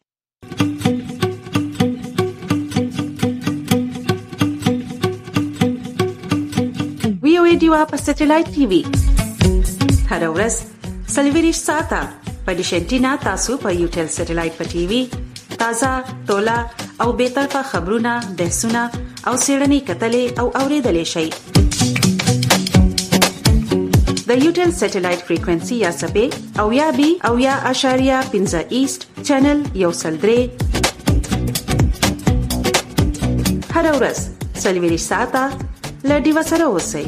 وی او ای ډیوا په سټلایټ ټي وي هر ورځ سلویریش ساته په ډیشنټینا تاسو په یوټل سټلایټ په ټي وي تازه تولا او به طرفه خبرونه بحثونه او سیړنی کتلې او اوریدلې شي. د یوټل سټلایټ فریکوئنسي یا سبې او یا بي او یا اشاریه پنځه ایست چینل یو سل درې هر ورځ سلویریش ساته لډي وسره اوسئ.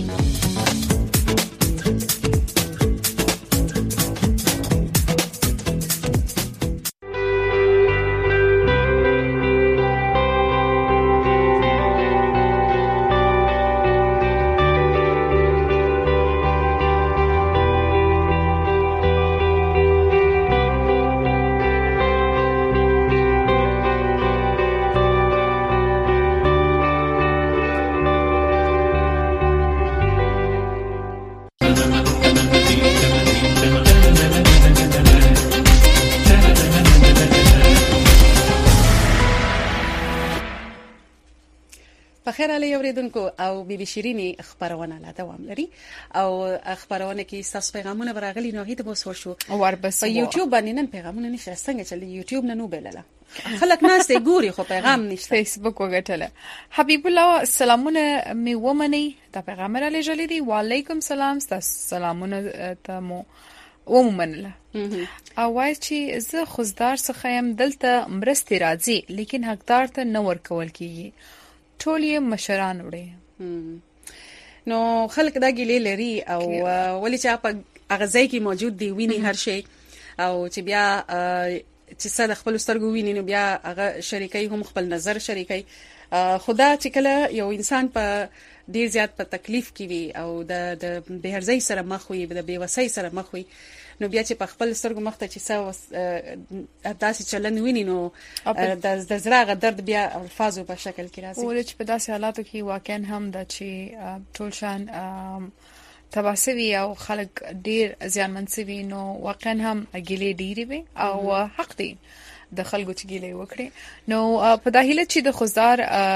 خیر علی اوریدونکو او بي بي شيريني خبرونه لا دوام لري او خبرونه کې تاسو پیغامونه برغلي نو هیته بوسور شو او وربس په یوټیوب باندې نن پیغامونه نشه څنګه چې یوټیوب نه نو بلله خلک ناس ته ګوري خو پیغام نشته. فیسبوک وګټله. حبیب الله سلامونه می ومني دا پیغام را لېږلی دی. وعلیکم سلام تاسو سلامونه ته مو ومنله او وای چې زه خوزدار څخه يم دلته مرستي راځي لیکن حقدار ته نه ورکول کیږي ټول یې مشران وړي. نو خلک دا ګیلې لري او ولې چې په اغزای کې موجود دی ویني هر شي او چې بیا چې صد خپل سترګو ویني نو بیا هغه شریکي هم خپل نظر شریکي خدا چې کله یو انسان په ډیر زیات په تکلیف کې وي او د د بهرزي سره مخ وي د بیوسۍ سره مخ وي نو بیا چې په خپل سترګو مخ ته چې څه داسې چلن ویني نو د د زړه درد بیا الفاظو په شکل کې راځي ولې چې په داسې حالاتو کې واقعا هم د چې ټول شان تباسوي او خلک ډیر زیانمن سوي نو واقعا هم ګیلې ډیری وي او حق دی د خلکو چې ګیلې وکړي نو په داخله چې د خوزار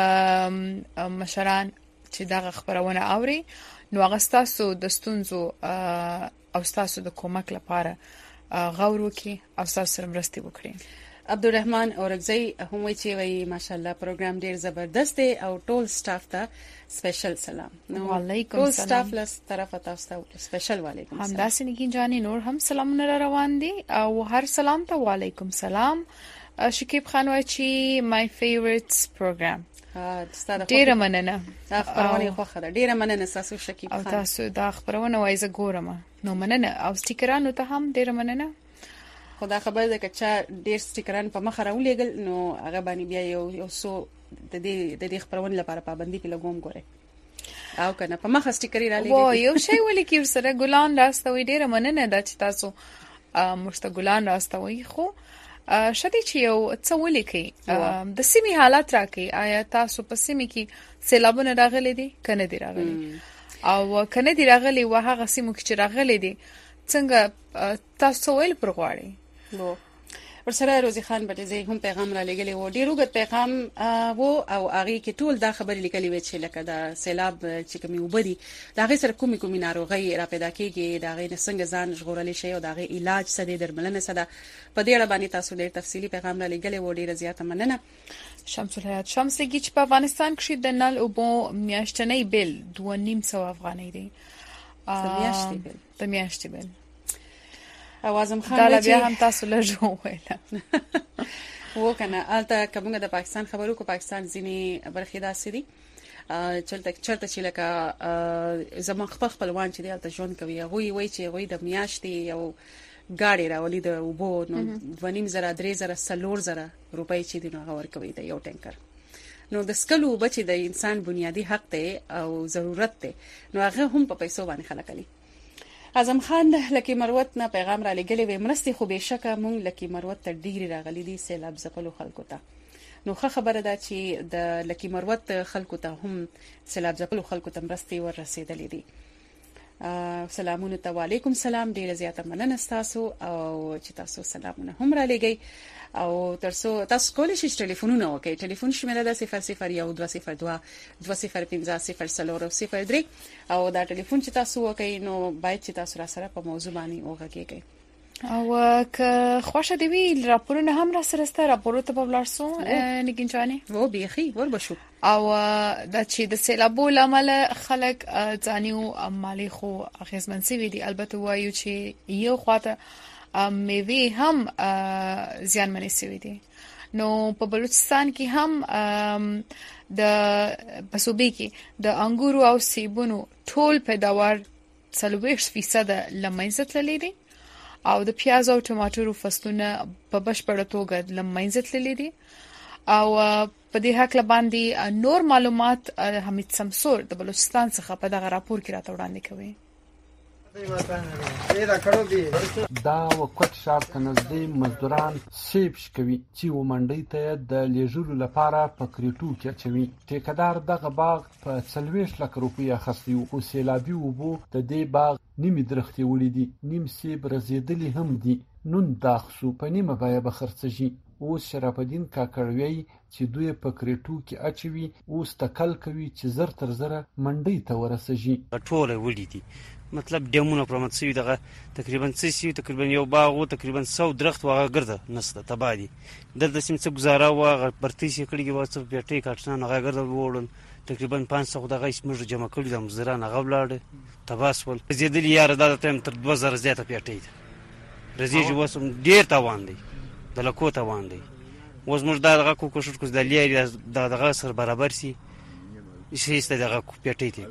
مشران چې دا خبرونه اوري نو هغه تاسو د ستونزو او تاسو د کومک لپاره غور وکړي او تاسو سره مرسته وکړي. عبدالرحمن اورګزی هم وی چې وی ماشاءالله پروګرام ډیر زبردست دی او ټول سټاف ته سپیشل سلام. نو علیکم ټول سټاف له طرفه تاسو ته سپیشل وعلیکم السلام. همداسې نگین جانی نور هم سلامونه روان دي او هر سلام ته وعلیکم سلام. شکیب خان وای چې my favorite program. ډیره مننه. خبرونه خوښه ده. ډیره مننه تاسو شکیب خان. او تاسو دا خبرونه وای زه ګورم. نو مننه او سټیکرانو ته هم ډیره مننه. خدا خبر ده چې ډیر سټیکران په مخ راولېګل نو هغه باندې بیا یو یو سو د دې د دې خبرونه لپاره پابندي په لګوم ګوره. او کنه په مخ سټیکرې را لګي. و یو شی ولې کې سره ګلان راستوي ډیره مننه ده چې تاسو مشته ګلان راستوي خو شدي چې یو څه ولیکي د سیمې حالات راکې آیا تاسو په سیمې کې سیلابونه راغلي دي کنه دي راغلي او کنه دي راغلي و هغه سیمو کې چې راغلي دي څنګه تاسو ویل پرغواړي نو ورسره روزي خان بټزي هم پیغام را لګلې و ډیرو غت پیغام وو او هغه کې ټول دا خبرې لیکلې و چې لکه دا سیلاب چې کومي وبدي دا غي سره کومي کومي ناروغي را پیدا کیږي دا غي څنګه ځان ژغورل شي او دا غي علاج څه دي درملنه څه ده په دې اړه باندې تاسو ډېر تفصیلی پیغام را لګلې و ډیره زیاته مننه. شمس الحیات شمس لګی چې په افغانستان کې د نل او بو میاشتنی بیل دوه نیم سو افغانۍ دی. میاشتې بیل د میاشتې بیل اوازم خان دا بیا هم تاسو لږه ویل و کنه الته کومه د پاکستان خبرو کو پاکستان ځینی برخې داسې دي چلته چرته چې لکه زمون خپل خپلوان چې دلته ژوند کوي هغه وی چې هغه د میاشتې یو ګاډي راولي د وبو نو ونیم زره درې زره سلور زره روپۍ چې دی نو هغه ورکوي د یو ټینکر. نو د سکلو بچي د انسان بنیادی حق ته او ضرورت ته نو هغه هم په پیسو باندې خلک علي. اعظم خان لکی مروت نه پیغام را لګلې و مرستي خو به شک مونږ لکی مروت ته ډیر راغلي دي سیلاب زپلو خلکو ته نو خه خبره ده چې د لکی مروت خلکو ته هم سیلاب زپلو خلکو ته مرستي ور رسیدلې دي. سلامونه ته وعلیکم سلام ډیر زیاته مننه تاسو او چې تاسو سلامونه هم را لګي او ترڅو تاسو کولی شئ ټلیفونونه وکړئ. ټلیفون شمیره ده صفر صفر یو دوه صفر دوه دوه صفر پنځه صفر څلور صفر درې او دا ټلیفون چې تاسو وکړئ نو باید چې تاسو را سره په موضوع باندې وغږیږئ او که خوښه دی وی راپورونه هم را سره ستاره راپور ته په بلارسو نگین جانی و بیخي ور بشو او دا چې د سیلابو لامل خلک ځانیو مالی خو اخیزمن سی دي البته وایو چې یو خواته میوه هم زیان منې سوي دي. نو په بلوچستان کې هم د بسوبې کې د انګورو او سیبونو ټول پیداوار څلوېښت فیصد لمنځه تللي دي او د پیاز او ټماټرو فصلونه په بشپړه توګه لمنځه تللي دي او په دې حق باندې نور معلومات حمید سمسور د بلوچستان څخه په دغه راپور کې راته وړاندې کوي. دا وکټ شار ته نږدې مزدوران سیب شکوي چې ومنډۍ ته د لیږلو لپاره په کریټو کې اچوي. ټیکدار دغه باغ په څلوېښت لک روپۍ اخیستی و خو سیلابي اوبو د دې باغ نیمې درختې وړي دي، نیم سیب رزېدلي هم دي. نن داغ شو په نیمه بیه به خرڅېږي. اوس شرف الدین کاکړوی چې دوی په کریټو کې اچوي اوس تکل کوي چې زر تر زره منډۍ ته ورسېږي. ټول وړي دي مطلب ډیمونه پرمات سوي دغه تقریبا څه سي تقریبا یو باغ او تقریبا سو درخت واغه ګرځه نسته تبادي دلته سیم څه گزاره واغه پرتی شي کړي واسه بیٹې کاټنه هغه ګرځه وړل تقریبا پنځه سو دغه اسمر جمع کړي د مزران هغه ولاړ تباسول زیدل یار د تم تر دوه زره زیاته بیٹې رزیج وسم ډیر تاوان دی د لکو تاوان دی اوس موږ دغه کو کوشش کوو د لیاري دغه سر برابر سي شي ست دغه بیٹې ته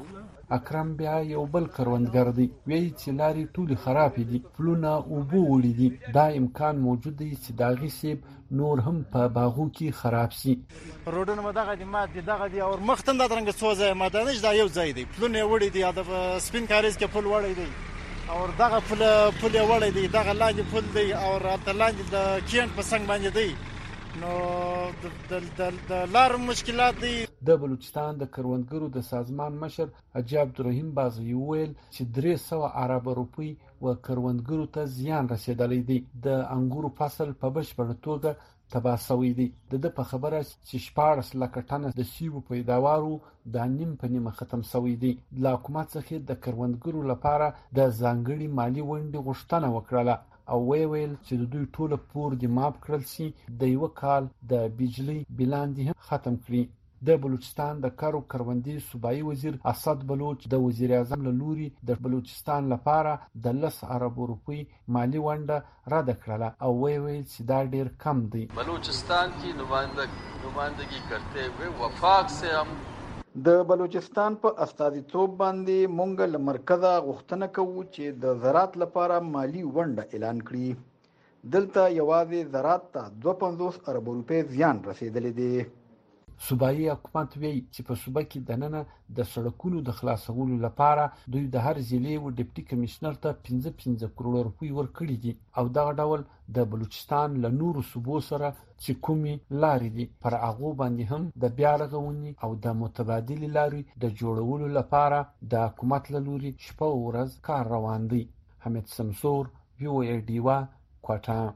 اکرم بیا یو بل کروندګر دی وی چې لارې ټولې خرابې دي پلونه اوبه وړي دي دا امکان موجود دی چې داغي سیب نور هم په باغو کې خراب شي روډونه مدغه دي مات دي دغه دي او مختن د رنګ سوځي مدانش دا یو ځای دی پلونه وړي دي د سپین کاریز کې پل وړي دي او دغه پل پل وړي دي دغه لاندې پل دی او راته لاندې د کینټ په څنګ باندې دی نو د د د لار مشکلات دي د بلوچستان د کروندګرو د سازمان مشر حاجی عبدالرحیم بازي ویل چې درې سوه ارب روپۍ و کروندګرو ته زیان رسیدلی دی د انګورو فصل په بشپړه توګه تباه شوی دی د د په خبره چې شپاړس لکه ټنه د سیبو پیداوارو د نیم په نیمه ختم شوی دی د حکومت څخه د کروندګرو لپاره د ځانګړي مالی ونډې غوښتنه وکړه او وی ویل چې د دوی ټوله پور د ماپ کړل شي د یو کال د بجلی بلاندې هم ختم کړي د بلوچستان د کارو کروندې صوبایي وزیر اسد بلوچ د وزیر اعظم له لوري د بلوچستان لپاره د لس ارب روپۍ مالی ونډه رد کړله او وی ویل چې دا ډیر کم دی بلوچستان کی نمائندگی کرتے ہوئے وفاق سے ہم د بلوچستان په استازیتوب باندې مونږ له مرکزه غوښتنه کوو چې د زراعت لپاره مالی ونډه اعلان کړي دلته یوازې زراعت ته دوه پنځوس ارب روپۍ زیان رسیدلی دی صوبایي حکومت وی چې په صوبه کې دننه د سړکونو د خلاصولو لپاره دوی د هر ضلع و ډیپټي کمشنر ته پنځه پنځه کروڑ روپۍ ورکړي دي او دغه ډول د بلوچستان له نورو صوبو سره چې کومې لارې دي پر هغو باندې هم د بیا رغونې او د متبادلې لارې د جوړولو لپاره د حکومت له لوري شپه او ورځ کار روان دی حمید سمسور وی او ای ډیوا کوټه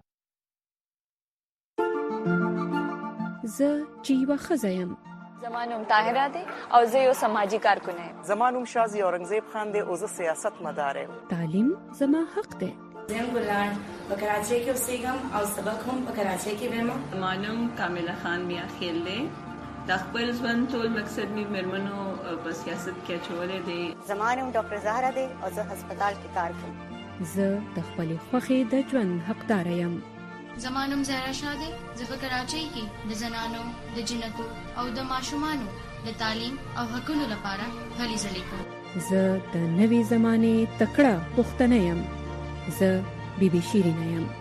زه چې یوه ښځه یم زما نوم طاهره دی او زه یو سماجي کارکونه یم زما نوم شازي اورنګزیب خان دی او زه سیاست مدار یم تعلیم زما حق دی زم ګلان په کراچۍ کې اوسېږم او سبق هم په کراچۍ کې وایم زما نوم کامله خان میا خیل دی د خپل ژوند ټول مقصد مې مېرمنو په سیاست کې اچولی دی زما نوم ډاکټر زهره دی او زه هسپتال کې کار کوم زه د خپلې خوښې د ژوند حقداره یم زما نوم زهرا شاه دی زه په کراچۍ کې د زنانو د جنکو او د ماشومانو د تعلیم او حقوقو لپاره هلې ځلې کوم زه د نوې زمانې تکړه پښتنه یم زه بی بی شیرینه یم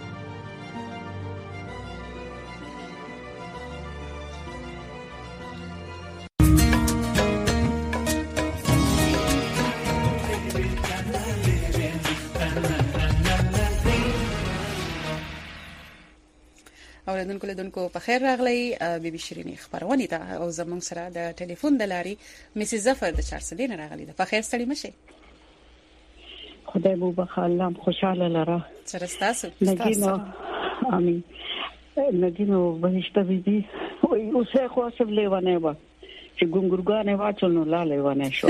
اوریدونکو لیدونکو په خیر راغلی بي بي شيرينې خبرونه ته او زموږ سره د ټلیفون د لاري مسز ظفر د چارسدین راغلی ده په خیر ستړي مشه خدای مو بخالم خوشاله لره سره تاسو نګینو امين نګینو بهشته بيبي وي اوسه خو څه لیوانه و چې ګونګورګانه واچول نو لا لیوانه شو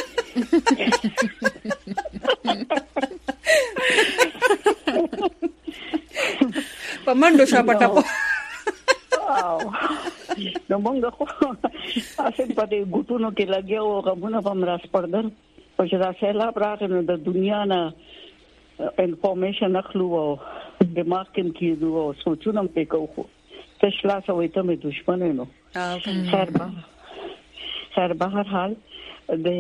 په منډو شاپه ټاپو واو نو مونږ خو اسه په دې ګوتونو کې لګیاو غوونه په مراس پردل او چې دا سیلاب راغلی د دنیا نه انفارمیشن اخلو او دماغ کې کېدو او سوچونه په کوو ته شلاسه وي ته مې دښمن نو خیر به خیر به هر حال د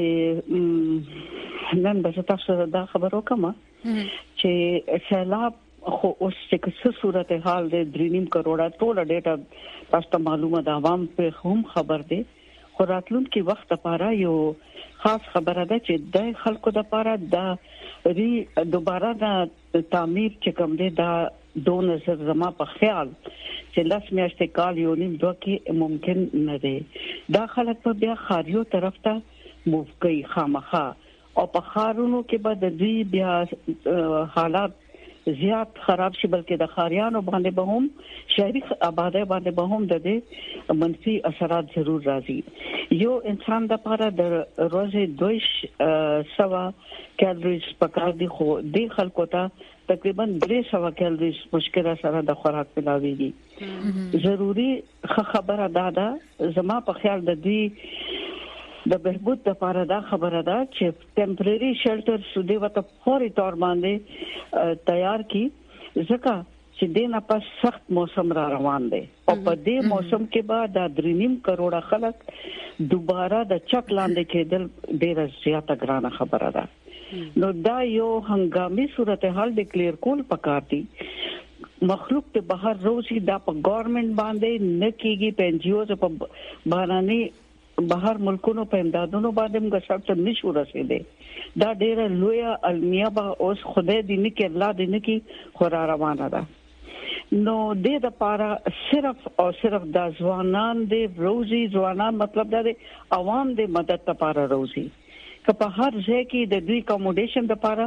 نن به تاسو دا خبرو کوم چې سیلاب خو اوس څه صورتحال د درینیم کروڑه ټول ډیټا تاسو معلومه ده عوام په هم خبر دي خو راتلونکي وخت لپاره یو خاص خبره ده چې د خلکو لپاره د ری دوباره د تعمیر چې کوم دي دا دو نظر زما په خیال چې لاس میاشتې کال یو نیم دوه کې ممکن نه دی دا خلک په بیا خاریو طرف ته موو کوي خامخا او په خارونو کې به د دې بیا حالات زیات خراب شي بلکې د خاریانو باندې به هم شهري آبادی باندې به هم د دې منفي اثرات ضرور راځي یو انسان د لپاره د ورځې دوه سوه کیلریز پکار دي خو د خلکو ته تقریبا درې سوه کیلریز مشکل سره د خوراک ملاويږي ضروری خبره دا ده زما په خیال د دې د بهبود لپاره دا خبره ده چې ټمپرری شیلټر سودی وته فوري تور باندې تیار کی ځکه چې دینه په سخت موسم را روان دی او په دې موسم کې بعد د درنیم کروڑه خلک دوباره د چک لاندې کېدل ډیره زیاته ګرانه خبره ده نو دا یو هنګامي صورتحال ډیکلیئر کول پکار دي مخلوق ته بهر روزي دا په ګورنمنت باندې نه کیږي په ان جی اوز په بهراني بهر ملکونو په امدادونو باندې موږ شرط نشو رسیدې دا ډیره لوی المیه به اوس خدای دې نه کې الله دې نه کې خورا روانه ده نو دې د پاره صرف او صرف د ځوانان دې روزي ځوانان مطلب دا دی عوام دې مدد لپاره روزي که په هر ځای کې د دوی اکوموډیشن لپاره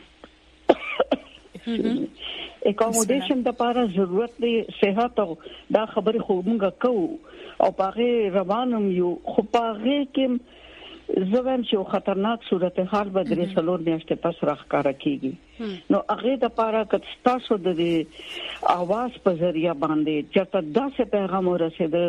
اکوموډیشن لپاره ضرورت دی صحت او دا خبره خو موږ کوو او پاره روانم یو خو پاره کې زویم چې خطرناک صورتحال به درې څلور میاشتې پس راخاره کیږي نو هغه د پاره که تاسو د اواز په ذریعہ باندې چرته داسې پیغام ورسېد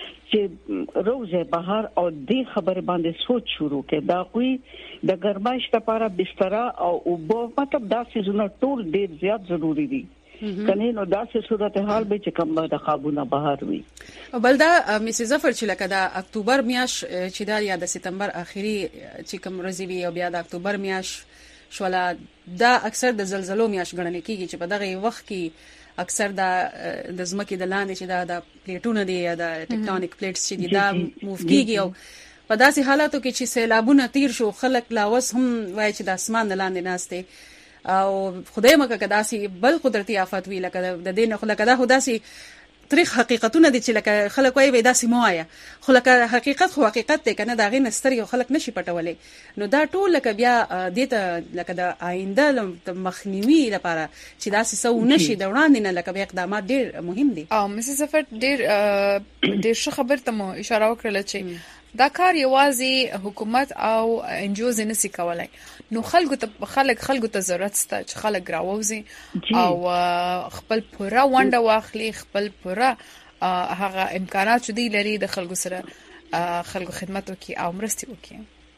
چې روزه بهر او دې خبره باندې سوچ شروع کړه دا کوئی د ګرمایش لپاره بستر او اوبو مطلب داسې زونه ټول ډیر زیات ضروری دي کني نو داسې صورتحال به چې کوم د قابونه بهر وي بلدا میس ظفر چې لکه د اکتوبر میاش چې دا یا د سپتمبر اخیری چې کوم ورځې وي او بیا د اکتوبر میاش شولا دا اکثر د زلزلو میاش ګڼل کیږي چې په دغه وخت کې اکثر د د زمکې د لاندې چې دا د پلیټونو دی یا د ټیکټونیک پلیټس چې دا موف کیږي او په داسې حالاتو کې چې سیلابونه تیر شو خلک لا وس هم وای چې د اسمان لاندې ناشته او خدای مکه کداسي بل قدرتي آفات وی لکه د دین خو لکه دا خداسي تاریخ حقیقتونه دي چې لکه خلک وایي داسي موایا خو لکه حقیقت خو حقیقت ته کنه دا غي نستر یو خلک نشي پټولې نو دا ټول لکه بیا دته لکه د آینده د مخنیوي لپاره چې داسي سو نشي د وړاندې نه لکه بیا اقدامات ډیر مهم دي او مسز ظفر ډیر ډیر ښه خبر ته مو اشاره وکړه چې دا کار یوازې حکومت او انجوز نه سي کولای نو خلکو ته خلک خلکو ته ضرورت ست چې خلک راووزي او خپل پوره ونده واخلي خپل پوره هغه امکانات چې دی لري د خلکو سره خلکو خدمت وکي او مرستي وکي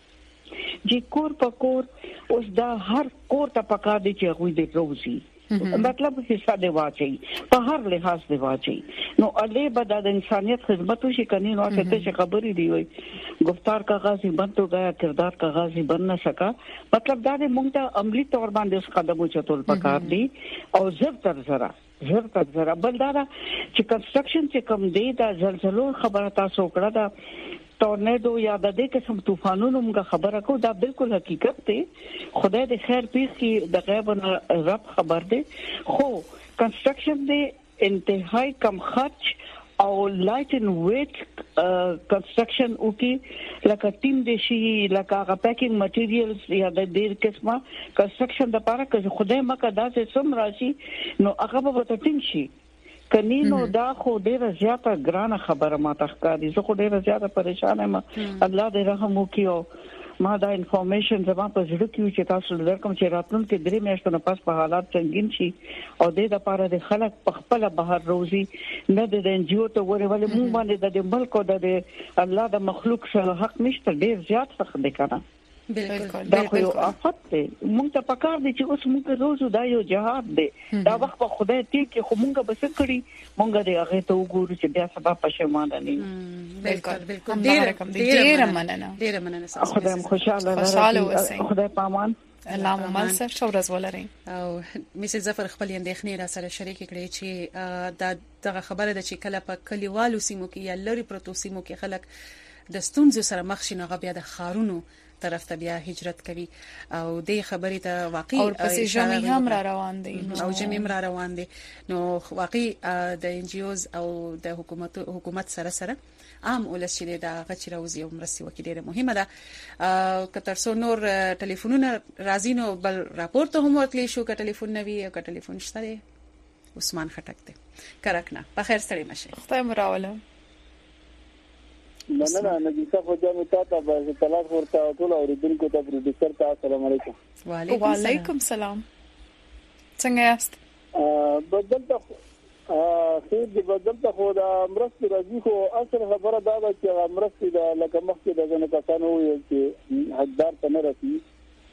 جی کور په کور اوس دا هر کور ته پکا دي چې غوي دې روزي مطلب حصہ دی واچي په هر لحاظ دی واچي نو علي به د انسانيت خدمت وشي کني نو څه خبرې دی وي گفتار کا غازی بن تو گیا کردار کا غازی بن نہ سکا مطلب دا مونږ ته عملی تور باندې اس قدم چتول پکار دی او زر تر زرا زر تر زرا بلدارا چې کنسټرکشن چې کم دی دا زلزلو خبره تاسو کړه دا ټورنیډو یا د دې قسم طوفانونو موږ خبره کو دا بالکل حقیقت دی خدای دې خیر پیښ کی د غیب نه رب خبر دی خو کنسټرکشن دی انتهائی کم خرچ او لایټ ان ویټ کنسټرکشن او کې لکه ټیم د شي لکه هغه پیکینګ مټیریلز یا د ډیر قسمه کنسټرکشن د لپاره که خدای مکه داسې سم راشي نو هغه به ټیم شي کني نو دا خو ډیره زیاته ګرانه خبره ما تخکاري زه خو ډیره زیاته پریشان یم الله دې رحم وکړي ما دا انفارمیشن زما په زړه کې چې تاسو درکم چې راتلونکي درې میاشتو نه پس په حالات څنګه شي او دې د لپاره د خلک په خپل بهر روزي نه د ان جی او ته ورولې مونږ باندې د ملک او د الله د مخلوق سره حق نشته ډیر زیات حق دی کنه بالکل دا خو یو آفت دی مونږ ته پکار دي چې اوس مونږ روزو دا یو جهاد دی دا وخت په خدای تی کې خو مونږ بس کړی مونږ دې هغه ته وګورو چې بیا سبا پښیمانه نه بالکل بالکل ډیر ډیر مننه ډیر مننه خدای خوشاله راځي خدای پامان الله مال سره شورز ولري او میس ظفر خپل اندېښنې را سره شریک کړي چې دا دغه خبره ده چې کله په کلیوالو سیمو کې یا لری پروتو سیمو کې خلک د ستونزو سره مخ شي نو بیا د خارونو طرف ته بیا هجرت کوي او دې خبرې ته واقعي او پسې جمعي هم را روان دي او جمعي هم را روان دي نو واقعي د ان جی اوز او د حکومت حکومت سره سره عام ولس چې دا غچ راوځي او مرستي وکړي ډیره مهمه ده که تر څو نور ټلیفونونه راځي نو بل راپور ته هم ورتلی شو که ټلیفون نوي او که ټلیفون شته عثمان خټک دی کرکنه په خیر ستړي مشه خدای مراوله مننه نجیسه خو جامو تاسو به طلاق ورته ټول اوریدونکو ته پروډوسر ته السلام علیکم وعلیکم السلام څنګه یاست بدلته خیر دی بدلته خو د امرستي راځي خو اصل خبره دا ده چې امرستي د لکه مخکې د ځنه کسانو ویل چې حقدار ته نه رسي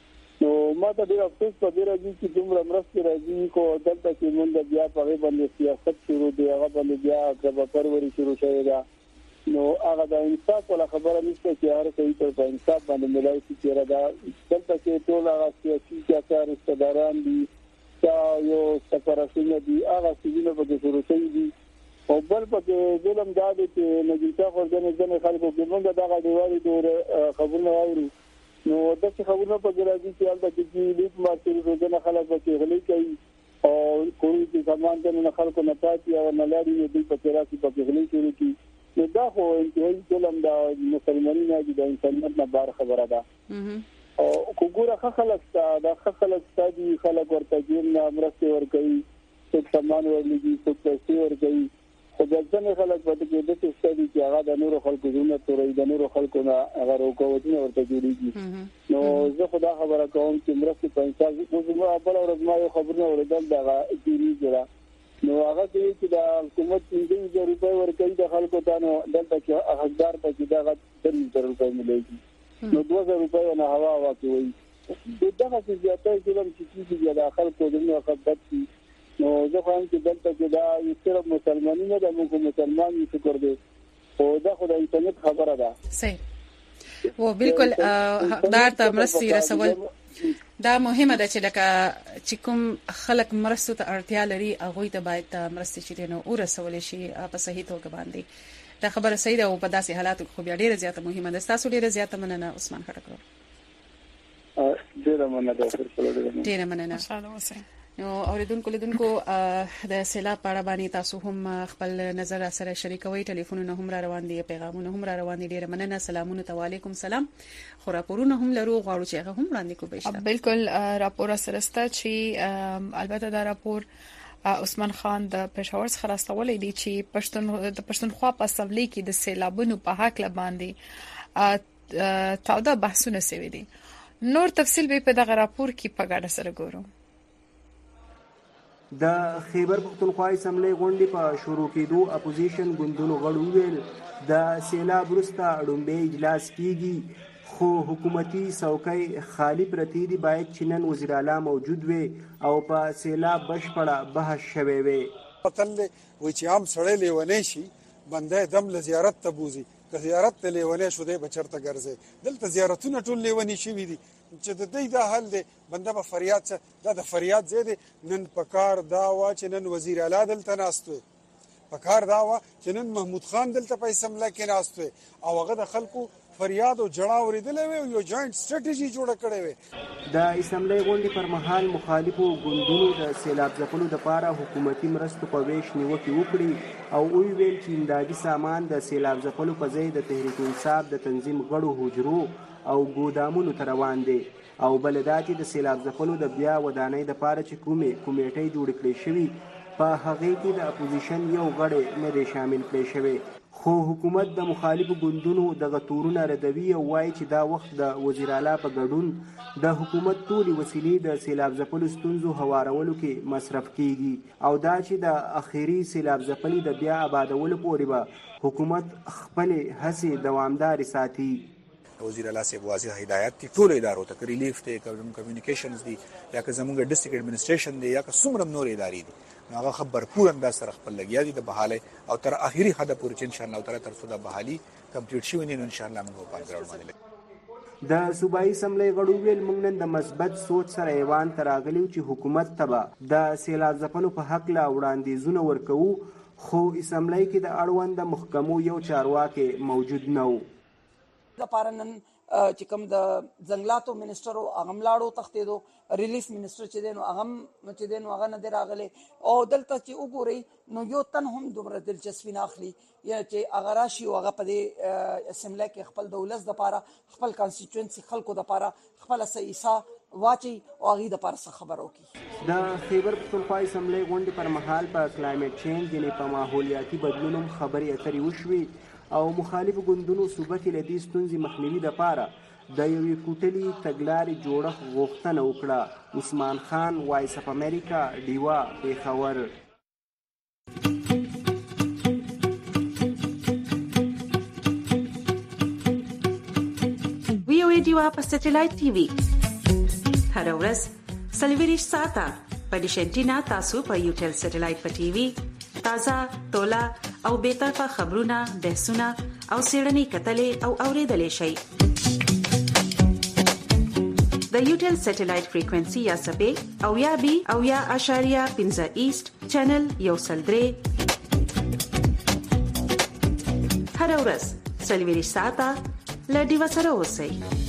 نو ما ته ډیر افسوس په دې راځي چې دومره مرستې راځي خو دلته چې موږ بیا په هغه باندې سیاست شروع دی هغه باندې بیا د پروري شروع شوی دا نو هغه د انصاف ولا خبره نشته چې هر کوي تر په انصاف باندې ملای شي چې را دا دلته چې ټول هغه سیاسي چارې ستداران دي دا یو سفارتونه دي هغه سیمه په کې شروع شوی دي او بل په ظلم دا دي چې نجیبه خورځنه ځنه خلکو کې موږ دغه دیوالي دور خبرونه واورو نو د څه خبرونه په ګرځي چې البته چې لیک مارکیټ روزنه خلک په کې غلي کوي او کوم چې سامان ته نه خلکو نه پاتې او نه لاري دې په تراسي په کې غلي کوي نو دا خو انتهایی ظلم دا مسلمانانو د انسانیت نه بار خبره ده او وګوره خلک دا خلک ستاسو خلک ورته جیر نه مرسته ور کوي څه سامان ورلګي څه پیسې ور کوي خو ځنه خلک په دې د څه ستاسو چې هغه د نورو خلکو زونه تورې د نورو خلکو نه هغه روکوونه ورته جوړيږي نو زه خدای خبره کوم چې مرسته په انسان زما بل ورځ ما یو خبرونه ورېدل دا جوړیږي نو هغه چې د حکومت پنځه زره روپۍ ورکړي د خلکو ته نو دلته چې حقدار ته چې دا درې زره روپۍ مليږي نو دوه زره روپۍ نه هوا واچوي دغه چې زیاته کلم چې چې د خلکو د نو خدمت نو زه خواهم چې دلته چې دا یو صرف مسلمانانو نه د موږ مسلمان یو شکر دی او دا خدای انټرنیټ خبره ده صحیح و بالکل دا ته مرستي رسول دا مهمه ده چې لکه چې کوم خلک مرستو ته اړتیا لري هغه ته باید مرستي چې نو ورسول شي په صحیح توګه باندې دا خبره صحیح ده او په داسې حالاتو کې خو بیا ډیره زیاته مهمه ده تاسو ډیره زیاته مننه عثمان خټکور ډیره مننه ډیره مننه نو اوریدونکو لیدونکو د سیلاب په اړه باندې تاسو هم خپل نظر سره شریکوي ټلیفونونه هم را روان دي پیغامونه هم را روان دي ډیره مننه سلامونه علیکم سلام خو راپورونه هم لرو غواړو چې هغه هم وړاندې کو بشته بالکل راپور سره ست چې البته دا راپور عثمان خان د پېښور څخه راستولې دي چې پښتون د پښتونخوا په اسمبلی کې د سیلابونو په حق ل باندې تاوده بحثونه شوي دي نور تفصیل به په دغه راپور کې په ګډه سره ګورو د خیبر پختونخوا اسمبلی غونډې په شروع کېدو اپوزیشن ګوندونو غړو ویل د سیلاب وروسته لومړی اجلاس کیږي خو حکومتي څوکۍ خالی پرتې دي باید چې نن وزیر اعلی موجود وي او په سیلاب بشپړه بحث شوی وي وطن وی چې عام سړی لیونی شي بنده دم له زیارت ته بوزي که زیارت ته لیونی شو دی بچرته ګرځي دلته زیارتونه ټول لیونی شوي دي چې د دې دا حل دی بنده به فریاد څه دا د فریاد ځای دی نن پکار دا وا چې نن وزیر اعلی دلته ناست وي پکار دا وا چې نن محمود خان دلته په اسمبلی کې ناست وي او هغه د خلکو فریاد او جړا اوریدلې وي یو جوائنټ سټریټجی جوړه کړې وي د اسمبلی غونډې پر مهال مخالفو ګوندونو د سیلاب ځپلو لپاره حکومتي مرستو په ویش نیوکې وکړي او ویل چې امدادي سامان د سیلاب ځپلو په ځای د تحریک انصاف د تنظیم غړو حجرو او ګودامونو ته روان دي او بل دا چې د سیلاب ځپلو د بیا ودانۍ لپاره چې کومې کمیټې جوړ کړې شوي په هغې کې د اپوزیشن یو غړی نه دی شامل کړی شوی خو حکومت د مخالفو ګوندونو دغه تورونه ردوي او وایي چې دا وخت د وزیر اعلی په ګډون د حکومت ټولې وسیلې د سیلاب ځپلو ستونزو هوارولو کې مصرف کیږي او دا چې د اخیری سیلاب ځپلې د بیا آبادولو پورې به حکومت خپلې هڅې دوامدارې ساتي وزیر اعلی صاحب واضح هدایت دي ټول ادارو ته ریلیف ته کمیونیکیشنز دي یا که زموږ ډیسټریکټ ایڈمنسټریشن دي یا که څومره نور ادارې دي هغه خبر پور انداز سره خپل لګیا دي د بحاله او تر اخیری حد پورې چې ان شاء الله تعالی تر څو د بحالي کمپلیټ شي ونی ان شاء الله موږ په ګراوند باندې د صوبایي اسمبلی غړو ویل موږ نن د مثبت سوچ سره ایوان ته راغلیو چې حکومت ته د سیلاب ځپلو په حق لا وړاندیزونه ورکوو خو اسمبلی کې د اړوند محکمو یو چارواکي موجود نه و د پارنن چې کوم د ځنګلاتو منسٹر او اغملاړو تختیدو ریلیف منسٹر چې دین او اغم چې دین هغه نه دراغله او دلته چې وګوري نو یو تن هم دومره دلچسپي نه اخلي یا چې هغه راشي او هغه په دې اسمبلی کې خپل دولت د پاره خپل کانسټیټوئنسي خلکو د پاره خپل سیاسا واچي او هغه د پاره خبرو کی د خیبر پختونخوا اسمبلی غونډې پر مهال په کلایمټ چینج یعنی په ماحولیاتي بدلون خبرې اترې وشوي او مخالف ګوندونو صوبتي لدی ستونزې مخنیوي لپاره د یوې کوټلي تګلارې جوړښت غوښتنه وکړه عثمان خان وایس اف امریکا ډیوا پیښور وی او ای ډیوا په سټلایټ ټي وي هر ورځ سلویریش ساعته په ډیشنټینا تاسو په یوټل سټلایټ په ټي وي تازه تولا او به طرفه خبرونه بحثونه او سیړنی کتلې او اوریدلې شي د یوټل سټلایټ فریکوئنسي یا سبې او یا بي او یا اشاریه پنځه ایست چینل یو سلدري هر ورځ سلویریش ساعته لډي وسره اوسئ.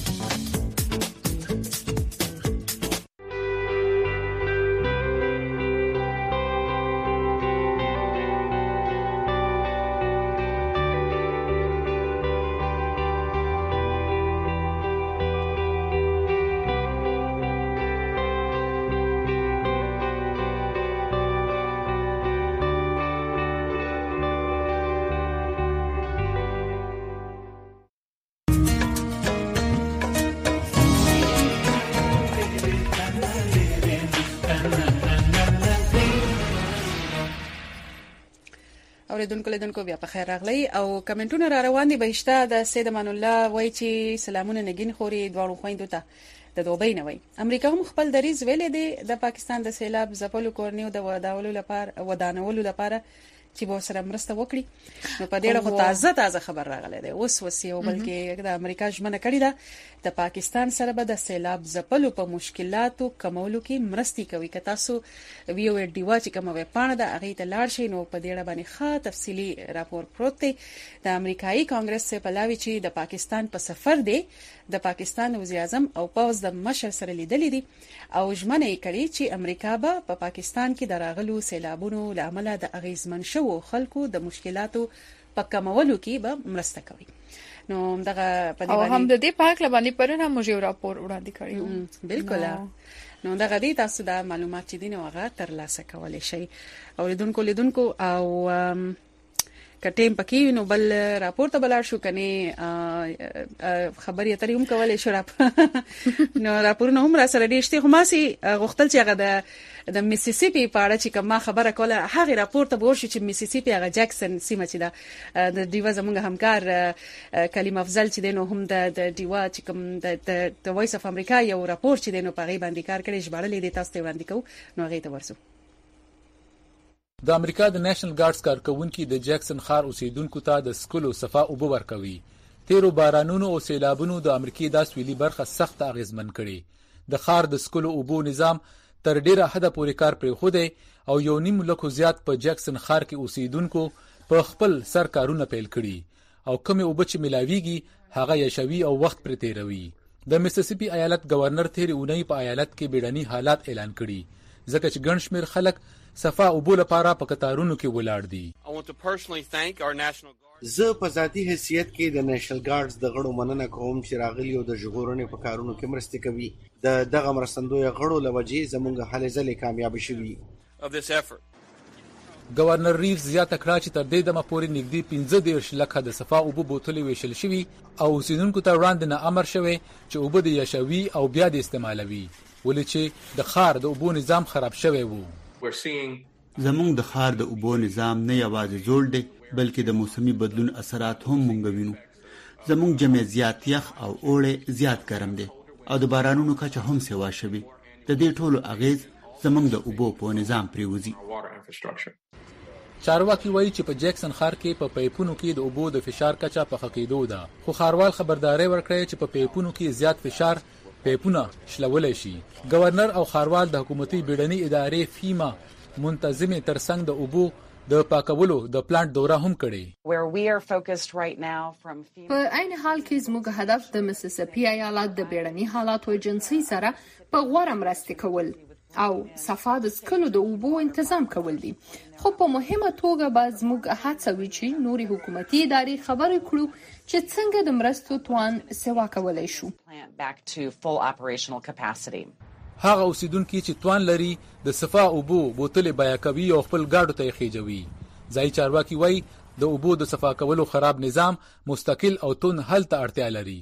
اوریدونکو لیدونکو بیا په خیر راغلی او کمنټونه را روان دي بهشته د سید امان الله وای چې سلامونه نگین خوري دواړو خويندو ته د دوبۍ نه وای امریکا هم خپل دریز ویلې دي د پاکستان د سیلاب ځپلو کورنیو د ودانولو لپاره ودانولو لپاره چې به سره مرسته وکړي نو په دې اړه تازه تازه خبر راغلی دی اوس وسیو بلکې د امریکا ژمنه کړې ده د پاکستان سره به د سیلاب ځپلو په مشکلاتو کمولو کې مرستي کوي که تاسو ویو ډی وا چې کومه پاڼه ده هغه ته لاړ شئ نو په دې اړه باندې ښه تفصيلي راپور پروت دی د امریکایي کانګرس څخه پلاوی چې د پاکستان په سفر دی د پاکستان وزیر اعظم او پوز د مشر سره لیدلې دي او ژمنه یې کړې چې امریکا به په پا پاکستان کې دراغلو سیلابونو لامل د اغیزمن شو خلکو د مشکلاتو په کمولو کې به مرسته کوي نو دغه په دې باندې او هم د دې پاک لبانی پرونه موږ یو راپور وړاندې کړیو بالکل نو دغه دې تاسو د معلومات چې دین او هغه ترلاسه کولای شئ اوریدونکو لیدونکو او کټیم پکې نو بل راپور ته بلار شو کني خبري اترې هم کولای شو راپ نو راپورونه هم را سره ډېشتي خو ماسي غوښتل چې هغه د د میسیسیپي په اړه چې کومه خبره کوله هغه راپور ته ورشي چې میسیسیپي هغه جکسن سیمه چې دا د دیوا زمونږ همکار کلیم افضل چې دینو هم د دیوا چې کوم د وایس اف امریکا یو راپور چې دینو په غي باندې کار کړی ژباړلې دي تاسو ته وړاندې کوو نو هغه ته ورسو د امریکا د نېشنل ګارډز کارکونکو د جکسن خار اوسیدونکو ته د سکولو صفه او بو ورکوي تیرو بارانونو او سیلابونو د امریکای د سویلي برخه سخت اغیزمن کړي د خار د سکولو او بو نظام تر ډیره حد پورې کار پرې خوده او یو نیم لکه زیات په جکسن خار کې اوسیدونکو په خپل سر کارونه پیل کړي او کومه او بچ ملاویږي هغه یشوي او وخت پر تیروي د میسیسیپي ایالت گورنر تیری اونۍ په ایالت کې بیړني حالات اعلان کړي ځکه چې ګڼ شمېر خلک صفا او بوله لپاره په قطارونو کې ولاړ دي زه په ذاتی حیثیت کې د نېشنل ګارډز د غړو مننه کوم چې راغلي او د ژغورنې په کارونو کې مرسته کوي د دغه مرستندوی غړو لوجې زموږ هلې ځلې کامیاب شوي گورنر ریوز زیاته کړه چې تر دې دمه پورې نږدې پنځه دېرش لکه د صفا او بوتلې ویشل شوي او اوسیدونکو ته وړاندې نه امر شوی چې اوبه د یشوي او بیا د استعمالوي ولې چې د خار د اوبو نظام خراب شوی وو زموږ د خار د اوبو نظام نه یوازې زوړ دی بلکې د موسمي بدلون اثرات هم مونږ وینو زموږ جمع زیات یخ او اوړه زیات ګرم دی او د بارانونو کچه هم سیوا شوی د دې ټولو اغیز زموږ د اوبو په نظام پریوزي چارواکي وایي چې په جکسن خار کې په پایپونو کې د اوبو د فشار کچه په خقیدو ده خو خاروال خبرداري ورکړي چې په پایپونو کې زیات فشار پایپونه شلولای شي گورنر او خاروال د حکومتي بیړني ادارې فیما منتظمه ترڅنګ د اوبو د پاکولو د پلانټ دوره هم کړي په عین حال کې زموږ هدف د میسیسیپي ایالت د بیړني حالاتو ایجنسی سره په غوړه مرسته کول او صفا د سکلو د اوبو تنظیم کول دي خو په مهمه توګه به زموږ هڅه وي چې نوري حکومتي ادارې خبرې کړو چې څنګه د مرستو توان سوا کولای شو هغه اوسیدونکو چې توان لري د صفا اوبو بوتل بیا کوي او خپل گاډو ته خېجوي ځای چارواکي وای د اوبو د صفا کولو خراب نظام مستقل او تون حل ته اړتیا لري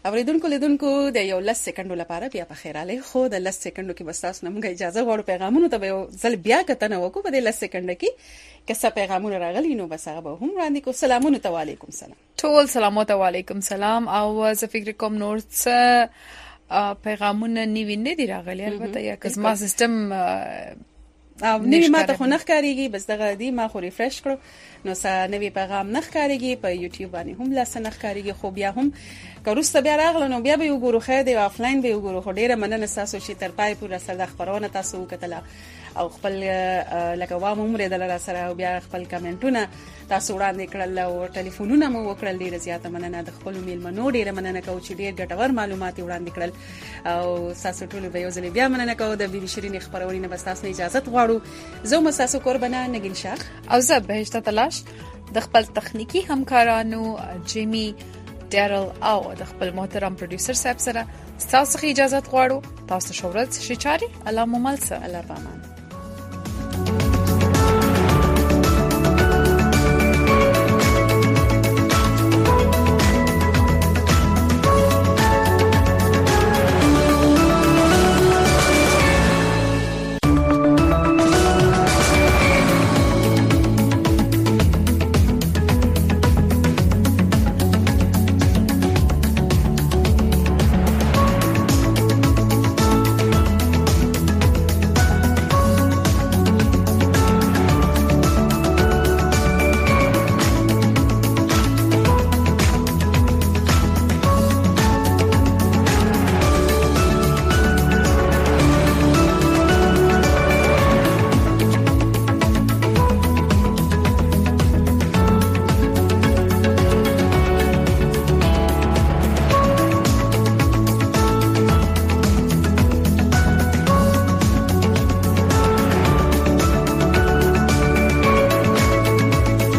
اوریدونکو لیدونکو د یو لس سکندو لپاره بیا په خیراله خو د لس سکندو کې بس تاسو نمګه اجازه غواړو پیغامونو ته یو ځل بیا کتنه وکړو په د لس سکند کې که څه پیغامونه راغلي نو بس هغه به هم وړاندې کو. سلامونه ته وعلیکم سلام ټول سلامات وعلیکم سلام. او زه فکر کوم نور څه پیغامونه نیوی نه دی راغلي البته یا که زما سیستم او نوی ما ته خو نخ کاریږي بس دغه دی ما خو ریفرش کړو نو سا نوی پیغام نخ کاریږي په یوټیوب باندې هم لاس نخ کاریږي خو بیا هم کروسته بیا راغله نو بیا به وګورو خیر دی آفلاین به وګورو خو ډیره مننه تاسو چې تر پای پورې سره د خبرونه تاسو وکړه او خپل لکه وامه عمر د لاره سره او بیا خپل کمنټونه تاسو وړاندې کړل او ټلیفونونه مو وکړل ډیره زیاته مننه د خپل میلمنو ډیره مننه کوم چې ډیر ګټور معلومات وړاندې کړل او تاسو ټول به یو ځل بیا مننه کوم د بي بي شيرين خبرونه بس تاسو اجازه غواړو زه مو تاسو قربانه نګین شاه او زه بهشت تلاش د خپل تخنیکی همکارانو جیمی ډیرل او د خپل محترم پروډوسر صاحب سره تاسو اجازه غواړو تاسو شورت شي چاري الله ممل سره الله پامان.